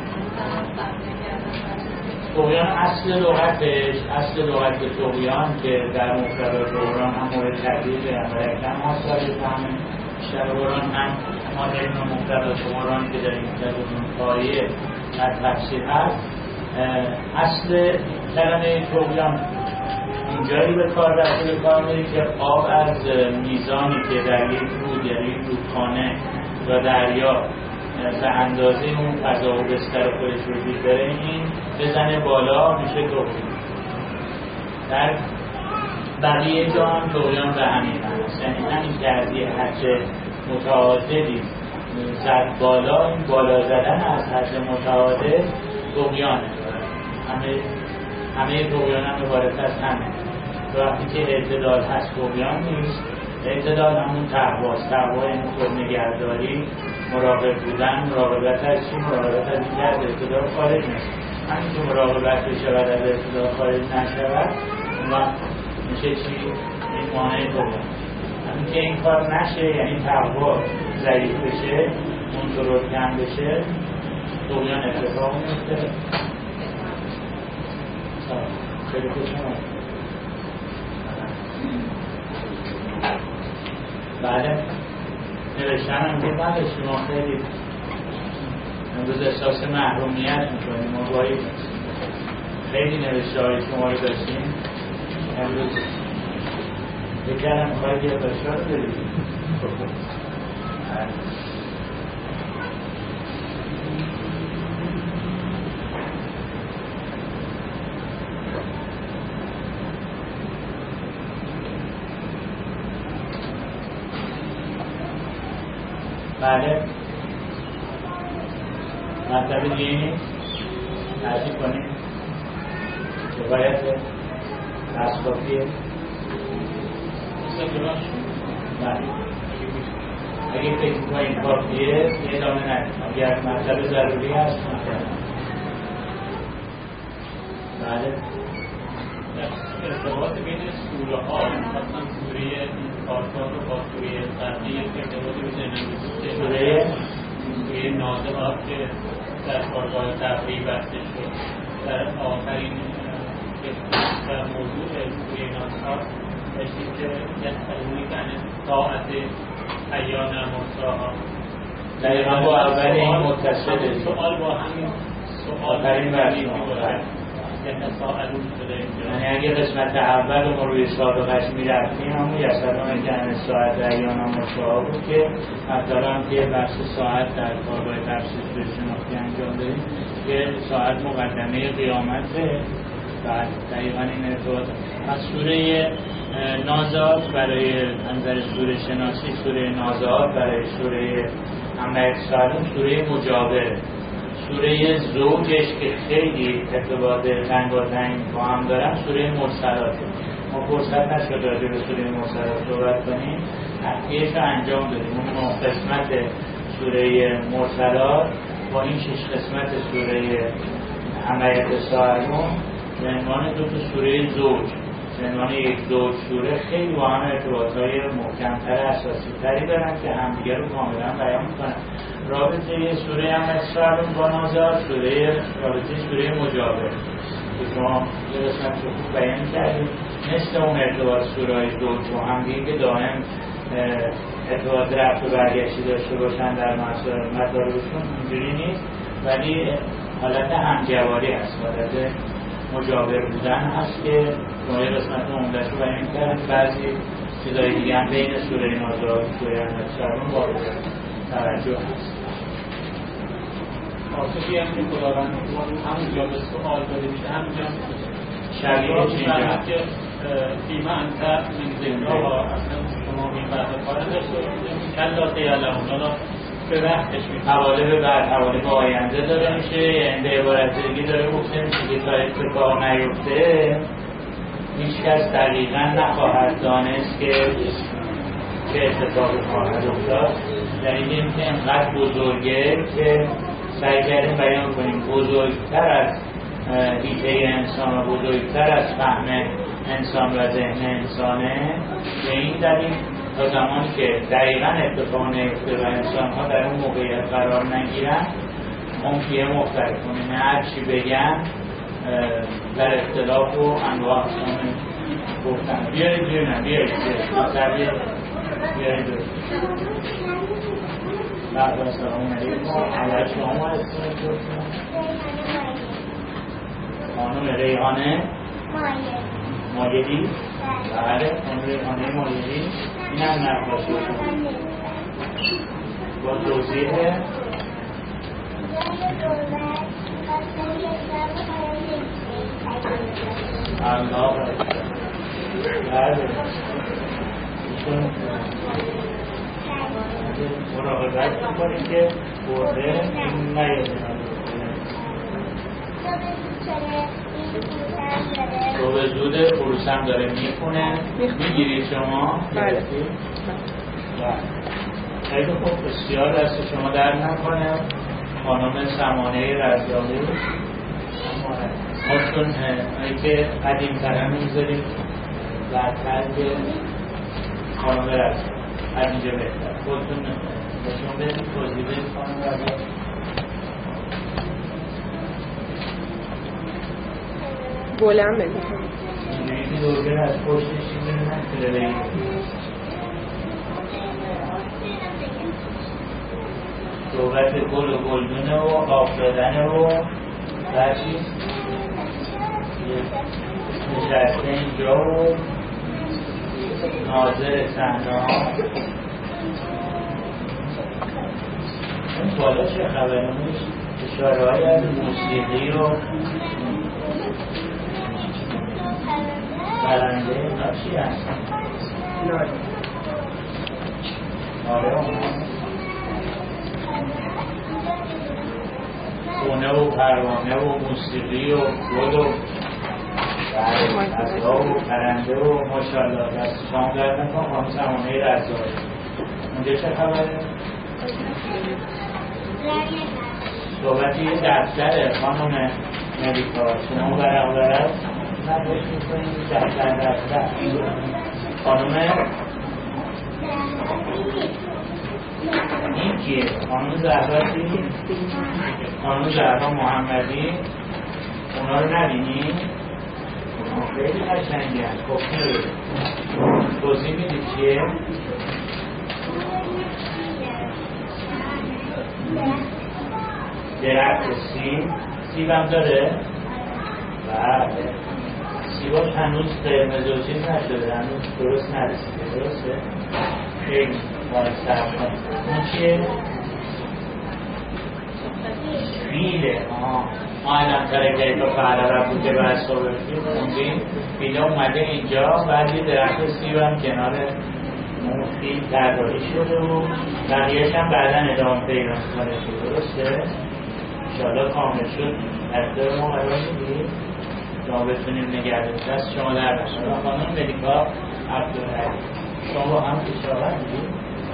توقیان اصل لغتش اصل لغت توقیان که در مقتضای قرآن هم مورد تحلیل پیغمبر اکرم هست داره فهمه بیشتر قرآن هم ما علم مقتضای قرآن که در این پایه در تفسیر هست. اصل کلمه توقیان اینجایی به کار رفته به کار میره که آب از میزانی که در یک رود یا یک رودخانه و دریا به اندازه اون فضا و بستر خودش وجود داره این بزنه بالا میشه توقیان. در بقیه جا هم توقیان به همین هست، یعنی همین که از یه حد متعادلی زد بالا، این بالا زدن از حد متعادل توقیانه. همه همه توقیان هم عبارت از همه. وقتی که اعتدال هست توقیان نیست. اعتدال همون تقواست. تقوا یعنی خود نگهداری، مراقب بودن. مراقبت از چی؟ مراقبت از اینکه از اعتدال خارج نیست. همین که مراقبت بشود از اعتدال خارج نشود و میشه چی؟ این مانع توقیان. همین که این کار نشه، یعنی تقوا ضعیف بشه، کنترل کم بشه، توقیان اتفاق میفته. خیلی خوشم. بله نوشتن هم که نداشتیم، ما خیلی امروز احساس محرومیت میکنیم، ما باید خیلی نوشته های شما رو داشتیم امروز بکنم خواهی یه باشا رو برید بله مطلب دیگه نیست نزدیک کنیم باید اسبابیه بله اگه فکر کنیم کافیه ادامه ندیم اگر مطلب ضروری هست بله ارتباط بین سوره ها مثلا سوره کارکار رو با سوره قبلی ارتباطی بزنیم سوره سوره نازعات که در کارگاه تفریح بسته شد در آخرین در موضوع سوره نازعات داشتیم که یسألونی کن ساعت ایان مرساها دقیقا با اول این متصل سوال با همین سوال آخرین برشون یعنی اگه قسمت اول رو ما روی سابقش میرفتیم همون یسألونی کن ساعت ایان مرساها بود که مثلا هم که بحث ساعت در کارگاه تفسیر به شناختی انجام داریم که ساعت مقدمه قیامته و دقیقا این ارتباط از سوره نازعات برای انظر سوره شناسی سوره نازعات برای سوره انبیاء سالم سوره مجاوره سوره زوجش که خیلی ارتباط تنگاتنگ با هم دارن سوره مرسلات ما فرصت نشد راجع به سوره مرسلات صحبت کنیم تحقیقش رو انجام دادیم اون نه قسمت سوره مرسلات با این شش قسمت سوره انبیاء سالم به عنوان دو تا سوره زوج به عنوان یک زوج سوره خیلی با هم ارتباطهای محکم‌تر اساسی تری دارن که همدیگه رو کاملا بیان میکنن. رابطه سوره انبیاء با نازعات سوره رابطه سوره مجاور که شما یه قسمت رو خوب بیان کردید مثل اون ارتباط سوره‌های زوج و همدیگه که دائم ارتباط رفت و برگشتی داشته باشن در مطالبشون اینجوری نیست ولی حالت همجواری هست حالت مجاور بودن هست که نوعی قسمت عمده‌اش رو بیان کردن بعضی چیزای دیگه هم بین سوره نازعات و سوره انبیاء وارد توجه هست. آسفی هم که خداوند همونجا به سؤال داده میشه همونجا شبیه چی اینجا؟ که فیما انت من ذکرها اصلا شما این بعد کار داشته باشید کلا سیعلمون حالا به وقتش میشه حواله به بعد حواله به آینده داره میشه یعنی به عبارت دیگه داره گفته میشه که تا اتفاق نیفته هیچ کس دقیقا نخواهد دانست که چه اتفاقی خواهد افتاد یعنی این که اینقدر بزرگه که سعی کردیم بیان کنیم بزرگتر از ایده انسان و بزرگتر از فهم انسان و ذهن انسانه به این دلیل تا زمانی که دقیقا اتفاق نیفته و انسان ها در اون موقعیت قرار نگیرن ممکنه مختلف کنه نه هر چی بگن در اختلاف و انواع اقسام گفتن بیارید بیارید بیارید بیارید بیارید بیارید بعد از سلام علیکم علیه شما هستید خانم ریحانه مایدی بله خانم ریحانه مایدی این هم نقاشی با توضیح الله بله ایشون مراقبت میکنید که برده نیاد تو به زود خروسم داره میخونه میگیرید شما؟ بله خیلی خوب بسیار دست شما در نکنه خانم سمانه رزیالی ما چون هایی که قدیم تره میذاریم و ترک خانم رزیالی از اینجا بهتر خودتون نشون بدید توضیح بدید خانم رزیالی بلند بدید اینجوری که دوگر از پشتش چیزی نکنه بگید صحبت گل و گلدونه و آب دادنه و هر چیز نشسته اینجا و ناظر صحنه‌ها اون بالا چه خبره؟ اونش اشاره‌های از موسیقی و پرنده اینا چی هست؟ آره خونه و پروانه و موسیقی و گل و غذا و پرنده و ماشاءالله دست شام در نکن خانم سمانه رزایی اونجا چه خبره؟ صحبتی یه دفتره خانم ملیکا شما برق برق نباش میکنید دفتر دفتر خانم این کیه؟ خانم زهرا چی؟ خانم زهرا محمدی اونا رو نبینی؟ خیلی قشنگی هست خب توضیح میدید چیه؟ درخت سیب سیب هم داره؟ بله سیباش هنوز قرمز و چیز نشده هنوز درست نرسیده درسته؟ خیلی باید سرم کنید اون چیه؟ فیله آه ما الان ترکه تو فردا را بوده و از صبح خوندیم فیله اومده اینجا بعد یه درخت سیب هم کنار اون فیل طراحی شده و بقیهش هم بعدا ادامه پیدا کنه درسته؟ انشاءالله کامل شد اختر ما قرار میدید شما بتونیم نگرده دست شما در بشن خانم ملیکا عبدالعلی شما هم اشاره میدید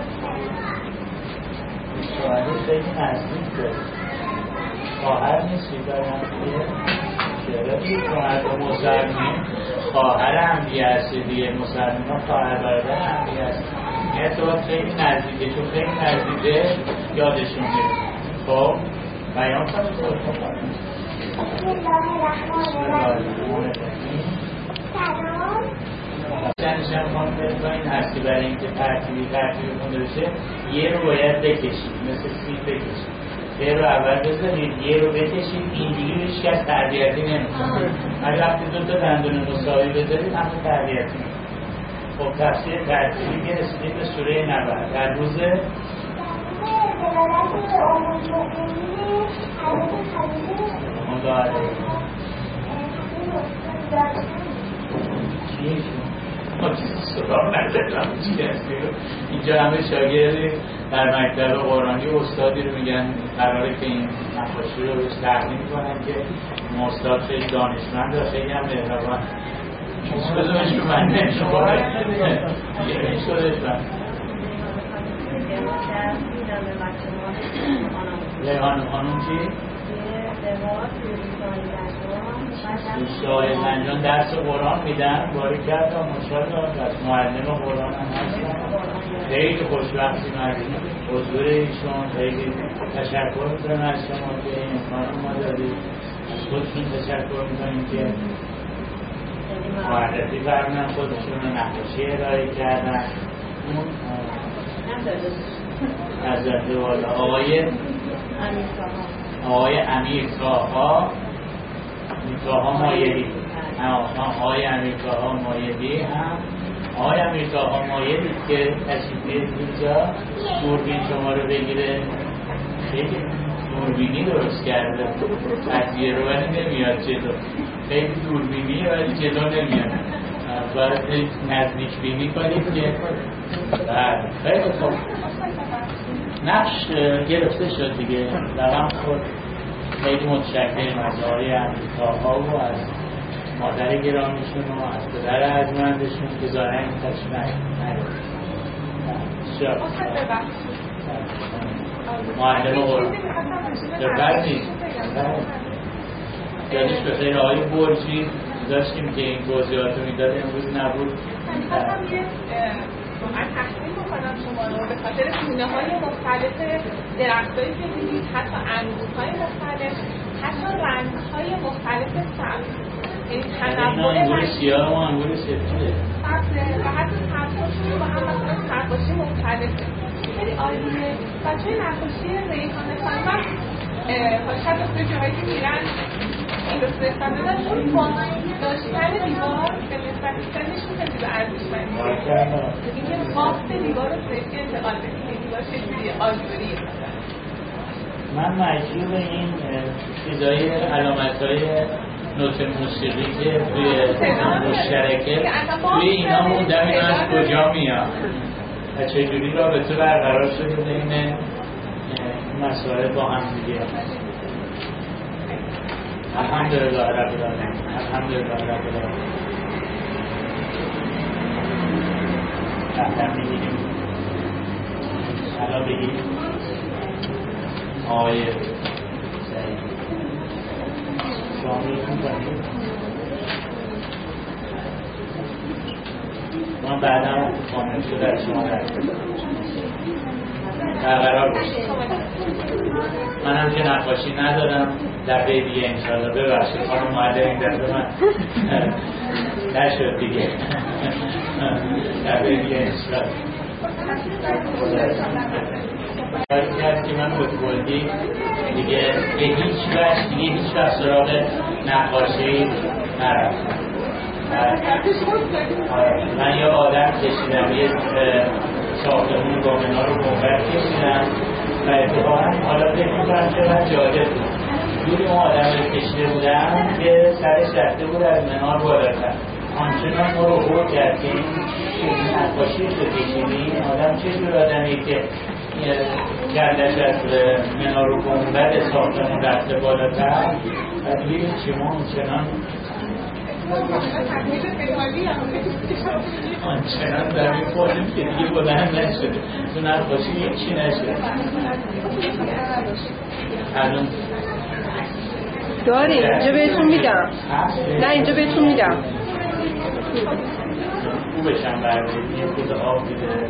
اشاره خیلی نزدیک دارید خواهر نیستید در همه چرا دید مرد مسلمی خواهر انبیاء هستی دیگه مسلمی ها خواهر برادر انبیاء هستی این ارتباط خیلی نزدیکه چون خیلی نزدیکه یادشون میره خب بیان کنید خودتون کنید بسم الله الرحمن الرحیم سلام چندش هم خواهم برید با این هستی برای اینکه ترتیبی ترتیبی خونده بشه یه رو باید بکشید مثل سی بکشید یه رو اول بذارید یه رو بکشید این دیگه هیچ کس تربیتی نمیکنه اگه وقتی دو تا دندون مساوی بذارید همون تربیتی خب تفسیر ترتیبی که رسیدید به سوره نبأ در روز مداره چیه ما چیزی سراغ ندارم چی هستی اینجا همه شاگردی در مکتب قرآنی استادی رو میگن قراره که این نقاشی رو بهش تقدیم کنن که استاد خیلی دانشمند و خیلی هم مهربان چیز بزنش رو من نمیشه یه شدش من ریحان خانم چی؟ دوستای زنجان درس قرآن میدن باری کردم مشاهده از معلم قرآن هم هستن خیلی خوشبختی مردیم حضور ایشون خیلی تشکر میکنم از شما که این امکان ما دادید از خودشون تشکر میکنیم که معرفی فرمودن خودشون رو نقاشی ارائه کردن اون حضرت والا آقای آقای امیر طاها طاها مایدی آقای امیر طاها مایدی هم آقای امیر طاها مایدی که تشریف اینجا دوربین شما رو بگیره خیلی دوربینی درست کرده تدبیر رو ولی نمیاد جلو خیلی دوربینیه ولی جلو نمیاد باید نزدیک بینی کنید که خیلی خوب نقش گرفته شد دیگه روان خود خیلی متشکرم از آقای امریکاها و از مادر گرامیشون و از پدر ارجمندشون که ظاهرا این تشریف نگرفت شب معلم قرآن بر نیست یادش به خیر آقای برجی داشتیم که این توضیحات رو میداد امروز نبود من تحصیل میکنم شما رو به خاطر گونه های مختلف درختایی که دیدید حتی انگورهای مختلف حتی رنگ های مختلف سبز این تنوع انگور سیاه و انگور سفیده سبزه و حتی سبزهاشون با هم مثلا نقاشی مختلفه خیلی عالیه بچه نقاشی ریحانه خانم شاید به جایی که میرن این رو صحبت داشتون با داشتن دیوار به نسبت سنش میتونید به ارزشمندی اینکه بافت دیوار رو سیفی انتقال بدید که دیوار چجوری آجوری مثلا من مجبور این چیزای علامت‌های نوت موسیقی که توی مشترکه توی اینا موندم اینا از کجا میاد و چجوری رابطه برقرار شده بین مسائل با هم دیگه. الحمدلله رب العالمین. الحمدلله رب العالمین. تحتم میگیریم الان بگیم آقای سعید شما میتون کنید من بعدم کامل شده از شما برقرار باشید. منم که نقاشی ندارم دفعه دیگه انشاءالله ببخشید خانم معلم این دفعه من نشد دیگه دفعه دیگه انشاءالله کاری کرد که من بودی دیگه به هیچ وقت دیگه هیچ وقت سراغ نقاشی نرفتم. من یه آدم کشیدم یه ساختمون با منار رو موقت کشیدم و اتفاقا حالا فکر میکنم چقدر جالب بود دوری اون آدم رو کشیده بودم که سرش رفته بود از منار بالاتر آنچنان ما رو بود کرد که این نقاشی رو کشیدی آدم چه جور آدمی که گردش از منار رو گنبد ساختمون رفته بالاتر و دوی چما آنچنان آنچنان در این خودم که دیگه بلند نشده تو نقاشی هیچی نشده الان داری اینجا بهتون میدم نه اینجا بهتون میدم خوبشم بردید یه خود آب بیده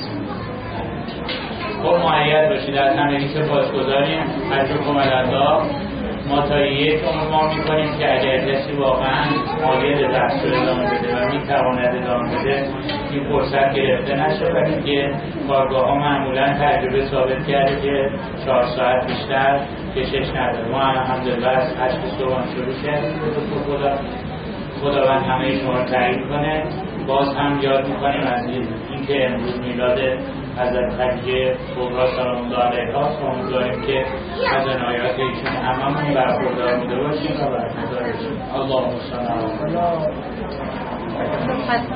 خب معید باشید از همه که بازگذاریم از حکم الله ما تا یک عمر ما میکنیم که اگر کسی واقعا مالیه بحث رو ادامه بده و میتواند ادامه بده این فرصت گرفته نشه و اینکه کارگاه ها معمولا تجربه ثابت کرده که چهار ساعت بیشتر کشش نداره. ما الحمدلله از هشت صبحان شروع کردیم به خدا خداوند همه شما رو تعیین کنه. باز هم یاد میکنیم از اینکه امروز میلاد حضرت خدیجه کبری سلام الله علیها امیدواریم که از عنایات ایشون هممون برخوردار بوده باشیم و برخوردار باشیم. اللهم صل علی محمد.